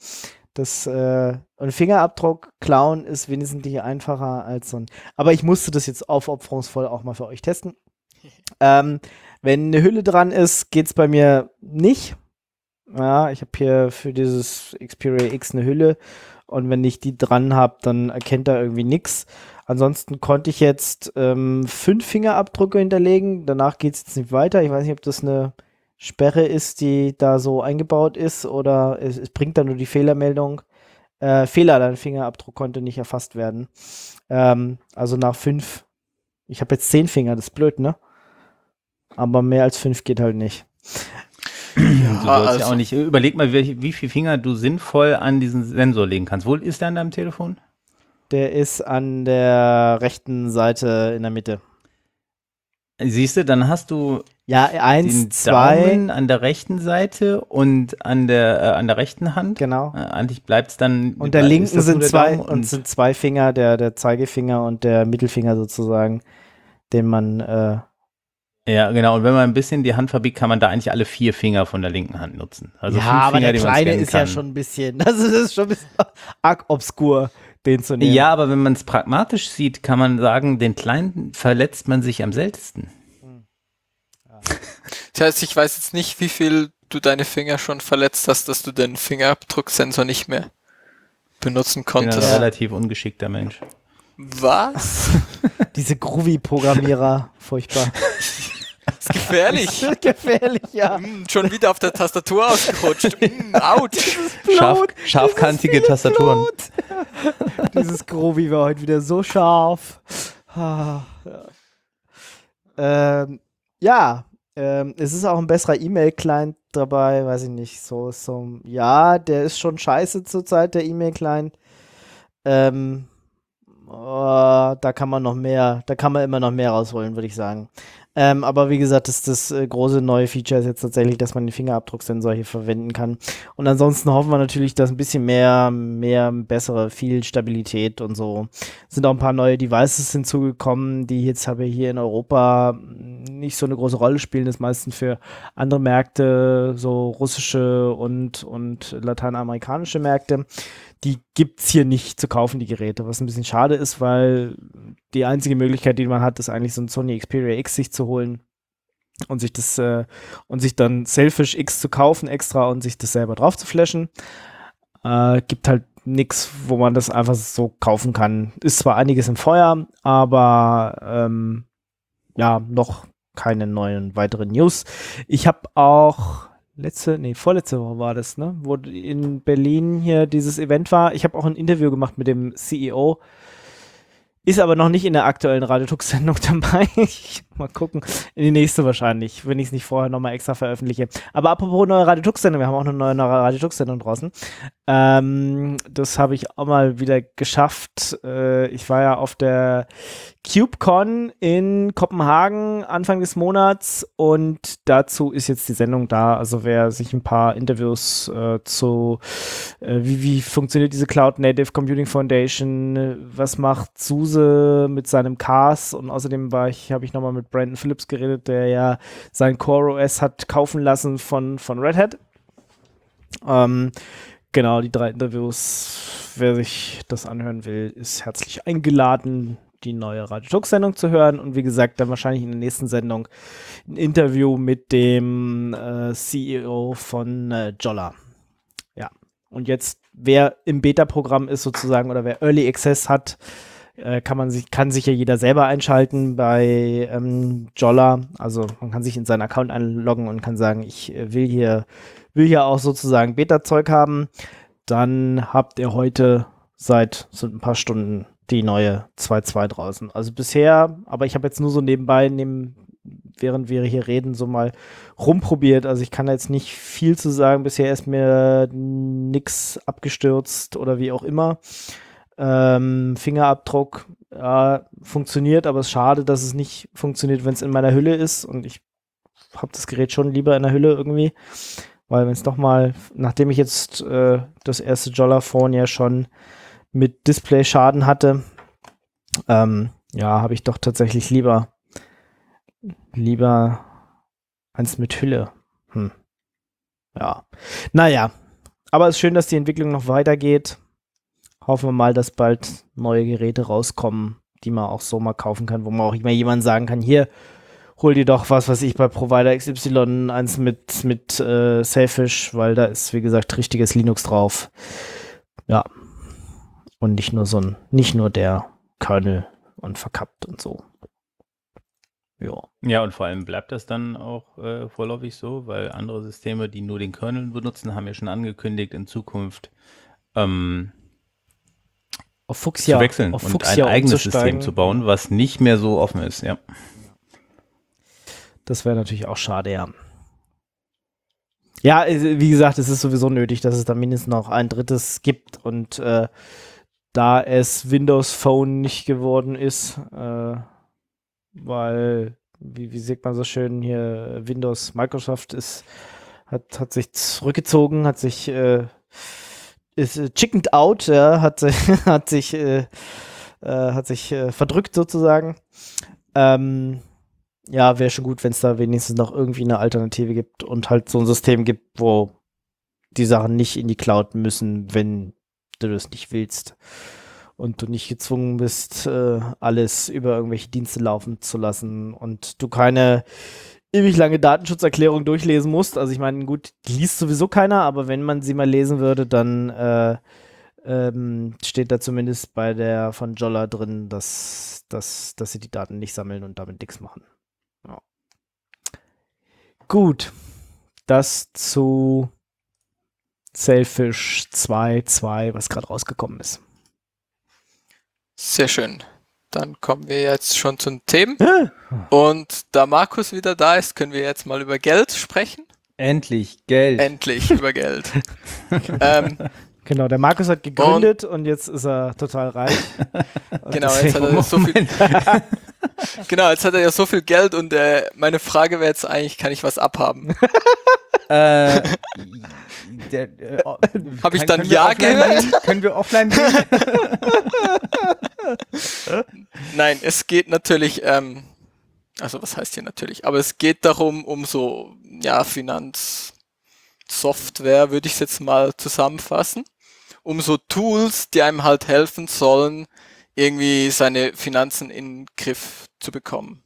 S2: Und Fingerabdruck klauen ist wesentlich einfacher als so ein. Aber ich musste das jetzt aufopferungsvoll auch mal für euch testen. Wenn eine Hülle dran ist, geht's bei mir nicht. Ja, ich habe hier für dieses Xperia X eine Hülle und wenn ich die dran habe, dann erkennt er irgendwie nichts. Ansonsten konnte ich jetzt 5 Fingerabdrücke hinterlegen. Danach geht es jetzt nicht weiter. Ich weiß nicht, ob das eine Sperre ist, die da so eingebaut ist oder es bringt dann nur die Fehlermeldung. Fehler, dein Fingerabdruck konnte nicht erfasst werden. Also nach 5. Ich habe jetzt 10 Finger, das ist blöd, ne? Aber mehr als 5 geht halt nicht.
S4: Du sollst ja auch nicht. Überleg mal, wie viele Finger du sinnvoll an diesen Sensor legen kannst. Wo ist der an deinem Telefon?
S2: Der ist an der rechten Seite in der Mitte.
S4: Siehst du, dann hast du
S2: ja, 1, 2
S4: Daumen an der rechten Seite und an der rechten Hand.
S2: Genau.
S4: Eigentlich bleibt es dann.
S2: Und der linken sind 2 Finger, der Zeigefinger und der Mittelfinger sozusagen, den man
S4: ja, genau. Und wenn man ein bisschen die Hand verbiegt, kann man da eigentlich alle 4 Finger von der linken Hand nutzen. Also
S2: ja,
S4: 5
S2: aber
S4: Finger,
S2: der kleine ist ja schon ein bisschen, das ist schon ein bisschen arg obskur, den zu nehmen.
S4: Ja, aber wenn man es pragmatisch sieht, kann man sagen, den kleinen verletzt man sich am seltensten.
S3: Ja. Das heißt, ich weiß jetzt nicht, wie viel du deine Finger schon verletzt hast, dass du den Fingerabdrucksensor nicht mehr benutzen konntest.
S4: Ich bin ein relativ ungeschickter Mensch.
S3: Was?
S2: Diese Groovy-Programmierer, furchtbar.
S3: Das ist gefährlich.
S2: Das ist gefährlich, ja.
S3: Schon wieder auf der Tastatur ausgerutscht. Autsch.
S4: Scharfkantige Tastaturen.
S2: Dieses Groovy war heute wieder so scharf. Es ist auch ein besserer E-Mail-Client dabei, weiß ich nicht. Ja, der ist schon scheiße zurzeit, der E-Mail-Client. Da kann man immer noch mehr rausholen, würde ich sagen. Aber wie gesagt, das große neue Feature ist jetzt tatsächlich, dass man den Fingerabdrucksensor hier verwenden kann. Und ansonsten hoffen wir natürlich, dass ein bisschen mehr bessere, viel Stabilität und so. Es sind auch ein paar neue Devices hinzugekommen, die jetzt aber hier in Europa nicht so eine große Rolle spielen. Das meistens für andere Märkte, so russische und lateinamerikanische Märkte. Die gibt's hier nicht zu kaufen, die Geräte, was ein bisschen schade ist, weil die einzige Möglichkeit, die man hat, ist eigentlich so ein Sony Xperia X sich zu holen und sich dann Selfish X zu kaufen extra und sich das selber drauf zu flashen. Gibt halt nichts, wo man das einfach so kaufen kann. Ist zwar einiges im Feuer, aber noch keine neuen weiteren News. Ich habe auch vorletzte Woche war das, ne? Wo in Berlin hier dieses Event war. Ich habe auch ein Interview gemacht mit dem CEO. Ist aber noch nicht in der aktuellen Radiotux-Sendung dabei. Ich Mal gucken. In die nächste wahrscheinlich, wenn ich es nicht vorher nochmal extra veröffentliche. Aber apropos neue Radio Tux-Sendung, wir haben auch eine neue Radio Tux-Sendung draußen. Das habe ich auch mal wieder geschafft. Ich war ja auf der CubeCon in Kopenhagen Anfang des Monats und dazu ist jetzt die Sendung da. Also wer sich ein paar Interviews zu wie funktioniert diese Cloud Native Computing Foundation, was macht SUSE mit seinem CAS und außerdem habe ich nochmal mit Brandon Phillips geredet, der ja sein Core OS hat kaufen lassen von Red Hat. Genau, die 3 Interviews, wer sich das anhören will, ist herzlich eingeladen, die neue Radio Tux-Sendung zu hören und wie gesagt, dann wahrscheinlich in der nächsten Sendung ein Interview mit dem CEO von Jolla. Ja, und jetzt, wer im Beta-Programm ist sozusagen oder wer Early Access hat, kann sich ja jeder selber einschalten bei Jolla. Also man kann sich in seinen Account einloggen und kann sagen, ich will hier auch sozusagen Beta-Zeug haben. Dann habt ihr heute seit so ein paar Stunden die neue 2.2 draußen. Also bisher, aber ich habe jetzt nur so nebenbei, während wir hier reden, so mal rumprobiert. Also ich kann jetzt nicht viel zu sagen. Bisher ist mir nix abgestürzt oder wie auch immer. Fingerabdruck funktioniert, aber es ist schade, dass es nicht funktioniert, wenn es in meiner Hülle ist und ich habe das Gerät schon lieber in der Hülle irgendwie, weil wenn es doch mal, nachdem ich jetzt das erste Jolla-Phone ja schon mit Display-Schaden hatte, habe ich doch tatsächlich lieber eins mit Hülle. Ja, naja, aber es ist schön, dass die Entwicklung noch weitergeht. Hoffen wir mal, dass bald neue Geräte rauskommen, die man auch so mal kaufen kann, wo man auch immer jemand sagen kann, hier, hol dir doch was weiß ich, bei Provider XY eins mit Sailfish, weil da ist, wie gesagt, richtiges Linux drauf. Ja. Und nicht nur der Kernel und verkappt und so. Ja.
S4: Ja, und vor allem bleibt das dann auch vorläufig so, weil andere Systeme, die nur den Kernel benutzen, haben ja schon angekündigt, in Zukunft
S2: auf Fuchsia,
S4: zu wechseln
S2: auf
S4: und
S2: Fuchsia
S4: ein eigenes System zu bauen, was nicht mehr so offen ist, ja.
S2: Das wäre natürlich auch schade, ja. Ja, wie gesagt, es ist sowieso nötig, dass es da mindestens noch ein drittes gibt und da es Windows Phone nicht geworden ist, weil, wie sieht man so schön hier, Microsoft hat sich zurückgezogen, ist chickened out, ja, hat sich verdrückt sozusagen. Ja, wäre schon gut, wenn es da wenigstens noch irgendwie eine Alternative gibt und halt so ein System gibt, wo die Sachen nicht in die Cloud müssen, wenn du das nicht willst und du nicht gezwungen bist, alles über irgendwelche Dienste laufen zu lassen und du keine ewig lange Datenschutzerklärung durchlesen musst. Also ich meine, gut, die liest sowieso keiner, aber wenn man sie mal lesen würde, dann steht da zumindest bei der von Jolla drin, dass sie die Daten nicht sammeln und damit nichts machen. Ja. Gut, das zu Sailfish 2.2, was gerade rausgekommen ist.
S3: Sehr schön. Dann kommen wir jetzt schon zu den Themen. Und da Markus wieder da ist, können wir jetzt mal über Geld sprechen.
S4: Endlich Geld.
S3: Endlich über Geld.
S2: Genau, der Markus hat gegründet und jetzt ist er total reich.
S3: Genau, jetzt hat er so viel. Genau, jetzt hat er ja so viel Geld und meine Frage wäre jetzt eigentlich, kann ich was abhaben?
S4: Habe
S3: ich dann Ja gehört?
S4: Können wir offline gehen?
S3: Nein, es geht natürlich, also was heißt hier natürlich, aber es geht darum, um so, ja, Finanzsoftware, würde ich es jetzt mal zusammenfassen, um so Tools, die einem halt helfen sollen, irgendwie seine Finanzen in den Griff zu bekommen.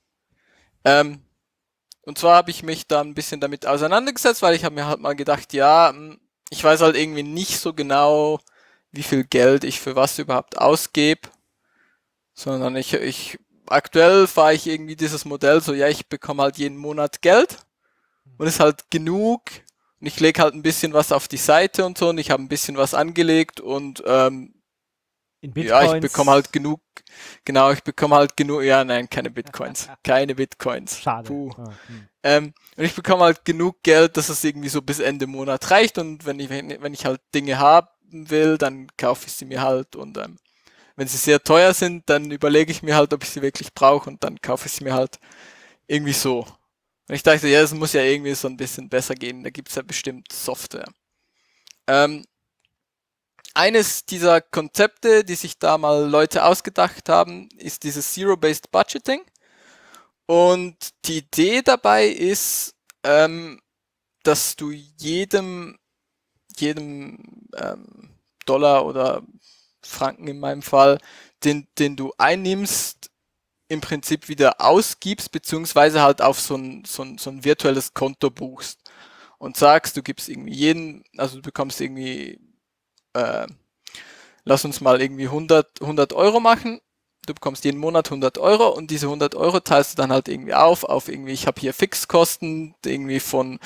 S3: Und zwar habe ich mich da ein bisschen damit auseinandergesetzt, weil ich habe mir halt mal gedacht, ja, ich weiß halt irgendwie nicht so genau, wie viel Geld ich für was überhaupt ausgebe, sondern aktuell fahre ich irgendwie dieses Modell so, ja, ich bekomme halt jeden Monat Geld und ist halt genug und ich lege halt ein bisschen was auf die Seite und so und ich habe ein bisschen was angelegt und
S2: In
S3: Ja,
S2: Bitcoins.
S3: ich bekomme halt genug, ja, nein, keine Bitcoins. Keine Bitcoins.
S2: Schade.
S3: Puh.
S2: Ah,
S3: Und ich bekomme halt genug Geld, dass es irgendwie so bis Ende Monat reicht und wenn ich halt Dinge haben will, dann kaufe ich sie mir halt und wenn sie sehr teuer sind, dann überlege ich mir halt, ob ich sie wirklich brauche und dann kaufe ich sie mir halt irgendwie so. Und ich dachte, ja, es muss ja irgendwie so ein bisschen besser gehen, da gibt's ja bestimmt Software. Ähm, Eines dieser Konzepte, die sich da mal Leute ausgedacht haben, ist dieses Zero-Based Budgeting. Und die Idee dabei ist, dass du jedem Dollar oder Franken in meinem Fall, den du einnimmst, im Prinzip wieder ausgibst, beziehungsweise halt auf so ein virtuelles Konto buchst. Und sagst, du gibst irgendwie also du bekommst irgendwie, lass uns mal irgendwie 100 Euro machen. Du bekommst jeden Monat 100 Euro und diese 100 Euro teilst du dann halt irgendwie auf irgendwie, ich habe hier Fixkosten, irgendwie von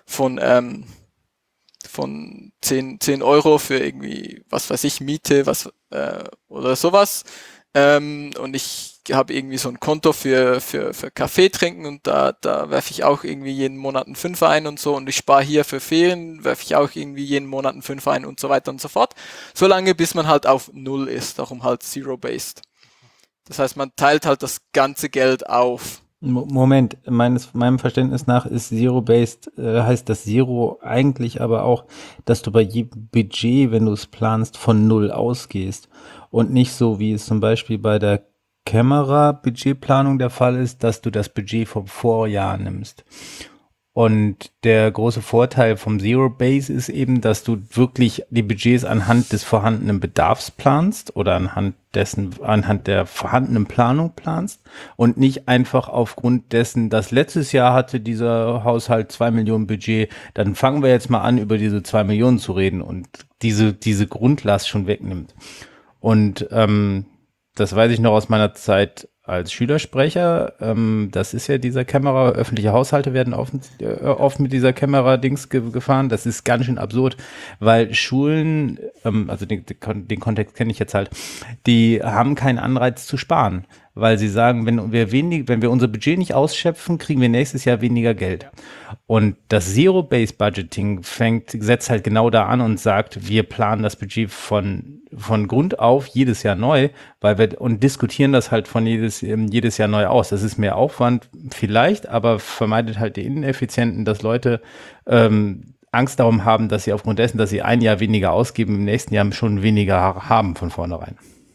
S3: 10 Euro für irgendwie, was weiß ich, Miete, oder sowas. Und ich habe irgendwie so ein Konto für Kaffee trinken und da werfe ich auch irgendwie jeden Monat einen Fünfer ein und so und ich spare hier für Ferien, werfe ich auch irgendwie jeden Monat einen Fünfer ein und so weiter und so fort. Solange bis man halt auf Null ist, darum halt Zero-Based. Das heißt, man teilt halt das ganze Geld auf.
S4: Moment, meinem Verständnis nach ist Zero-Based, heißt das Zero eigentlich aber auch, dass du bei jedem Budget, wenn du es planst, von Null ausgehst und nicht so, wie es zum Beispiel bei der Kamera-Budgetplanung der Fall ist, dass du das Budget vom Vorjahr nimmst. Und der große Vorteil vom Zero Base ist eben, dass du wirklich die Budgets anhand des vorhandenen Bedarfs planst oder anhand der vorhandenen Planung planst und nicht einfach aufgrund dessen, dass letztes Jahr hatte dieser Haushalt 2 Millionen Budget, dann fangen wir jetzt mal an, über diese 2 Millionen zu reden und diese Grundlast schon wegnimmt. Und das weiß ich noch aus meiner Zeit als Schülersprecher. Das ist ja dieser Kamera, öffentliche Haushalte werden oft mit dieser Kamera-Dings gefahren. Das ist ganz schön absurd, weil Schulen, also den Kontext kenne ich jetzt halt, die haben keinen Anreiz zu sparen, weil sie sagen, wenn wir unser Budget nicht ausschöpfen, kriegen wir nächstes Jahr weniger Geld. Und das Zero-Based-Budgeting setzt halt genau da an und sagt, wir planen das Budget von Grund auf jedes Jahr neu, und diskutieren das halt von jedes Jahr neu aus. Das ist mehr Aufwand vielleicht, aber vermeidet halt die Ineffizienten, dass Leute Angst darum haben, dass sie aufgrund dessen, dass sie ein Jahr weniger ausgeben, im nächsten Jahr schon weniger haben von vornherein.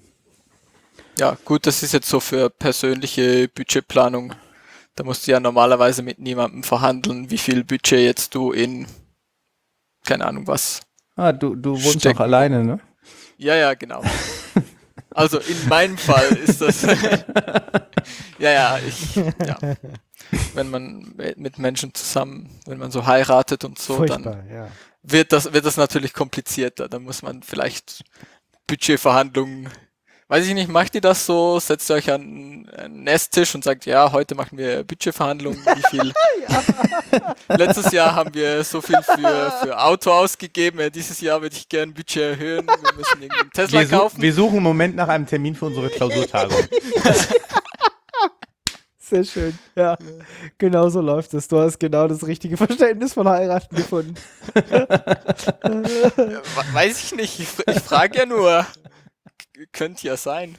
S3: Ja, gut, das ist jetzt so für persönliche Budgetplanung. Da musst du ja normalerweise mit niemandem verhandeln, wie viel Budget jetzt du in, keine Ahnung was.
S4: Du wohnst doch alleine, ne?
S3: Ja, genau. Also in meinem Fall ist das, ja, wenn man mit Menschen zusammen, wenn man so heiratet und so,
S2: furchtbar,
S3: dann
S2: ja.
S3: wird das natürlich komplizierter. Da muss man vielleicht Budgetverhandlungen, weiß ich nicht, macht ihr das so? Setzt ihr euch an einen Esstisch und sagt, ja, heute machen wir Budgetverhandlungen, wie viel? Letztes Jahr haben wir so viel für Auto ausgegeben, dieses Jahr würde ich gerne Budget erhöhen, wir müssen irgendwie einen Tesla kaufen.
S4: Wir suchen im Moment nach einem Termin für unsere Klausurtagung.
S2: Sehr schön, ja. Genau so läuft es. Du hast genau das richtige Verständnis von Heiraten gefunden.
S3: Weiß ich nicht, ich frage ja nur. Könnte ja sein.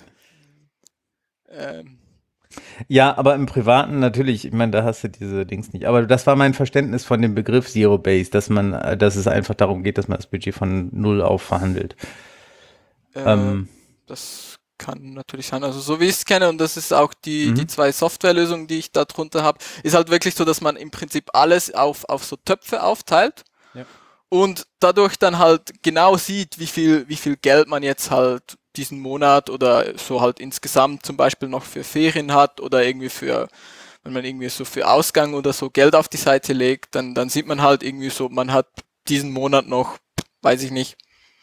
S4: Ja, aber im Privaten natürlich, ich meine, da hast du diese Dings nicht. Aber das war mein Verständnis von dem Begriff Zero Base, dass es einfach darum geht, dass man das Budget von Null auf verhandelt.
S3: Das kann natürlich sein. Also so wie ich es kenne, und das ist auch die zwei Softwarelösungen, die ich da drunter habe, ist halt wirklich so, dass man im Prinzip alles auf so Töpfe aufteilt. Ja. Und dadurch dann halt genau sieht, wie viel Geld man jetzt halt diesen Monat oder so halt insgesamt zum Beispiel noch für Ferien hat oder irgendwie wenn man irgendwie so für Ausgang oder so Geld auf die Seite legt, dann sieht man halt irgendwie so, man hat diesen Monat noch, weiß ich nicht,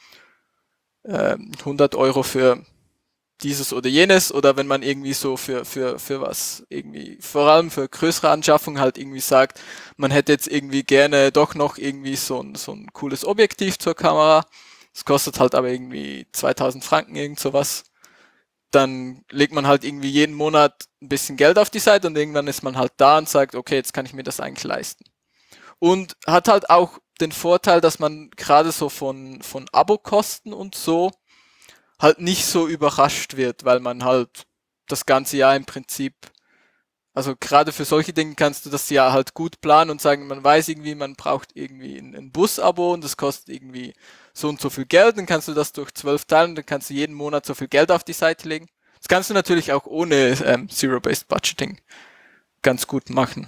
S3: 100 Euro für dieses oder jenes, oder wenn man irgendwie so für was irgendwie, vor allem für größere Anschaffungen halt irgendwie sagt, man hätte jetzt irgendwie gerne doch noch irgendwie so ein cooles Objektiv zur Kamera, Es kostet halt aber irgendwie 2000 Franken, irgend sowas. Dann legt man halt irgendwie jeden Monat ein bisschen Geld auf die Seite und irgendwann ist man halt da und sagt, okay, jetzt kann ich mir das eigentlich leisten. Und hat halt auch den Vorteil, dass man gerade so von Abokosten und so halt nicht so überrascht wird, weil man halt das ganze Jahr im Prinzip, also gerade für solche Dinge kannst du das Jahr halt gut planen und sagen, man weiß irgendwie, man braucht irgendwie ein Bus-Abo und das kostet irgendwie so und so viel Geld, dann kannst du das durch 12 teilen und dann kannst du jeden Monat so viel Geld auf die Seite legen. Das kannst du natürlich auch ohne Zero-Based Budgeting ganz gut machen.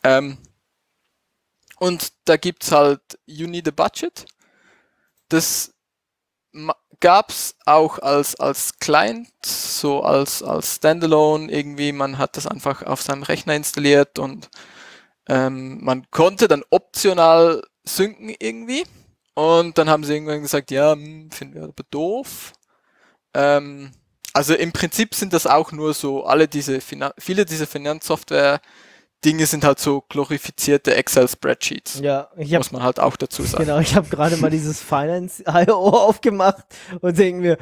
S3: Und da gibt's halt You Need a Budget. Das gab's auch als Client, so als Standalone irgendwie. Man hat das einfach auf seinem Rechner installiert und man konnte dann optional synken irgendwie. Und dann haben sie irgendwann gesagt, ja, finden wir aber doof. Also im Prinzip sind das auch nur so, viele dieser Finanzsoftware-Dinge sind halt so glorifizierte Excel-Spreadsheets.
S2: Ja,
S3: muss man halt auch dazu sagen.
S2: Genau, ich habe gerade mal dieses Finance.io aufgemacht und denke mir,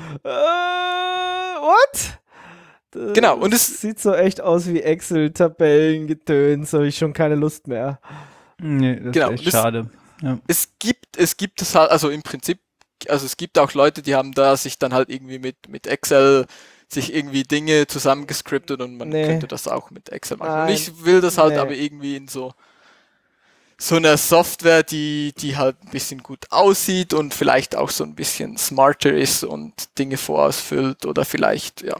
S2: what?
S3: Genau, und es
S2: sieht so echt aus wie Excel-Tabellen, Gedöns, habe ich schon keine Lust mehr.
S4: Nee, das
S3: Genau,
S4: ist echt schade. Ja.
S3: es gibt es halt, also im Prinzip, also es gibt auch Leute, die haben da sich dann halt irgendwie mit Excel sich irgendwie Dinge zusammengescriptet und man könnte das auch mit Excel machen. Und ich will das halt aber irgendwie in so einer Software, die halt ein bisschen gut aussieht und vielleicht auch so ein bisschen smarter ist und Dinge vorausfüllt oder vielleicht, ja,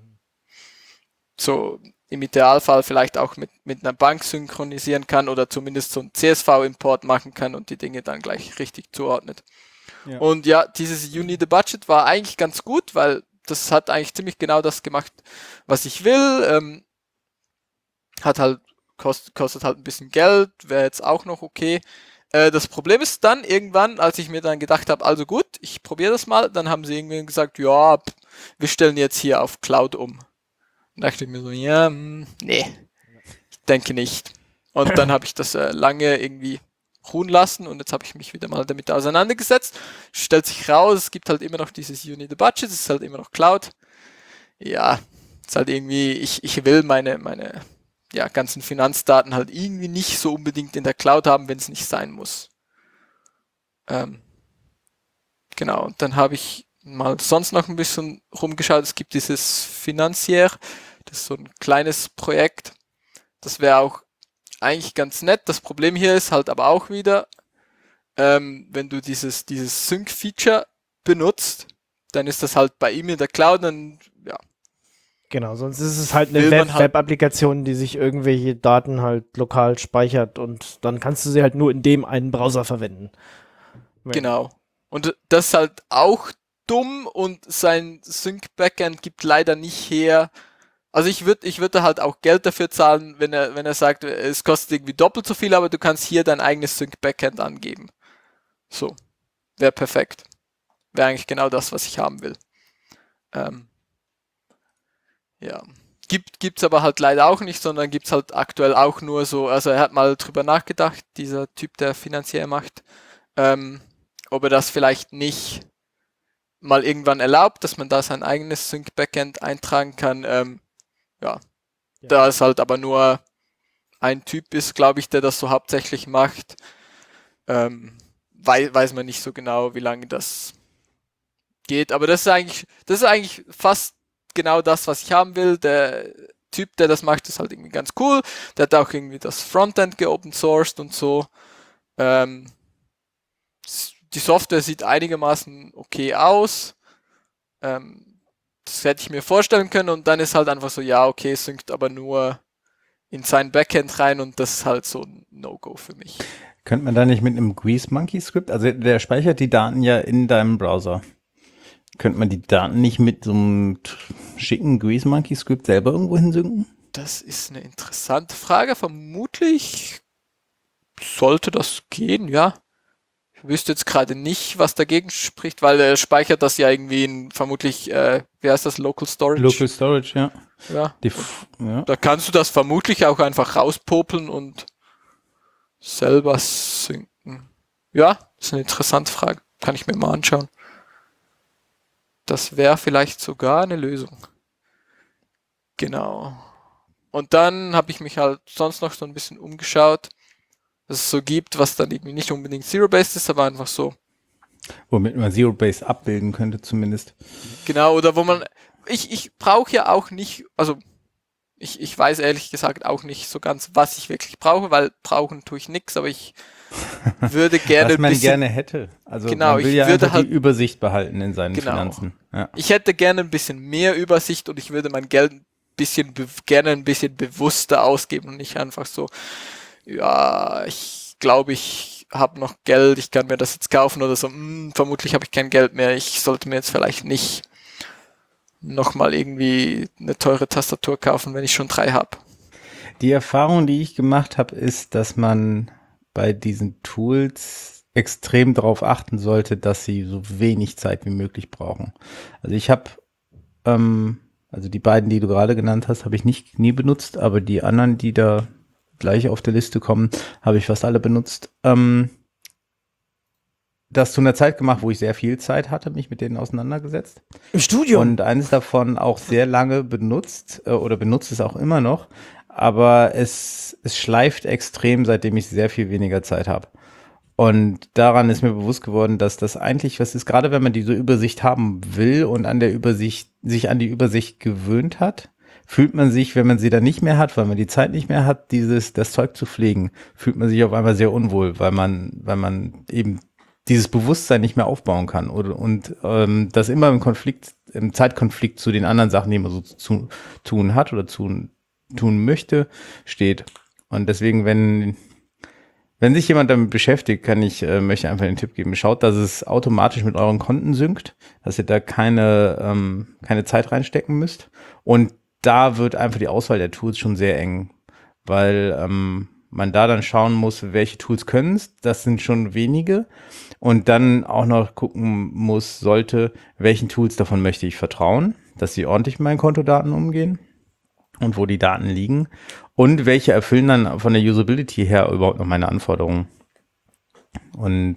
S3: so im Idealfall vielleicht auch mit einer Bank synchronisieren kann oder zumindest so einen CSV-Import machen kann und die Dinge dann gleich richtig zuordnet. Ja. Und ja, dieses You Need a Budget war eigentlich ganz gut, weil das hat eigentlich ziemlich genau das gemacht, was ich will. Hat halt kostet halt ein bisschen Geld, wäre jetzt auch noch okay. Das Problem ist dann irgendwann, als ich mir dann gedacht habe, also gut, ich probiere das mal, dann haben sie irgendwie gesagt, ja, wir stellen jetzt hier auf Cloud um. Dann dachte ich mir so, ja, nee, ich denke nicht. Und dann habe ich das lange irgendwie ruhen lassen und jetzt habe ich mich wieder mal damit auseinandergesetzt. Stellt sich raus, es gibt halt immer noch dieses You Need a Budget, es ist halt immer noch Cloud. Ja, es ist halt irgendwie, ich will meine ganzen Finanzdaten halt irgendwie nicht so unbedingt in der Cloud haben, wenn es nicht sein muss. Genau, und dann habe ich mal sonst noch ein bisschen rumgeschaut. Es gibt dieses Financier, das ist so ein kleines Projekt. Das wäre auch eigentlich ganz nett. Das Problem hier ist halt aber auch wieder, wenn du dieses Sync-Feature benutzt, dann ist das halt bei ihm in der Cloud, dann ja.
S2: Genau, sonst ist es halt eine Web-Applikation, die sich irgendwelche Daten halt lokal speichert und dann kannst du sie halt nur in dem einen Browser verwenden.
S3: Genau. Und das ist halt auch dumm und sein Sync-Backend gibt leider nicht her. Also ich würde halt auch Geld dafür zahlen, wenn er sagt, es kostet irgendwie doppelt so viel, aber du kannst hier dein eigenes Sync-Backend angeben. So. Wäre perfekt. Wäre eigentlich genau das, was ich haben will. Ja. Gibt's aber halt leider auch nicht, sondern gibt's halt aktuell auch nur so, also er hat mal drüber nachgedacht, dieser Typ, der Finanzier macht, ob er das vielleicht nicht mal irgendwann erlaubt, dass man da sein eigenes Sync-Backend eintragen kann. Da es halt aber nur ein Typ ist, glaube ich, der das so hauptsächlich macht, weiß man nicht so genau, wie lange das geht. Aber das ist eigentlich fast genau das, was ich haben will. Der Typ, der das macht, ist halt irgendwie ganz cool. Der hat auch irgendwie das Frontend geopen-sourced und so. Die Software sieht einigermaßen okay aus. Das hätte ich mir vorstellen können und dann ist halt einfach so, ja, okay, synkt aber nur in sein Backend rein und das ist halt so ein No-Go für mich.
S4: Könnte man da nicht mit einem Greasemonkey-Script, also der speichert die Daten ja in deinem Browser. Könnte man die Daten nicht mit so einem schicken Greasemonkey-Script selber irgendwo hinsynken?
S3: Das ist eine interessante Frage. Vermutlich sollte das gehen, ja. Ich wüsste jetzt gerade nicht, was dagegen spricht, weil er speichert das ja irgendwie in vermutlich, wie heißt das, Local Storage?
S4: Local Storage, ja.
S3: Ja. Da kannst du das vermutlich auch einfach rauspopeln und selber synken. Ja, das ist eine interessante Frage. Kann ich mir mal anschauen. Das wäre vielleicht sogar eine Lösung. Genau. Und dann habe ich mich halt sonst noch so ein bisschen umgeschaut, was es so gibt, was dann irgendwie nicht unbedingt Zero-Based ist, aber einfach so.
S4: Womit man Zero-Base abbilden könnte zumindest.
S3: Genau, oder wo man, ich brauche ja auch nicht, also ich weiß ehrlich gesagt auch nicht so ganz, was ich wirklich brauche, weil brauchen tue ich nichts, aber ich würde gerne
S4: was man
S3: ein bisschen,
S4: gerne hätte. Also
S3: genau,
S4: man will
S3: ich
S4: ja
S3: würde
S4: einfach
S3: halt,
S4: die Übersicht behalten in seinen
S3: genau.
S4: Finanzen. Ja.
S3: Ich hätte gerne ein bisschen mehr Übersicht und ich würde mein Geld gerne ein bisschen bewusster ausgeben und nicht einfach so, ja, ich glaube, ich habe noch Geld, ich kann mir das jetzt kaufen oder so, vermutlich habe ich kein Geld mehr, ich sollte mir jetzt vielleicht nicht nochmal irgendwie eine teure Tastatur kaufen, wenn ich schon 3 habe.
S4: Die Erfahrung, die ich gemacht habe, ist, dass man bei diesen Tools extrem darauf achten sollte, dass sie so wenig Zeit wie möglich brauchen. Also ich habe, also die beiden, die du gerade genannt hast, habe ich nie benutzt, aber die anderen, die da gleich auf der Liste kommen, habe ich fast alle benutzt. Das zu einer Zeit gemacht, wo ich sehr viel Zeit hatte, mich mit denen auseinandergesetzt.
S2: Im Studium?
S4: Und eines davon auch sehr lange benutzt oder benutzt es auch immer noch, aber es schleift extrem, seitdem ich sehr viel weniger Zeit habe. Und daran ist mir bewusst geworden, dass das eigentlich was ist, gerade wenn man diese Übersicht haben will und sich an die Übersicht gewöhnt hat, fühlt man sich, wenn man sie dann nicht mehr hat, weil man die Zeit nicht mehr hat, das Zeug zu pflegen, fühlt man sich auf einmal sehr unwohl, weil man eben dieses Bewusstsein nicht mehr aufbauen kann und das immer im Zeitkonflikt zu den anderen Sachen, die man so zu tun hat oder tun möchte, steht. Und deswegen, wenn sich jemand damit beschäftigt, möchte ich einfach den Tipp geben, schaut, dass es automatisch mit euren Konten synkt, dass ihr da keine Zeit reinstecken müsst. Und da wird einfach die Auswahl der Tools schon sehr eng, weil man da dann schauen muss, welche Tools können es, das sind schon wenige, und dann auch noch gucken sollte, welchen Tools davon möchte ich vertrauen, dass sie ordentlich mit meinen Kontodaten umgehen und wo die Daten liegen und welche erfüllen dann von der Usability her überhaupt noch meine Anforderungen. Und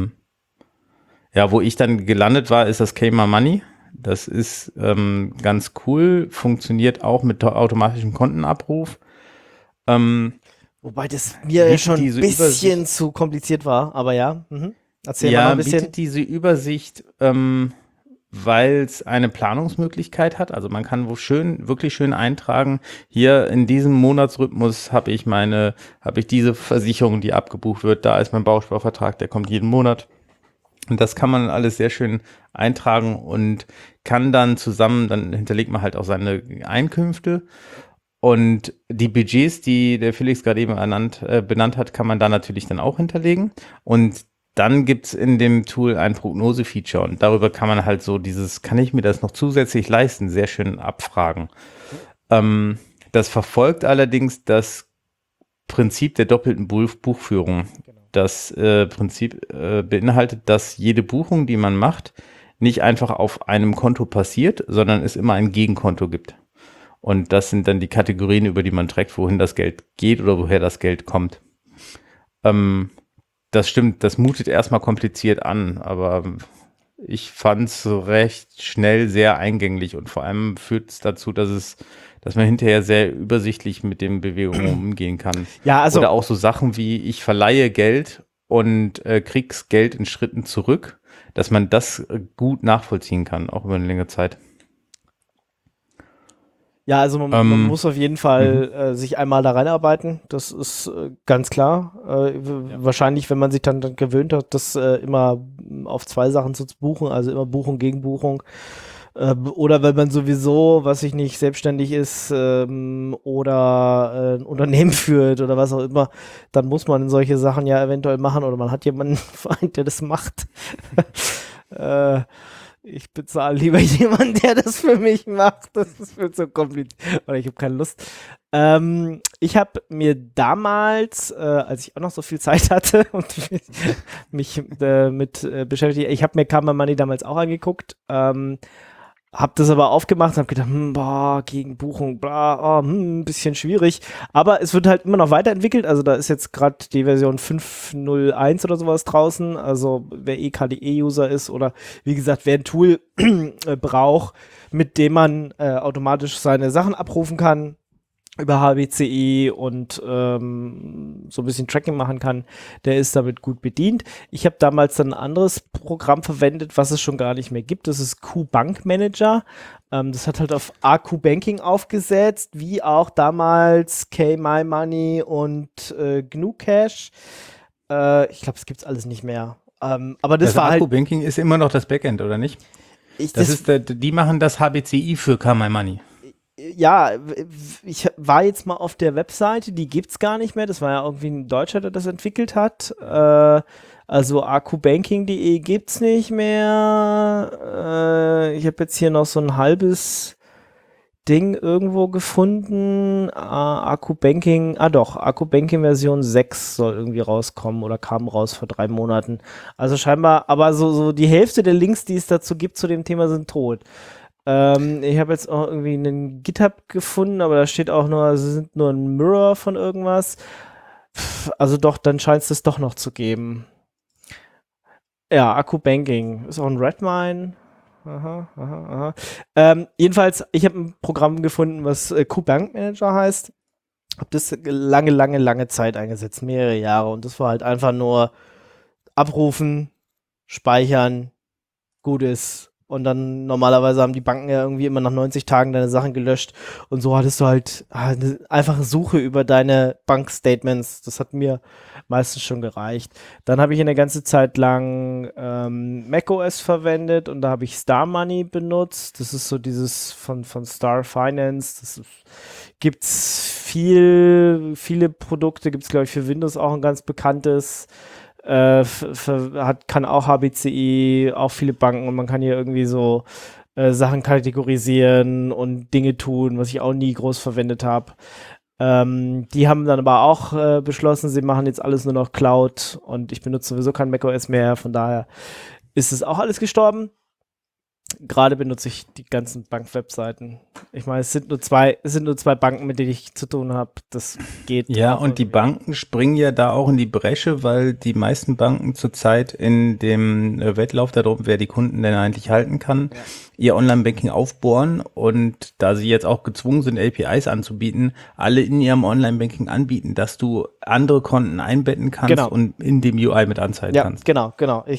S4: wo ich dann gelandet war, ist das Kma Money. Das ist ganz cool, funktioniert auch mit automatischem Kontenabruf.
S2: Wobei das mir schon ein bisschen zu kompliziert war, aber ja. Erzähl mal noch ein bisschen.
S4: Bietet diese Übersicht, weil es eine Planungsmöglichkeit hat. Also man kann wirklich schön eintragen, hier in diesem Monatsrhythmus habe ich diese Versicherung, die abgebucht wird, da ist mein Bausparvertrag, der kommt jeden Monat. Und das kann man alles sehr schön eintragen und kann dann hinterlegt man halt auch seine Einkünfte. Und die Budgets, die der Felix gerade eben benannt hat, kann man da natürlich dann auch hinterlegen. Und dann gibt's in dem Tool ein Prognose-Feature und darüber kann man halt so kann ich mir das noch zusätzlich leisten, sehr schön abfragen. Das verfolgt allerdings das Prinzip der doppelten Buchführung. Das Prinzip beinhaltet, dass jede Buchung, die man macht, nicht einfach auf einem Konto passiert, sondern es immer ein Gegenkonto gibt. Und das sind dann die Kategorien, über die man trägt, wohin das Geld geht oder woher das Geld kommt. Das stimmt, das mutet erstmal kompliziert an, aber ich fand es recht schnell sehr eingänglich und vor allem führt es dazu, dass man hinterher sehr übersichtlich mit den Bewegungen umgehen kann.
S2: Ja, also
S4: oder auch so Sachen wie, ich verleihe Geld und krieg's Geld in Schritten zurück, dass man das gut nachvollziehen kann, auch über eine längere Zeit.
S2: Ja, also man muss auf jeden Fall sich einmal da reinarbeiten, das ist ganz klar. Wahrscheinlich, wenn man sich dann gewöhnt hat, das immer auf 2 Sachen zu buchen, also immer Buchung gegen Buchung. Oder wenn man sowieso, was ich nicht, selbstständig ist oder ein Unternehmen führt oder was auch immer, dann muss man solche Sachen ja eventuell machen oder man hat jemanden, der das macht. Ich bezahle lieber jemanden, der das für mich macht. Das ist mir zu kompliziert. Oder ich habe keine Lust. Ich habe mir damals, als ich auch noch so viel Zeit hatte und mich mit beschäftigt, ich habe mir Kma Money damals auch angeguckt. Hab das aber aufgemacht und hab gedacht, boah, gegen Buchung, bla, ein bisschen schwierig. Aber es wird halt immer noch weiterentwickelt. Also da ist jetzt gerade die Version 5.01 oder sowas draußen. Also wer KDE-User ist oder wie gesagt, wer ein Tool braucht, mit dem man automatisch seine Sachen abrufen kann über HBCI und so ein bisschen Tracking machen kann, der ist damit gut bedient. Ich habe damals dann ein anderes Programm verwendet, was es schon gar nicht mehr gibt. Das ist Q-Bank Manager. Das hat halt auf AQ Banking aufgesetzt, wie auch damals KMyMoney und GNU Cash. Ich glaube, es gibt's alles nicht mehr. Aber das war halt.
S4: AQ Banking ist immer noch das Backend, oder nicht? Die machen das HBCI für KMyMoney.
S2: Ja, ich war jetzt mal auf der Webseite, die gibt's gar nicht mehr. Das war ja irgendwie ein Deutscher, der das entwickelt hat. Also aqbanking.de gibt's nicht mehr. Ich habe jetzt hier noch so ein halbes Ding irgendwo gefunden. AQBanking, AQBanking Version 6 soll irgendwie rauskommen oder kam raus vor 3 Monaten. Also scheinbar, aber so die Hälfte der Links, die es dazu gibt zu dem Thema, sind tot. Ich habe jetzt auch irgendwie einen GitHub gefunden, aber da steht auch nur, sie sind nur ein Mirror von irgendwas. Also doch, dann scheint es das doch noch zu geben. Ja, AQBanking ist auch ein Redmine. Aha. Jedenfalls, ich habe ein Programm gefunden, was Q-Bank Manager heißt. Habe das lange Zeit eingesetzt, mehrere Jahre. Und das war halt einfach nur abrufen, speichern, gut ist. Und dann normalerweise haben die Banken ja irgendwie immer nach 90 Tagen deine Sachen gelöscht. Und so hattest du halt eine einfache Suche über deine Bankstatements. Das hat mir meistens schon gereicht. Dann habe ich eine ganze Zeit lang macOS verwendet und da habe ich Star Money benutzt. Das ist so dieses von Star Finance. Gibt's viele Produkte. Gibt's, glaube ich, für Windows auch ein ganz bekanntes. Kann auch HBCI, auch viele Banken und man kann hier irgendwie so Sachen kategorisieren und Dinge tun, was ich auch nie groß verwendet habe. Die haben dann aber auch beschlossen, sie machen jetzt alles nur noch Cloud und ich benutze sowieso kein macOS mehr, von daher ist es auch alles gestorben. Gerade benutze ich die ganzen Bank-Webseiten. Ich meine, es sind nur zwei Banken, mit denen ich zu tun habe. Das geht.
S4: Ja, und die Banken springen ja da auch in die Bresche, weil die meisten Banken zurzeit in dem Wettlauf darum, wer die Kunden denn eigentlich halten kann, ihr Online-Banking aufbohren. Und da sie jetzt auch gezwungen sind, APIs anzubieten, alle in ihrem Online-Banking anbieten, dass du andere Konten einbetten kannst und in dem UI mit anzeigen kannst.
S2: Genau.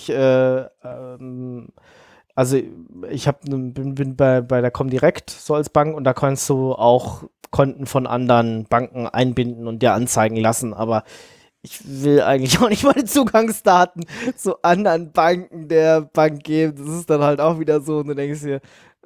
S2: Also ich bin bei der Comdirect so als Bank und da kannst du auch Konten von anderen Banken einbinden und dir anzeigen lassen, aber ich will eigentlich auch nicht meine Zugangsdaten zu anderen Banken der Bank geben. Das ist dann halt auch wieder so und du denkst dir,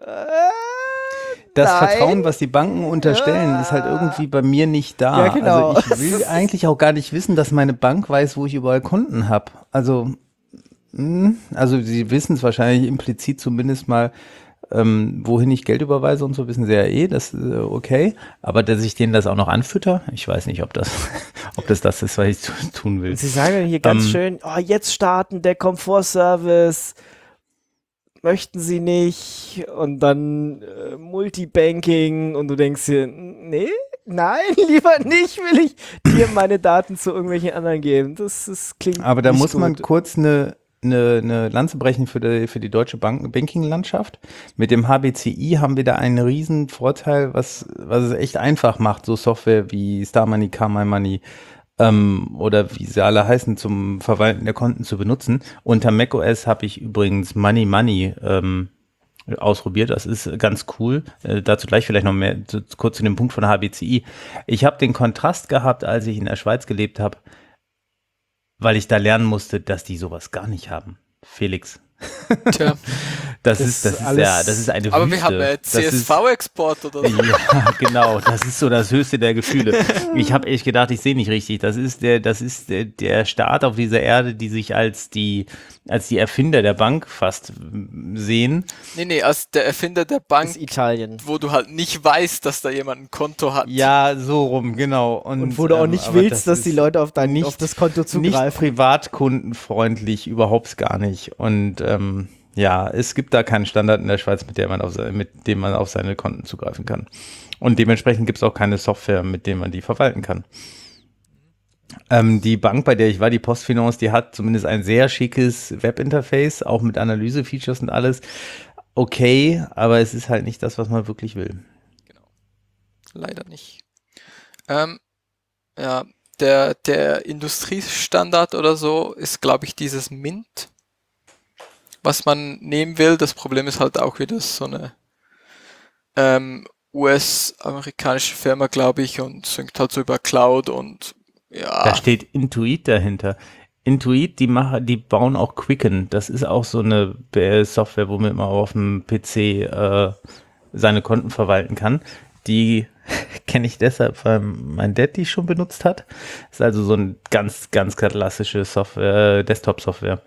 S4: das Vertrauen, was die Banken unterstellen, ist halt irgendwie bei mir nicht da.
S2: Ja, genau.
S4: Also ich will eigentlich auch gar nicht wissen, dass meine Bank weiß, wo ich überall Konten habe. Also sie wissen es wahrscheinlich implizit zumindest mal, wohin ich Geld überweise und so, wissen sie ja das ist okay. Aber dass ich denen das auch noch anfütter, ich weiß nicht, ob das ist, was ich tun will.
S2: Sie sagen dann hier ganz schön, jetzt starten der Komfortservice, möchten sie nicht und dann Multibanking und du denkst dir, nein, lieber nicht, will ich dir meine Daten zu irgendwelchen anderen geben. Das klingt
S4: aber da
S2: nicht
S4: muss man
S2: gut.
S4: kurz eine Lanze brechen für die deutsche Banking-Landschaft. Mit dem HBCI haben wir da einen riesen Vorteil, was es echt einfach macht, so Software wie Star Money, KMyMoney oder wie sie alle heißen, zum Verwalten der Konten zu benutzen. Unter macOS habe ich übrigens Money ausprobiert. Das ist ganz cool. Dazu gleich vielleicht noch mehr, kurz zu dem Punkt von HBCI. Ich habe den Kontrast gehabt, als ich in der Schweiz gelebt habe, weil ich da lernen musste, dass die sowas gar nicht haben. Felix.
S3: Tja.
S4: Das ist eine Wüste.
S3: Aber wir haben CSV-Export oder so.
S4: Ja, genau. Das ist so das höchste der Gefühle. Ich habe echt gedacht, ich sehe nicht richtig. Das ist der Staat auf dieser Erde, die sich als die Erfinder der Bank fast sehen.
S3: Nee, als der Erfinder der Bank.
S2: Das ist Italien.
S3: Wo du halt nicht weißt, dass da jemand ein Konto hat.
S4: Ja, so rum, genau. Und
S2: wo du auch nicht willst, dass die Leute auf das Konto zugreifen.
S4: Nicht privatkundenfreundlich, überhaupt gar nicht. Und Ja, es gibt da keinen Standard in der Schweiz, mit dem man auf seine Konten zugreifen kann. Und dementsprechend gibt es auch keine Software, mit der man die verwalten kann. Die Bank, bei der ich war, die Postfinance, die hat zumindest ein sehr schickes Webinterface, auch mit Analyse-Features und alles. Okay, aber es ist halt nicht das, was man wirklich will.
S3: Genau. Leider nicht. Ja, der Industriestandard oder so ist, glaube ich, dieses Mint, was man nehmen will. Das Problem ist halt auch wieder so eine US-amerikanische Firma, glaube ich, und synkt halt so über Cloud und
S4: Da
S3: ja,
S4: steht Intuit dahinter. Intuit, die bauen auch Quicken. Das ist auch so eine Software, womit man auf dem PC seine Konten verwalten kann. Die kenne ich deshalb, weil mein Dad die schon benutzt hat. Ist also so ein ganz, ganz klassische Software, Desktop-Software.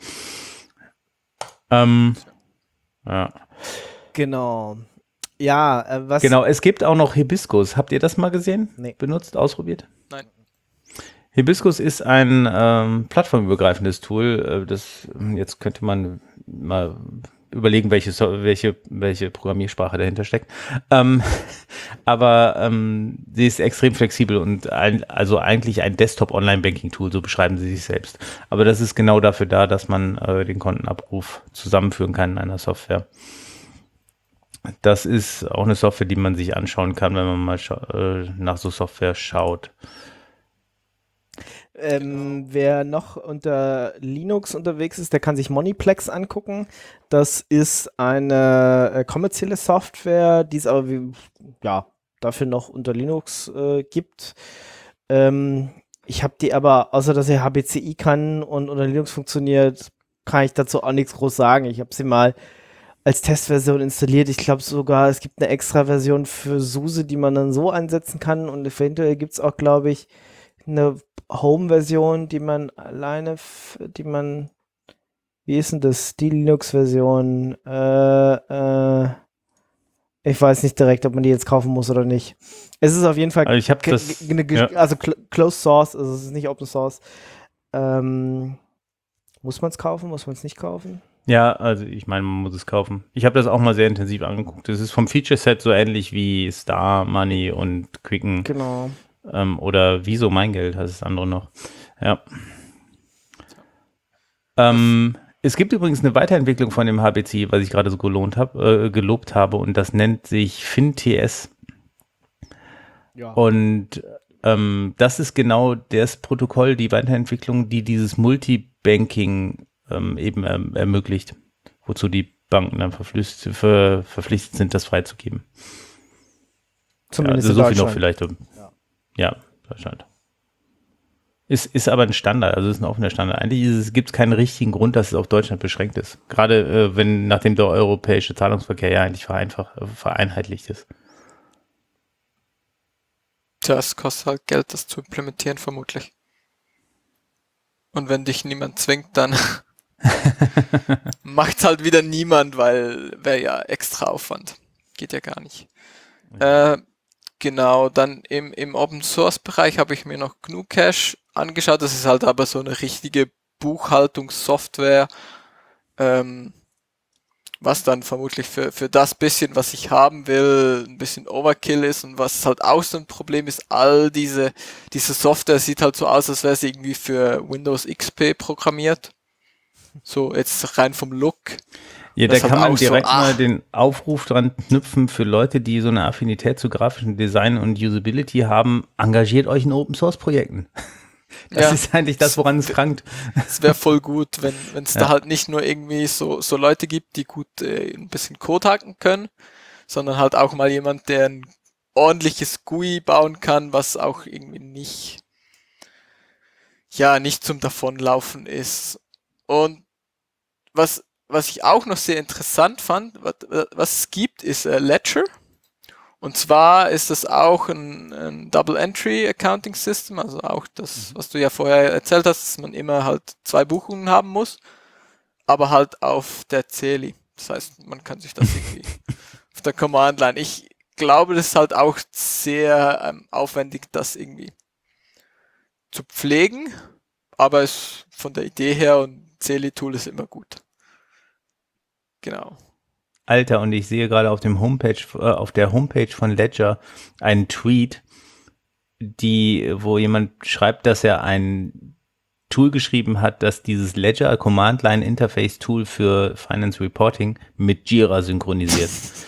S4: Ja.
S2: Genau. Ja, was.
S4: Genau, es gibt auch noch Hibiscus. Habt ihr das mal gesehen?
S2: Nee.
S4: Benutzt, ausprobiert?
S3: nein.
S4: Hibiscus ist ein plattformübergreifendes Tool. Jetzt könnte man mal überlegen, welche Programmiersprache dahinter steckt. Aber sie ist extrem flexibel und also eigentlich ein Desktop-Online-Banking-Tool, so beschreiben sie sich selbst. Aber das ist genau dafür da, dass man den Kontenabruf zusammenführen kann in einer Software. Das ist auch eine Software, die man sich anschauen kann, wenn man mal nach so Software schaut.
S2: Wer noch unter Linux unterwegs ist, der kann sich Moniplex angucken. Das ist eine kommerzielle Software, die es aber dafür noch unter Linux gibt. Ich habe die aber, außer dass sie HBCI kann und unter Linux funktioniert, kann ich dazu auch nichts groß sagen. Ich habe sie mal als Testversion installiert. Ich glaube sogar, es gibt eine extra Version für SUSE, die man dann so einsetzen kann. Und eventuell gibt es auch, glaube ich, eine Home-Version, wie ist denn das? Die Linux-Version, ich weiß nicht direkt, ob man die jetzt kaufen muss oder nicht. Es ist auf jeden Fall
S4: Also ich habe das,
S2: also Closed Source, also es ist nicht Open Source. Muss man es kaufen? Muss man es nicht kaufen?
S4: ja, also ich meine, man muss es kaufen. Ich habe das auch mal sehr intensiv angeguckt. Es ist vom Feature-Set so ähnlich wie Star, Money und Quicken.
S2: Genau.
S4: Oder Wieso mein Geld heißt das andere noch. Ja. Es gibt übrigens eine Weiterentwicklung von dem HBC, was ich gerade so gelobt habe, und das nennt sich FinTS.
S2: Ja.
S4: Und das ist genau das Protokoll, die Weiterentwicklung, die dieses Multibanking eben ermöglicht, wozu die Banken dann verpflichtet sind, das freizugeben.
S2: Zumindest
S4: also
S2: in
S4: so viel noch
S2: Deutschland.
S4: vielleicht. Ja, Deutschland. Ist aber ein Standard, also ist ein offener Standard. Eigentlich gibt es keinen richtigen Grund, dass es auf Deutschland beschränkt ist. Gerade nachdem der europäische Zahlungsverkehr ja eigentlich vereinheitlicht ist.
S3: Tja, es kostet halt Geld, das zu implementieren, vermutlich. Und wenn dich niemand zwingt, dann macht's halt wieder niemand, weil wäre ja extra Aufwand. Geht ja gar nicht. Genau, dann im Open Source Bereich habe ich mir noch GNU Cache angeschaut. Das ist halt aber so eine richtige Buchhaltungssoftware, was dann vermutlich für das bisschen, was ich haben will, ein bisschen Overkill ist, und was halt auch so ein Problem ist, all diese Software sieht halt so aus, als wäre sie irgendwie für Windows XP programmiert. So jetzt rein vom Look.
S4: Ja, da
S3: Das ist
S4: kann
S3: halt
S4: man
S3: auch so,
S4: direkt mal den Aufruf dran knüpfen für Leute, die so eine Affinität zu grafischem Design und Usability haben. Engagiert euch in Open Source Projekten. Das ist eigentlich das, woran es krankt.
S3: Es wäre voll gut, wenn es da halt nicht nur irgendwie so Leute gibt, die gut ein bisschen Code hacken können, sondern halt auch mal jemand, der ein ordentliches GUI bauen kann, was auch irgendwie nicht zum Davonlaufen ist. Und was ich auch noch sehr interessant fand, was es gibt, ist Ledger. Und zwar ist das auch ein Double-Entry-Accounting-System, also auch das, was du ja vorher erzählt hast, dass man immer halt 2 Buchungen haben muss, aber halt auf der CELI. Das heißt, man kann sich das irgendwie auf der Command-Line. Ich glaube, das ist halt auch sehr aufwendig, das irgendwie zu pflegen, aber es von der Idee her, und CELI-Tool ist immer gut. Genau.
S4: Alter, und ich sehe gerade auf der Homepage von Ledger einen Tweet, wo jemand schreibt, dass er ein Tool geschrieben hat, das dieses Ledger Command-Line-Interface-Tool für Finance Reporting mit Jira synchronisiert.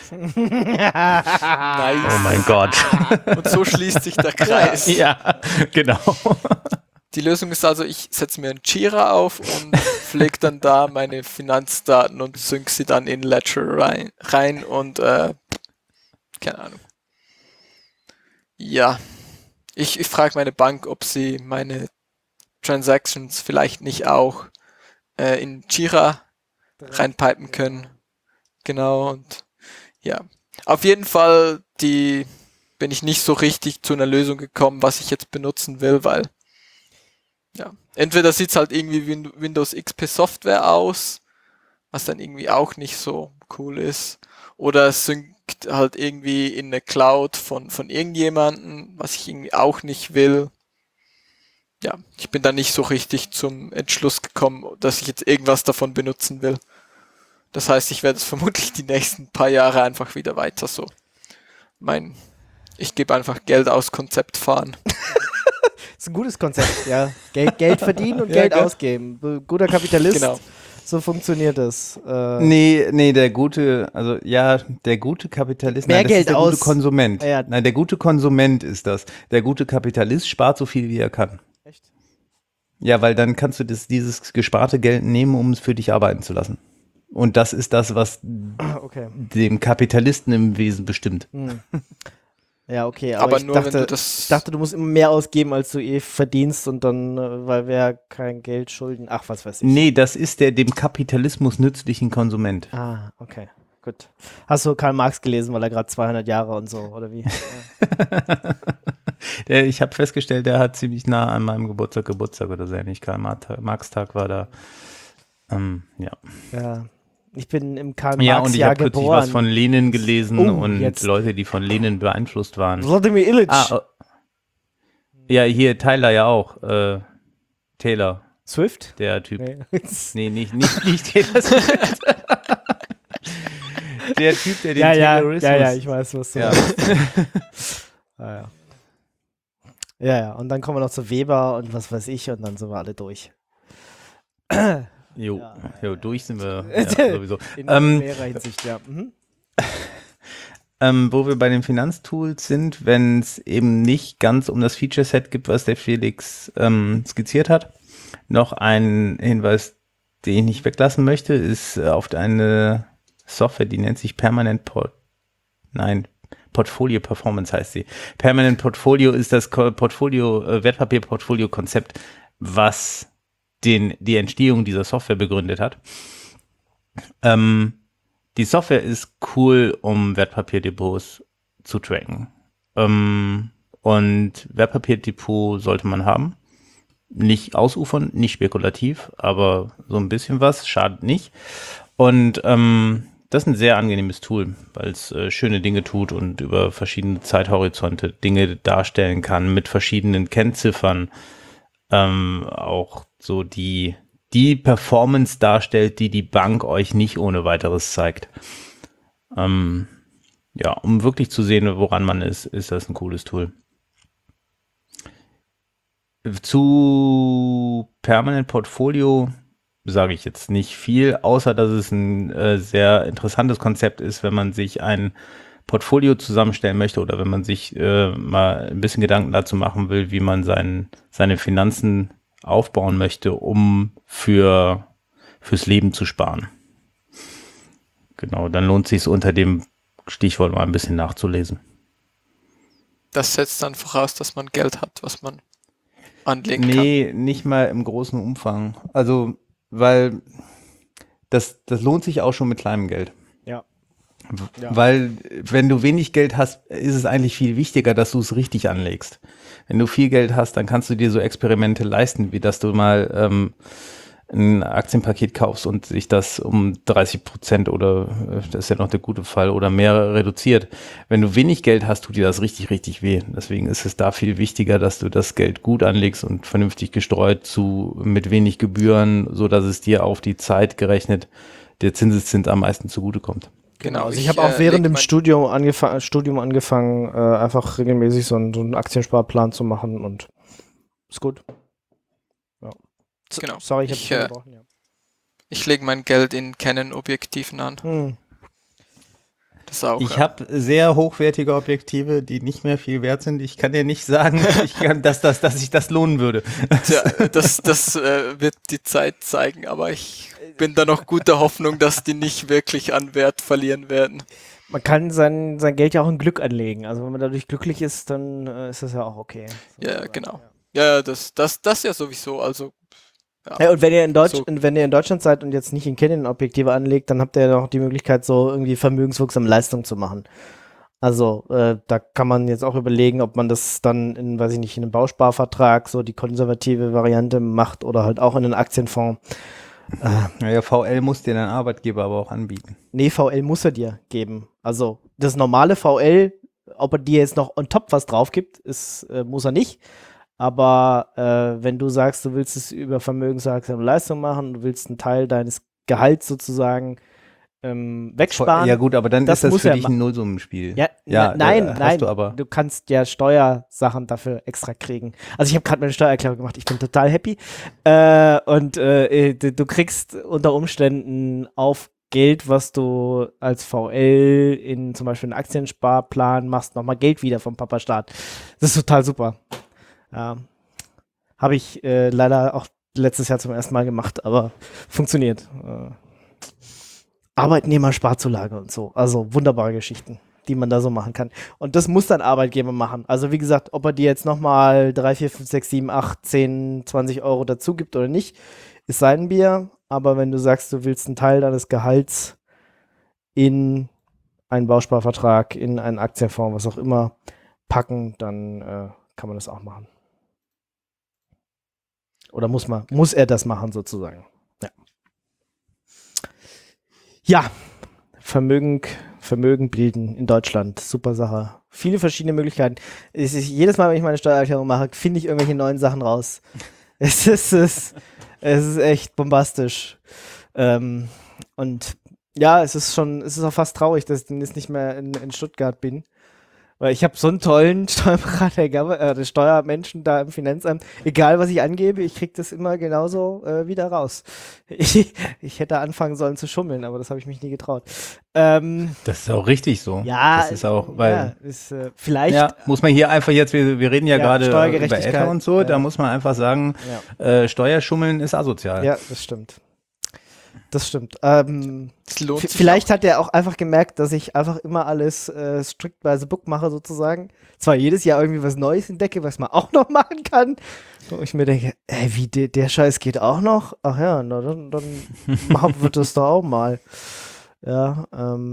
S3: Nice.
S4: Oh mein Gott.
S3: Und so schließt sich der Kreis.
S4: Ja, genau.
S3: Die Lösung ist also, ich setze mir ein Jira auf und pflege dann da meine Finanzdaten und sync sie dann in Ledger rein und keine Ahnung. Ja, ich frage meine Bank, ob sie meine Transactions vielleicht nicht auch in Jira reinpipen können. Genau, und ja. Auf jeden Fall bin ich nicht so richtig zu einer Lösung gekommen, was ich jetzt benutzen will, weil ja, entweder sieht es halt irgendwie wie Windows XP Software aus, was dann irgendwie auch nicht so cool ist, oder es synkt halt irgendwie in eine Cloud von irgendjemandem, was ich irgendwie auch nicht will. Ja, ich bin da nicht so richtig zum Entschluss gekommen, dass ich jetzt irgendwas davon benutzen will. Das heißt, ich werde es vermutlich die nächsten paar Jahre einfach wieder weiter so. Ich gebe einfach Geld aus Konzept fahren.
S2: Das ist ein gutes Konzept, ja. Geld verdienen und Geld ausgeben. Guter Kapitalist.
S3: Genau.
S2: So funktioniert das.
S4: Nee, der gute Kapitalist,
S2: Mehr
S4: nein, das
S2: Geld
S4: ist der
S2: aus.
S4: gute Konsument.
S2: Ja.
S4: Nein, der gute Konsument ist das. Der gute Kapitalist spart so viel, wie er kann.
S2: Echt?
S4: Ja, weil dann kannst du dieses gesparte Geld nehmen, um es für dich arbeiten zu lassen. Und das ist das, was
S2: Okay.
S4: den Kapitalisten im Wesen bestimmt.
S2: Ja, okay,
S3: Aber
S2: ich
S3: nur,
S2: dachte,
S3: wenn du das-
S2: ich dachte, du musst immer mehr ausgeben, als du verdienst und dann, weil wir kein Geld schulden. Ach, was weiß ich.
S4: Nee, das ist der dem Kapitalismus nützlichen Konsument.
S2: Ah, okay, gut. Hast du Karl Marx gelesen, weil er gerade 200 Jahre und so, oder wie?
S4: Ich habe festgestellt, der hat ziemlich nah an meinem Geburtstag oder so ähnlich. Karl-Marx-Tag war da. Ja.
S2: Ja. Ich bin im Karl
S4: Ja, und
S2: Marx
S4: ich
S2: Jahr
S4: habe kürzlich
S2: geboren.
S4: was von Lenin gelesen und
S2: jetzt.
S4: Leute, die von Lenin beeinflusst waren.
S2: Wladimir Ilyich.
S4: Ja, hier Tyler ja auch. Taylor,
S2: Swift?
S4: der Typ.
S2: Nee.
S4: Nee, nicht Taylor Swift. Der Typ, der den
S2: Ja,
S4: Taylorismus.
S2: ich weiß, was du
S4: Ja.
S2: meinst. Ja, und dann kommen wir noch zu Weber und was weiß ich und dann sind wir alle durch.
S4: Jo, durch sind wir sowieso.
S2: In mehrerer Hinsicht, ja.
S4: Wo wir bei den Finanztools sind, wenn es eben nicht ganz um das Feature-Set gibt, was der Felix skizziert hat. Noch ein Hinweis, den ich nicht weglassen möchte, ist auf eine Software, die nennt sich Portfolio Performance heißt sie. Permanent Portfolio ist das Wertpapier-Portfolio-Konzept, was die Entstehung dieser Software begründet hat. Die Software ist cool, um Wertpapierdepots zu tracken. Und Wertpapierdepot sollte man haben. Nicht ausufern, nicht spekulativ, aber so ein bisschen was, schadet nicht. Und das ist ein sehr angenehmes Tool, weil es schöne Dinge tut und über verschiedene Zeithorizonte Dinge darstellen kann mit verschiedenen Kennziffern. Auch so die Performance darstellt, die Bank euch nicht ohne weiteres zeigt. Um wirklich zu sehen, woran man ist das ein cooles Tool. Zu Permanent Portfolio sage ich jetzt nicht viel, außer dass es ein sehr interessantes Konzept ist, wenn man sich ein Portfolio zusammenstellen möchte oder wenn man sich mal ein bisschen Gedanken dazu machen will, wie man seine Finanzen aufbauen möchte, um fürs Leben zu sparen. Genau, dann lohnt es sich unter dem Stichwort mal ein bisschen nachzulesen.
S3: Das setzt dann voraus, dass man Geld hat, was man anlegen kann.
S4: Nee, nicht mal im großen Umfang. Also, weil das lohnt sich auch schon mit kleinem Geld.
S2: Ja.
S4: Weil, wenn du wenig Geld hast, ist es eigentlich viel wichtiger, dass du es richtig anlegst. Wenn du viel Geld hast, dann kannst du dir so Experimente leisten, wie dass du mal ein Aktienpaket kaufst und sich das um 30% oder, das ist ja noch der gute Fall, oder mehr reduziert. Wenn du wenig Geld hast, tut dir das richtig, richtig weh. Deswegen ist es da viel wichtiger, dass du das Geld gut anlegst und vernünftig gestreut mit wenig Gebühren, so dass es dir auf die Zeit gerechnet der Zinseszins am meisten zugutekommt.
S3: Genau.
S2: Also ich habe auch während dem Studium angefangen, einfach regelmäßig so einen Aktiensparplan zu machen und ist gut. Ja.
S3: Genau.
S2: Sorry, ich habe unterbrochen. Ja.
S3: Ich lege mein Geld in Canon-Objektiven an. Das auch,
S4: Ich habe sehr hochwertige Objektive, die nicht mehr viel wert sind. Ich kann dir nicht sagen, dass sich das lohnen würde.
S3: Tja, das wird die Zeit zeigen, aber ich bin da noch guter Hoffnung, dass die nicht wirklich an Wert verlieren werden.
S2: Man kann sein Geld ja auch in Glück anlegen. Also wenn man dadurch glücklich ist, dann ist das ja auch okay.
S3: Ja, genau. Ja, das ja sowieso. Also
S2: ja, und wenn ihr in Deutschland seid und jetzt nicht in Canon-Objektive anlegt, dann habt ihr ja noch die Möglichkeit, so irgendwie vermögenswirksame Leistung zu machen. Also da kann man jetzt auch überlegen, ob man das dann in einem Bausparvertrag, so die konservative Variante macht oder halt auch in einen Aktienfonds.
S4: Naja, VL muss dir dein Arbeitgeber aber auch anbieten.
S2: Nee, VL muss er dir geben. Also das normale VL, ob er dir jetzt noch on top was drauf gibt, muss er nicht. Aber wenn du sagst, du willst es über vermögenswirksame Leistung machen, du willst einen Teil deines Gehalts sozusagen wegsparen.
S4: Ja gut, aber dann
S2: das
S4: ist das
S2: muss
S4: für
S2: er
S4: dich ein Nullsummenspiel.
S2: Ja, nein,
S4: aber
S2: du kannst ja Steuersachen dafür extra kriegen. Also ich habe gerade meine Steuererklärung gemacht, ich bin total happy. Du kriegst unter Umständen auf Geld, was du als VL in zum Beispiel einen Aktiensparplan machst, nochmal Geld wieder vom Papa-Staat. Das ist total super. Habe ich leider auch letztes Jahr zum ersten Mal gemacht, aber funktioniert. Arbeitnehmersparzulage und so. Also wunderbare Geschichten, die man da so machen kann. Und das muss dann Arbeitgeber machen. Also wie gesagt, ob er dir jetzt nochmal 3, 4, 5, 6, 7, 8, 10, 20 Euro dazu gibt oder nicht, ist sein Bier. Aber wenn du sagst, du willst einen Teil deines Gehalts in einen Bausparvertrag, in einen Aktienfonds, was auch immer, packen, dann kann man das auch machen. Oder muss er das machen sozusagen. Ja, Vermögen bilden in Deutschland, super Sache. Viele verschiedene Möglichkeiten. Jedes Mal, wenn ich meine Steuererklärung mache, finde ich irgendwelche neuen Sachen raus. Es ist echt bombastisch. Und ja, es ist auch fast traurig, dass ich jetzt nicht mehr in Stuttgart bin. Weil ich habe so einen tollen Steuerberater, Steuermenschen da im Finanzamt. Egal, was ich angebe, ich kriege das immer genauso wieder raus. Ich hätte anfangen sollen zu schummeln, aber das habe ich mich nie getraut.
S4: das ist auch richtig so.
S2: Ja,
S4: das ist auch, weil
S2: vielleicht.
S4: Ja, muss man hier einfach jetzt, wir reden ja gerade über Ether und so, da muss man einfach sagen, Steuerschummeln ist asozial.
S2: Ja, das stimmt.
S3: Lohnt sich
S2: Vielleicht hat er auch einfach gemerkt, dass ich einfach immer alles strict by the book mache sozusagen. Zwar jedes Jahr irgendwie was Neues entdecke, was man auch noch machen kann. Und ich mir denke, wie der Scheiß geht auch noch? Ach ja, na, dann machen wir das doch auch mal. Ja,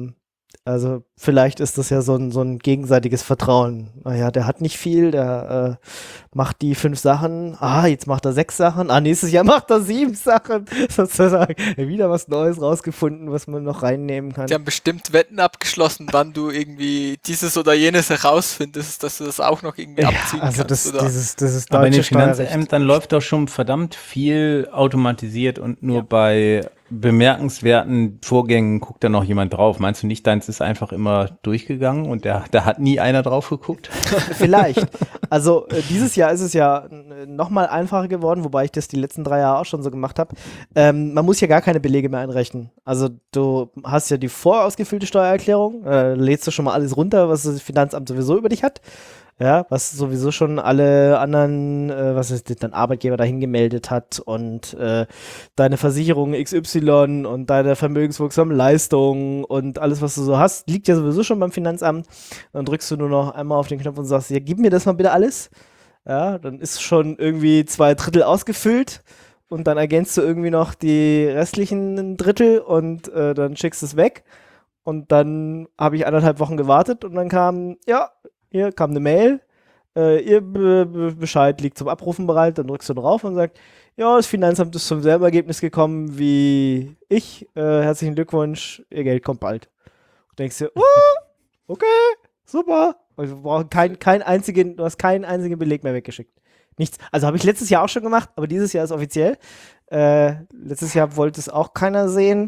S2: also vielleicht ist das ja so ein gegenseitiges Vertrauen. Naja, der hat nicht viel, der macht die 5 Sachen. Jetzt macht er 6 Sachen. Nächstes Jahr macht er 7 Sachen. Sozusagen wieder was Neues rausgefunden, was man noch reinnehmen kann.
S3: Die haben bestimmt Wetten abgeschlossen, wann du irgendwie dieses oder jenes herausfindest, dass du das auch noch irgendwie abziehen
S2: also
S3: kannst.
S2: Das ist
S4: Aber in den
S2: deutsche Steuerrecht.
S4: Finanzämtern läuft doch schon verdammt viel automatisiert und nur bei bemerkenswerten Vorgängen guckt da noch jemand drauf. Meinst du nicht, deins ist einfach immer durchgegangen und da hat nie einer drauf geguckt?
S2: Vielleicht. Also dieses Jahr ist es ja nochmal einfacher geworden, wobei ich das die letzten 3 Jahre auch schon so gemacht habe. Man muss ja gar keine Belege mehr einrechnen. Also du hast ja die vorausgefüllte Steuererklärung, lädst du schon mal alles runter, was das Finanzamt sowieso über dich hat. Ja, was sowieso schon alle anderen, dein Arbeitgeber dahin gemeldet hat und deine Versicherung XY und deine vermögenswirksame Leistung und alles, was du so hast, liegt ja sowieso schon beim Finanzamt. Dann drückst du nur noch einmal auf den Knopf und sagst, ja, gib mir das mal bitte alles. Ja, dann ist schon irgendwie 2/3 ausgefüllt und dann ergänzt du irgendwie noch die restlichen Drittel und dann schickst du es weg. Und dann habe ich 1,5 Wochen gewartet und dann kam eine Mail, Ihr Bescheid liegt zum Abrufen bereit, dann drückst du drauf und sagst, ja, das Finanzamt ist zum selben Ergebnis gekommen wie ich, herzlichen Glückwunsch, Ihr Geld kommt bald. Und denkst dir, okay, super. Also, du hast keinen einzigen Beleg mehr weggeschickt. Nichts. Also habe ich letztes Jahr auch schon gemacht, aber dieses Jahr ist offiziell. Letztes Jahr wollte es auch keiner sehen.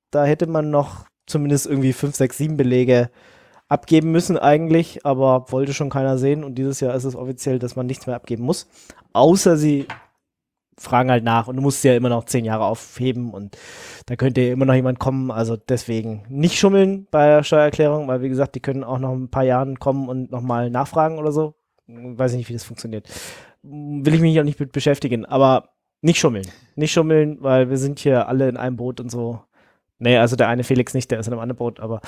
S2: Da hätte man noch zumindest irgendwie 5, 6, 7 Belege abgeben müssen eigentlich, aber wollte schon keiner sehen. Und dieses Jahr ist es offiziell, dass man nichts mehr abgeben muss. Außer sie fragen halt nach und du musst ja immer noch 10 Jahre aufheben und da könnte ja immer noch jemand kommen. Also deswegen nicht schummeln bei der Steuererklärung, weil wie gesagt, die können auch noch ein paar Jahren kommen und nochmal nachfragen oder so. Weiß ich nicht, wie das funktioniert. Will ich mich auch nicht mit beschäftigen, aber nicht schummeln. Nicht schummeln, weil wir sind hier alle in einem Boot und so. Nee, also der eine Felix nicht, der ist in einem anderen Boot, aber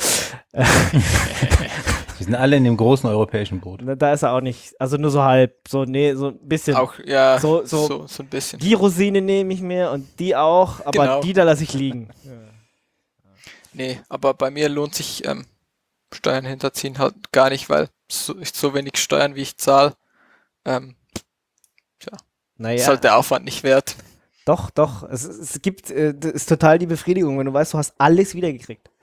S4: Wir sind alle in dem großen europäischen Boot.
S2: da ist er auch nicht, also nur so halb, so, nee, so ein bisschen.
S3: Auch, ja,
S2: So-
S3: so ein bisschen.
S2: Die Rosine nehme ich mir und die auch, aber
S3: Genau.
S2: die da lasse ich liegen.
S3: Nee, aber bei mir lohnt sich Steuern hinterziehen halt gar nicht, weil so wenig Steuern, wie ich zahle, ist
S2: Naja,
S3: halt der Aufwand nicht wert.
S2: doch, es gibt, das ist total die Befriedigung, wenn du weißt, du hast alles wiedergekriegt.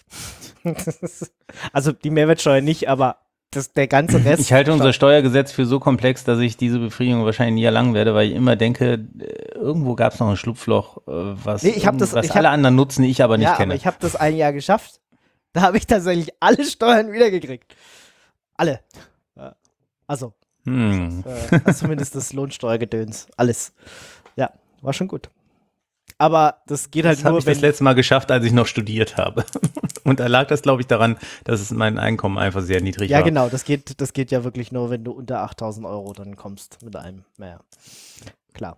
S2: Also die Mehrwertsteuer nicht, aber der ganze Rest.
S4: Ich halte unser Steuergesetz für so komplex, dass ich diese Befriedigung wahrscheinlich nie erlangen werde, weil ich immer denke, irgendwo gab es noch ein Schlupfloch, was,
S2: Nee, ich hab das-
S4: was
S2: ich
S4: alle
S2: hab-
S4: anderen nutzen, ich aber nicht
S2: Ja,
S4: kenne.
S2: aber ich habe das ein Jahr geschafft. Da habe ich tatsächlich alle Steuern wiedergekriegt. Alle. Ja. Also, zumindest das Lohnsteuergedöns. Alles. Ja, war schon gut. Aber das geht halt
S4: Das habe
S2: nur,
S4: ich das
S2: wenn.
S4: letzte Mal geschafft, als ich noch studiert habe. Und da lag das, glaube ich, daran, dass es mein Einkommen einfach sehr niedrig
S2: Ja,
S4: war.
S2: genau, das geht ja wirklich nur, wenn du unter 8.000 Euro dann kommst mit einem. Naja, klar.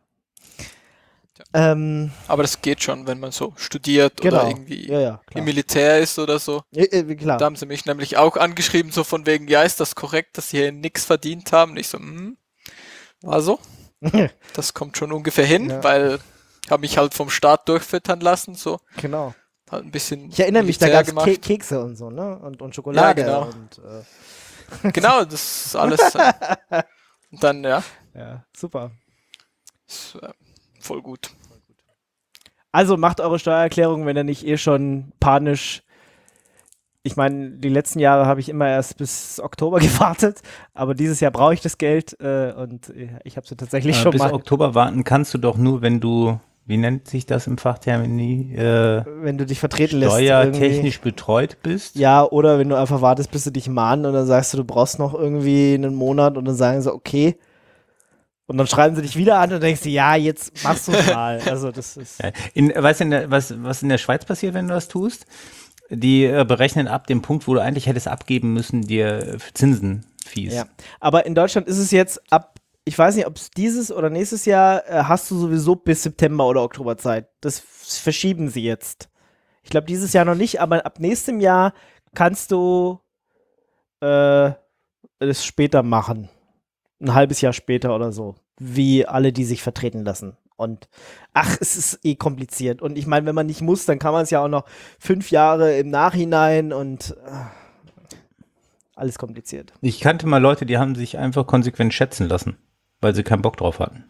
S3: Aber das geht schon, wenn man so studiert
S2: Genau.
S3: oder irgendwie
S2: Ja, klar.
S3: im Militär ist oder so.
S2: Klar.
S3: Da haben sie mich nämlich auch angeschrieben, so von wegen, ja, ist das korrekt, dass sie hier nichts verdient haben? Und ich so, war so. Das kommt schon ungefähr hin,
S2: Ja.
S3: weil ich habe mich halt vom Staat durchfüttern lassen, so
S2: Genau.
S3: halt ein bisschen
S2: Ich erinnere mich, da
S3: Militär
S2: gab es Kekse und so, ne? Und Schokolade.
S3: Ja, genau.
S2: Und,
S3: Genau, das ist alles. Und dann, ja,
S2: ja, super.
S3: ist, voll gut.
S2: Also macht eure Steuererklärung, wenn ihr nicht eh schon panisch. Ich meine, die letzten Jahre habe ich immer erst bis Oktober gewartet, aber dieses Jahr brauche ich das Geld und ich habe sie tatsächlich schon
S4: Bis
S2: mal.
S4: Oktober warten kannst du doch nur, wenn du, wie nennt sich das im Fachtermini,
S2: Wenn du dich vertreten lässt. irgendwie.
S4: steuertechnisch betreut bist.
S2: Ja, oder wenn du einfach wartest, bis sie dich mahnen und dann sagst du brauchst noch irgendwie einen Monat und dann sagen sie, okay. Und dann schreiben sie dich wieder an und denkst du, ja, jetzt machst du es mal. Also das ist.
S4: Ja. Was in der Schweiz passiert, wenn du das tust? Die berechnen ab dem Punkt, wo du eigentlich hättest abgeben müssen, dir Zinsen fies.
S2: Ja. Aber in Deutschland ist es jetzt ich weiß nicht, ob es dieses oder nächstes Jahr hast du sowieso bis September oder Oktober Zeit. Das verschieben sie jetzt. Ich glaube, dieses Jahr noch nicht, aber ab nächstem Jahr kannst du das später machen. Ein halbes Jahr später oder so. Wie alle, die sich vertreten lassen. Und es ist eh kompliziert. Und ich meine, wenn man nicht muss, dann kann man es ja auch noch 5 Jahre im Nachhinein und alles kompliziert.
S4: Ich kannte mal Leute, die haben sich einfach konsequent schätzen lassen, weil sie keinen Bock drauf hatten.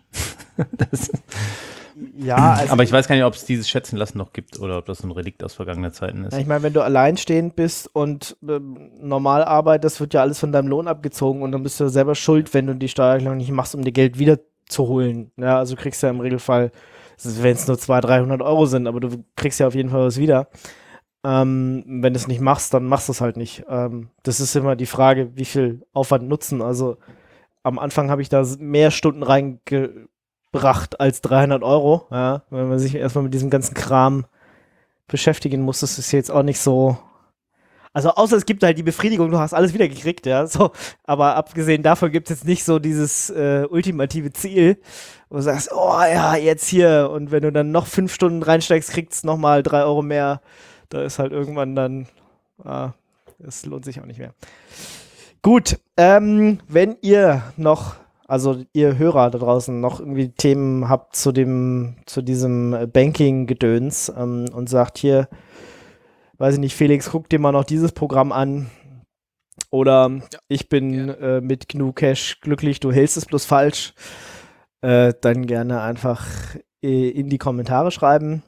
S2: Ja, also
S4: Aber ich weiß gar nicht, ob es dieses Schätzen lassen noch gibt oder ob das so ein Relikt aus vergangenen Zeiten ist.
S2: ja, ich meine, wenn du alleinstehend bist und normal arbeitest, wird ja alles von deinem Lohn abgezogen und dann bist du selber schuld, wenn du die Steuererklärung nicht machst, um dir Geld wiederzuholen. Ja, also kriegst du ja im Regelfall, wenn es nur 200, 300 Euro sind, aber du kriegst ja auf jeden Fall was wieder. Wenn du es nicht machst, dann machst du es halt nicht. Das ist immer die Frage, wie viel Aufwand nutzen. Also am Anfang habe ich da mehr Stunden reingebracht als 300 Euro. Ja, wenn man sich erstmal mit diesem ganzen Kram beschäftigen muss, das ist jetzt auch nicht so. Also außer es gibt halt die Befriedigung, du hast alles wieder gekriegt, ja. So, aber abgesehen davon gibt es jetzt nicht so dieses ultimative Ziel, wo du sagst, oh ja, jetzt hier. Und wenn du dann noch 5 Stunden reinsteigst, kriegst du nochmal 3 Euro mehr. Da ist halt irgendwann dann, das lohnt sich auch nicht mehr. Gut, wenn ihr noch, also ihr Hörer da draußen noch irgendwie Themen habt zu diesem Banking-Gedöns und sagt hier, weiß ich nicht, Felix, guck dir mal noch dieses Programm an oder ich bin mit GNU Cash glücklich, du hältst es bloß falsch, dann gerne einfach in die Kommentare schreiben.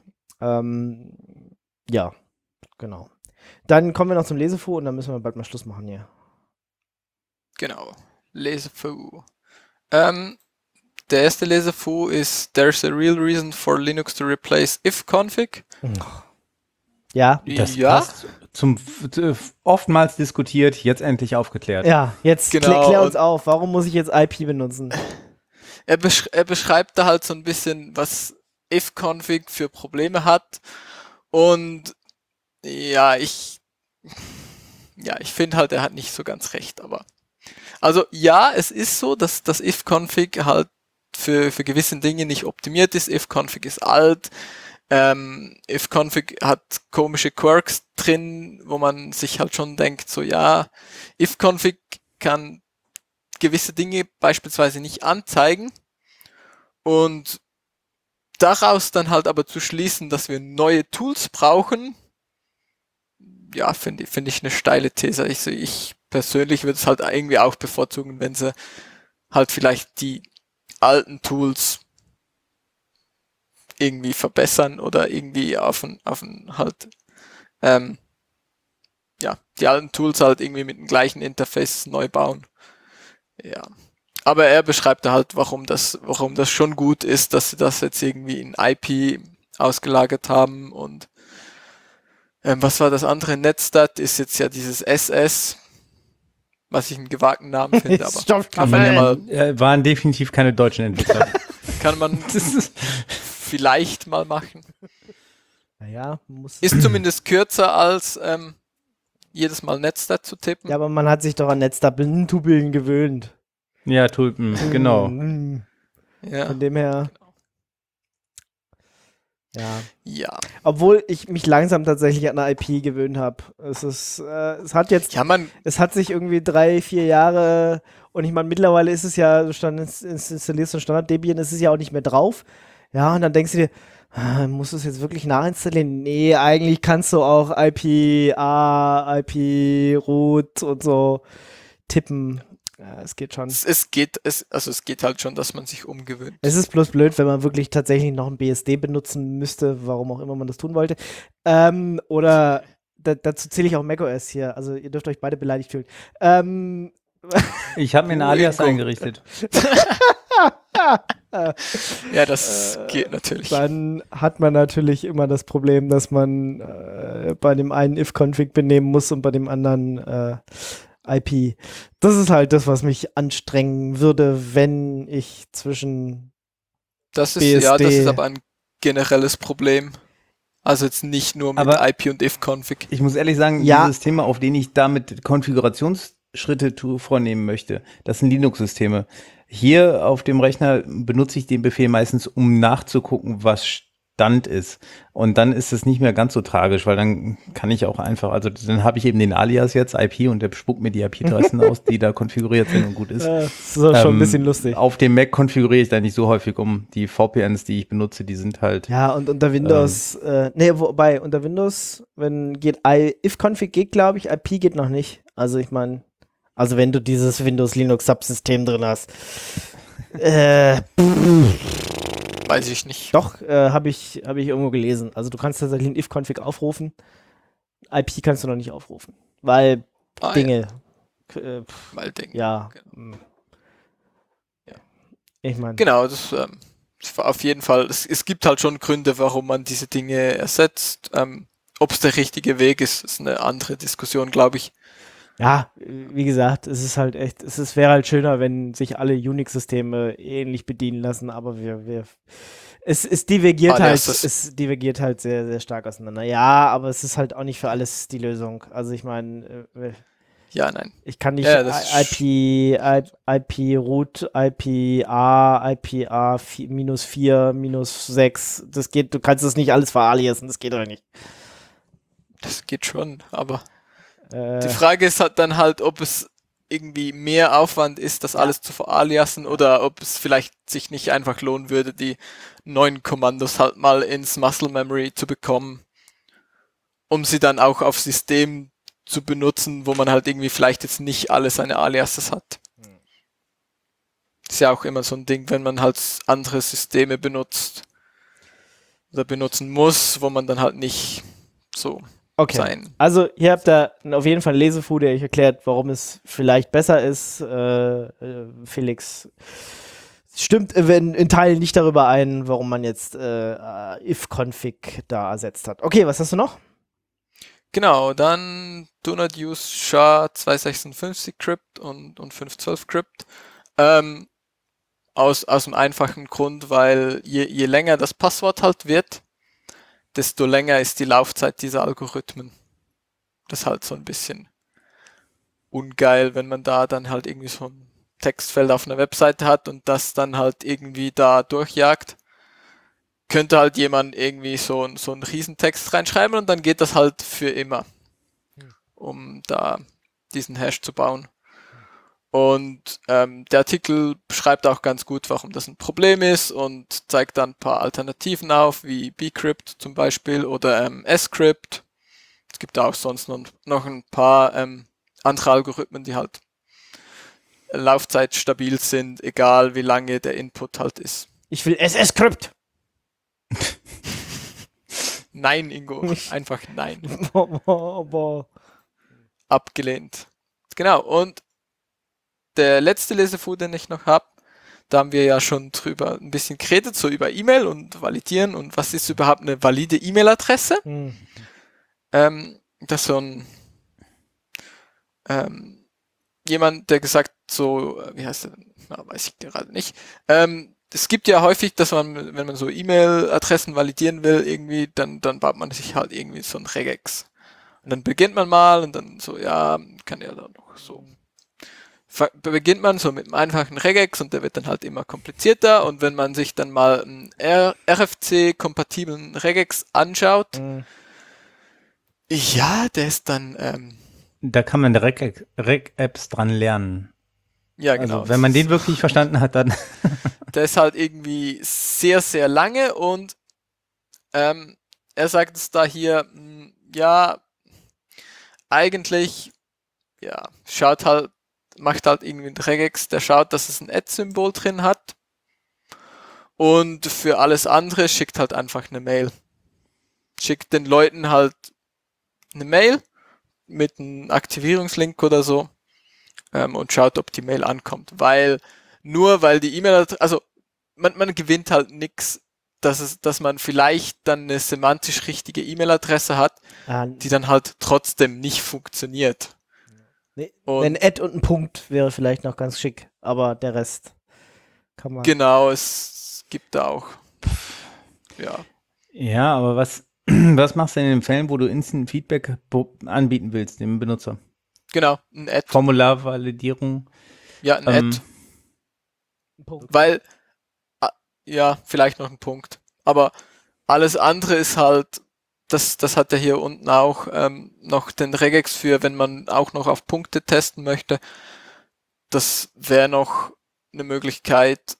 S2: Ja, genau. Dann kommen wir noch zum Lesefu und dann müssen wir bald mal Schluss machen hier.
S3: Genau. Lesefu. Der erste Lesefu ist There's a real reason for Linux to replace ifconfig.
S2: Ja,
S4: Das
S3: ja,
S4: passt oftmals diskutiert, jetzt endlich aufgeklärt.
S2: ja, jetzt
S3: Genau,
S2: klär uns
S3: und-
S2: auf. Warum muss ich jetzt IP benutzen?
S3: er beschreibt da halt so ein bisschen, was ifconfig für Probleme hat. Und ja, ich finde halt, er hat nicht so ganz recht, aber. Also ja, es ist so, dass das ifconfig halt für gewisse Dinge nicht optimiert ist. Ifconfig ist alt. Ifconfig hat komische Quirks drin, wo man sich halt schon denkt, so ja, ifconfig kann gewisse Dinge beispielsweise nicht anzeigen und daraus dann halt aber zu schließen, dass wir neue Tools brauchen, ja, finde ich eine steile These. Ich persönlich würde es halt irgendwie auch bevorzugen, wenn sie halt vielleicht die alten Tools irgendwie verbessern oder irgendwie auf ein halt, ja, die alten Tools halt irgendwie mit dem gleichen Interface neu bauen. Ja. Aber er beschreibt da halt, warum das schon gut ist, dass sie das jetzt irgendwie in IP ausgelagert haben und was war das andere? Netstat ist jetzt ja dieses SS, was ich einen gewagten Namen finde, aber
S2: Stopp,
S3: kann man ja mal,
S4: Waren definitiv keine deutschen Entwickler.
S3: kann man vielleicht mal machen.
S2: Naja, muss.
S3: Ist zumindest kürzer als jedes Mal Netstat zu tippen.
S2: Ja, aber man hat sich doch an Netztabellen gewöhnt.
S4: Ja, Tulpen, genau.
S3: Ja.
S2: Von dem her. Ja.
S3: Ja.
S2: Obwohl ich mich langsam tatsächlich an eine IP gewöhnt habe. Es hat jetzt,
S3: Ja,
S2: es hat sich irgendwie 3-4 Jahre und ich meine, mittlerweile ist es ja, du installierst so ein Standard-Debian, ist es ja auch nicht mehr drauf. Ja, und dann denkst du dir, musst du es jetzt wirklich nachinstallieren? Nee, eigentlich kannst du auch IP-A, IP-Root und so tippen. Ja, es geht schon.
S3: es geht halt schon, dass man sich umgewöhnt.
S2: Es ist bloß blöd, wenn man wirklich tatsächlich noch ein BSD benutzen müsste, warum auch immer man das tun wollte. Oder dazu zähle ich auch macOS hier. Also ihr dürft euch beide beleidigt fühlen.
S4: Ich habe mir einen Alias
S3: Ingo.
S4: eingerichtet.
S3: Ja, das geht natürlich.
S2: Dann hat man natürlich immer das Problem, dass man bei dem einen if-config benehmen muss und bei dem anderen IP. Das ist halt das, was mich anstrengen würde, wenn ich zwischen
S3: Das ist
S2: BSD.
S3: aber ein generelles Problem. Also jetzt nicht nur mit
S4: Aber-
S3: IP und if-config.
S4: Ich muss ehrlich sagen,
S2: Ja.
S4: dieses Thema, auf den ich damit Konfigurationsschritte vornehmen möchte, das sind Linux-Systeme. Hier auf dem Rechner benutze ich den Befehl meistens, um nachzugucken, was Stand ist. Und dann ist es nicht mehr ganz so tragisch, weil dann kann ich auch einfach, also dann habe ich eben den Alias jetzt, IP, und der spuckt mir die IP-Adressen aus, die da konfiguriert sind und gut ist.
S2: das ist schon ein bisschen lustig.
S4: Auf dem Mac konfiguriere ich da nicht so häufig um. Die VPNs, die ich benutze, die sind halt.
S2: Ja, und unter Windows, wobei, unter Windows, wenn geht if-config geht, glaube ich, IP geht noch nicht. Also ich meine, also wenn du dieses Windows-Linux-Subsystem drin hast.
S3: Weiß ich nicht.
S2: Doch, habe ich irgendwo gelesen. Also du kannst tatsächlich ein if-config aufrufen. IP kannst du noch nicht aufrufen. Weil
S3: Ah,
S2: Dinge.
S3: Ja, mal denken.
S2: Ja.
S3: Genau. Ja.
S2: Ich meine.
S3: Genau, das war auf jeden Fall, es gibt halt schon Gründe, warum man diese Dinge ersetzt. Ob es der richtige Weg ist eine andere Diskussion, glaube ich.
S2: Ja, wie gesagt, es ist halt echt, wäre halt schöner, wenn sich alle Unix-Systeme ähnlich bedienen lassen, aber es divergiert halt sehr, sehr stark auseinander. Ja, aber es ist halt auch nicht für alles die Lösung. Also ich meine,
S3: Ja, nein.
S2: ich kann nicht
S3: Ja, das
S2: IP root, IPA, IPA -4, -6, das geht, du kannst das nicht alles veraliasen, das geht doch nicht.
S3: Das geht schon, aber die Frage ist halt dann halt, ob es irgendwie mehr Aufwand ist, das alles zu veraliasen oder ob es vielleicht sich nicht einfach lohnen würde, die neuen Kommandos halt mal ins Muscle Memory zu bekommen, um sie dann auch auf System zu benutzen, wo man halt irgendwie vielleicht jetzt nicht alle seine Aliases hat. Ist ja auch immer so ein Ding, wenn man halt andere Systeme benutzt oder benutzen muss, wo man dann halt nicht so sein.
S2: Also hier habt ihr auf jeden Fall einen Lesefu, der euch erklärt, warum es vielleicht besser ist. Felix stimmt in Teilen nicht darüber ein, warum man jetzt if-config da ersetzt hat. Okay, was hast du noch?
S3: Genau, dann Do Not Use SHA-256 Crypt und 512 Crypt. Aus dem einfachen Grund, weil je länger das Passwort halt wird, desto länger ist die Laufzeit dieser Algorithmen. Das ist halt so ein bisschen ungeil, wenn man da dann halt irgendwie so ein Textfeld auf einer Webseite hat und das dann halt irgendwie da durchjagt. Könnte halt jemand irgendwie so einen Riesentext reinschreiben und dann geht das halt für immer, um da diesen Hash zu bauen. Und der Artikel beschreibt auch ganz gut, warum das ein Problem ist und zeigt dann ein paar Alternativen auf, wie bcrypt zum Beispiel oder scrypt. Es gibt auch sonst noch ein paar andere Algorithmen, die halt laufzeitstabil sind, egal wie lange der Input halt ist.
S2: Ich will SS-Crypt.
S3: Nein, Ingo. Einfach nein.
S2: Boah.
S3: Abgelehnt. Genau. Und der letzte Lesefu, den ich noch habe, da haben wir ja schon drüber ein bisschen geredet, so über E-Mail und Validieren und was ist überhaupt eine valide E-Mail-Adresse. Das ist so ein jemand, der gesagt so, wie heißt der? Na, weiß ich gerade nicht. Es gibt ja häufig, dass man, wenn man so E-Mail-Adressen validieren will, irgendwie, dann baut man sich halt irgendwie so ein Regex. Und dann beginnt man mal und dann so, ja, kann ja dann noch so. Beginnt man so mit einem einfachen Regex und der wird dann halt immer komplizierter und wenn man sich dann mal einen RFC-kompatiblen Regex anschaut, ja, der ist dann
S4: Da kann man Reg-Apps dran lernen.
S3: ja, genau.
S4: Also, wenn man den wirklich verstanden hat, dann.
S3: Der ist halt irgendwie sehr, sehr lange und er sagt es da hier, ja, eigentlich, ja, macht halt irgendwie ein Regex, der schaut, dass es ein Add-Symbol drin hat und für alles andere schickt halt einfach eine Mail. Schickt den Leuten halt eine Mail mit einem Aktivierungslink oder so und schaut, ob die Mail ankommt. Weil die E-Mail-Adresse, also man gewinnt halt nichts, dass man vielleicht dann eine semantisch richtige E-Mail-Adresse hat, die dann halt trotzdem nicht funktioniert.
S2: Nee, ein Add und ein Punkt wäre vielleicht noch ganz schick, aber der Rest kann man.
S3: Genau, es gibt da auch. Ja.
S4: Ja, aber was machst du denn in den Fällen, wo du Instant Feedback anbieten willst, dem Benutzer?
S3: Genau, ein Add.
S4: Formularvalidierung.
S3: Ja, ein Add.
S2: Ein Punkt.
S3: Weil, ja, vielleicht noch ein Punkt. Aber alles andere ist halt, das hat er hier unten auch noch den Regex für, wenn man auch noch auf Punkte testen möchte. Das wäre noch eine Möglichkeit.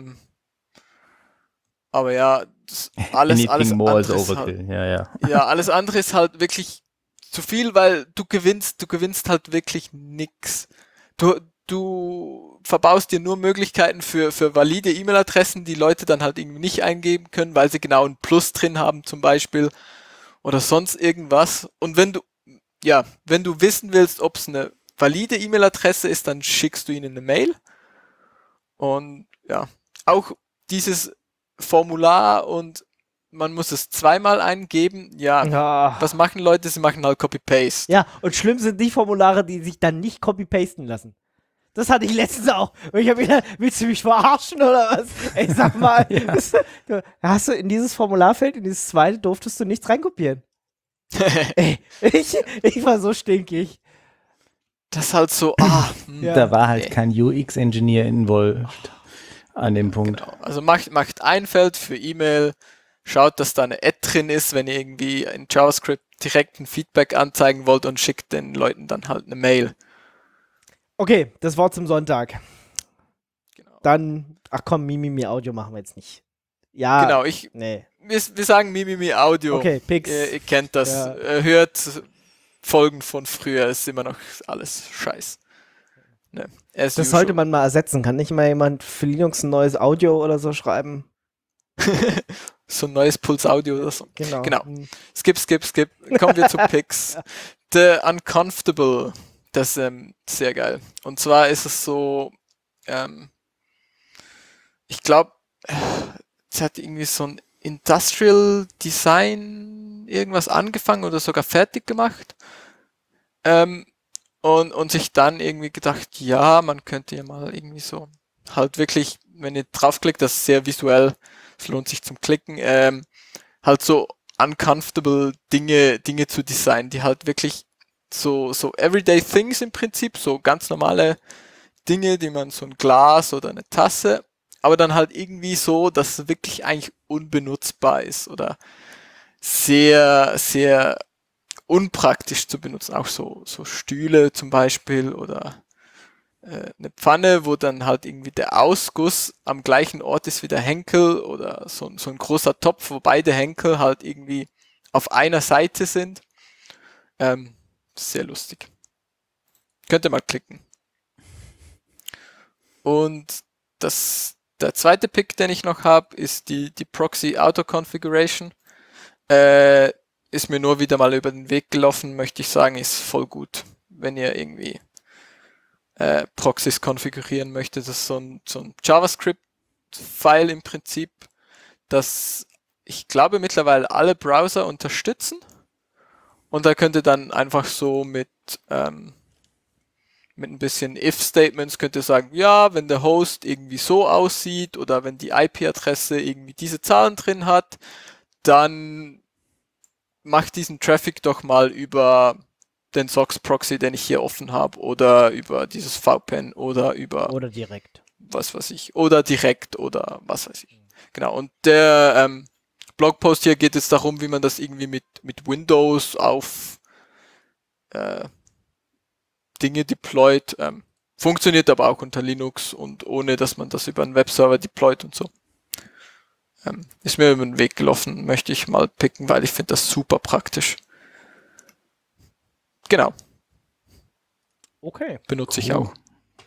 S3: Aber ja, alles andere ist halt, ja, alles andere ist halt wirklich zu viel, weil du gewinnst halt wirklich nix. Du verbaust dir nur Möglichkeiten für valide E-Mail-Adressen, die Leute dann halt irgendwie nicht eingeben können, weil sie genau ein Plus drin haben zum Beispiel oder sonst irgendwas. Und wenn du wissen willst, ob es eine valide E-Mail-Adresse ist, dann schickst du ihnen eine Mail. Und ja, auch dieses Formular und man muss es zweimal eingeben. Ja, was machen Leute? Sie machen halt Copy-Paste.
S2: Ja, und schlimm sind die Formulare, die sich dann nicht copy-pasten lassen. Das hatte ich letztens auch. Und ich habe gedacht, willst du mich verarschen oder was? Ey, sag mal. Hast du in dieses Formularfeld, in dieses zweite, durftest du nichts reinkopieren. Ey, ich war so stinkig.
S3: Das ist halt so,
S4: Da war halt kein UX-Engineer involviert an dem Punkt.
S3: Genau. Also macht ein Feld für E-Mail, schaut, dass da eine Add drin ist, wenn ihr irgendwie in JavaScript direkt ein Feedback anzeigen wollt und schickt den Leuten dann halt eine Mail.
S2: Okay, das Wort zum Sonntag.
S3: Genau.
S2: Dann, ach komm, Mimimi Audio machen wir jetzt nicht. Ja,
S3: genau, wir sagen Mimimi Audio.
S2: Okay, Pix.
S3: Ihr kennt das.
S2: Ja.
S3: Hört Folgen von früher, ist immer noch alles Scheiß. Ne,
S2: das sollte man mal ersetzen. Kann nicht mal jemand für Linux ein neues Audio oder so schreiben?
S3: So ein neues Pulse Audio oder so.
S2: Genau.
S3: Skip. Kommen wir zu Pix. The Uncomfortable. Das ist sehr geil. Und zwar ist es so, ich glaube, es hat irgendwie so ein Industrial Design irgendwas angefangen oder sogar fertig gemacht. Und sich dann irgendwie gedacht, ja, man könnte ja mal irgendwie so halt wirklich, wenn ihr draufklickt, das ist sehr visuell, es lohnt sich zum Klicken, halt so uncomfortable Dinge zu designen, die halt wirklich so everyday things im Prinzip, so ganz normale Dinge, die man so ein Glas oder eine Tasse, aber dann halt irgendwie so, dass es wirklich eigentlich unbenutzbar ist oder sehr, sehr unpraktisch zu benutzen. Auch so Stühle zum Beispiel oder eine Pfanne, wo dann halt irgendwie der Ausguss am gleichen Ort ist wie der Henkel oder so ein großer Topf, wo beide Henkel halt irgendwie auf einer Seite sind. Sehr lustig. Könnt ihr mal klicken. Und der zweite Pick, den ich noch habe, ist die Proxy Auto Configuration. Ist mir nur wieder mal über den Weg gelaufen, möchte ich sagen, ist voll gut, wenn ihr irgendwie Proxys konfigurieren möchtet. Das ist so ein JavaScript-File im Prinzip, das ich glaube mittlerweile alle Browser unterstützen. Und da könnt ihr dann einfach so mit ein bisschen If-Statements könnt ihr sagen, ja, wenn der Host irgendwie so aussieht oder wenn die IP-Adresse irgendwie diese Zahlen drin hat, dann macht diesen Traffic doch mal über den SOX-Proxy, den ich hier offen habe, oder über dieses VPN oder über
S2: Oder direkt.
S3: was weiß ich, oder direkt oder was weiß ich. Genau, und der Blogpost hier geht es darum, wie man das irgendwie mit Windows auf Dinge deployt. Funktioniert aber auch unter Linux und ohne, dass man das über einen Webserver deployt und so. Ist mir über den Weg gelaufen, möchte ich mal picken, weil ich finde das super praktisch. Genau.
S2: Okay.
S3: Benutze ich auch.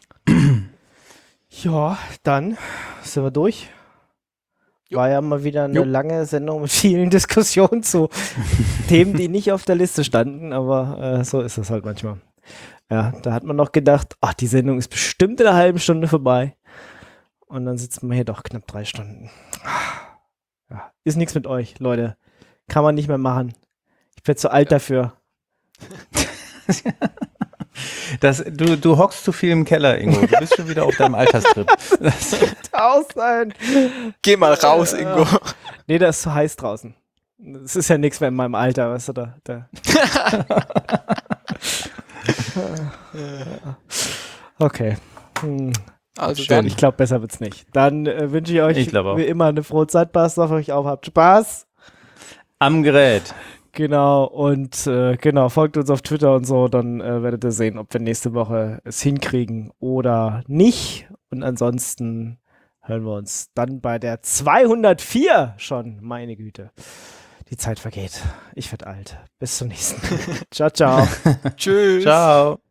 S2: Ja, dann sind wir durch.
S3: Jo.
S2: War ja mal wieder eine
S4: Jo.
S2: lange Sendung mit vielen Diskussionen zu Themen, die nicht auf der Liste standen, aber so ist das halt manchmal. Ja, da hat man noch gedacht, ach, die Sendung ist bestimmt in einer halben Stunde vorbei. Und dann sitzt man hier doch knapp 3 Stunden. Ja, ist nichts mit euch, Leute. Kann man nicht mehr machen. Ich bin zu alt dafür.
S4: Du hockst zu viel im Keller, Ingo. Du bist schon wieder auf deinem Alterstrip.
S2: Aus sein.
S3: Geh mal raus, Ingo.
S2: Nee, da ist zu heiß draußen. Es ist ja nichts mehr in meinem Alter, weißt du, da. Okay.
S3: Also
S4: Schön.
S2: Ich glaube, besser wird's nicht. Dann wünsche ich euch
S4: Ich glaube auch.
S2: wie immer eine frohe Zeit. Passt auf euch auf, habt Spaß.
S4: Am Gerät.
S2: Genau, und folgt uns auf Twitter und so, dann werdet ihr sehen, ob wir nächste Woche es hinkriegen oder nicht. Und ansonsten hören wir uns dann bei der 204 schon. Meine Güte. Die Zeit vergeht. Ich werde alt. Bis zum nächsten Mal. Ciao, ciao.
S3: Tschüss.
S4: Ciao.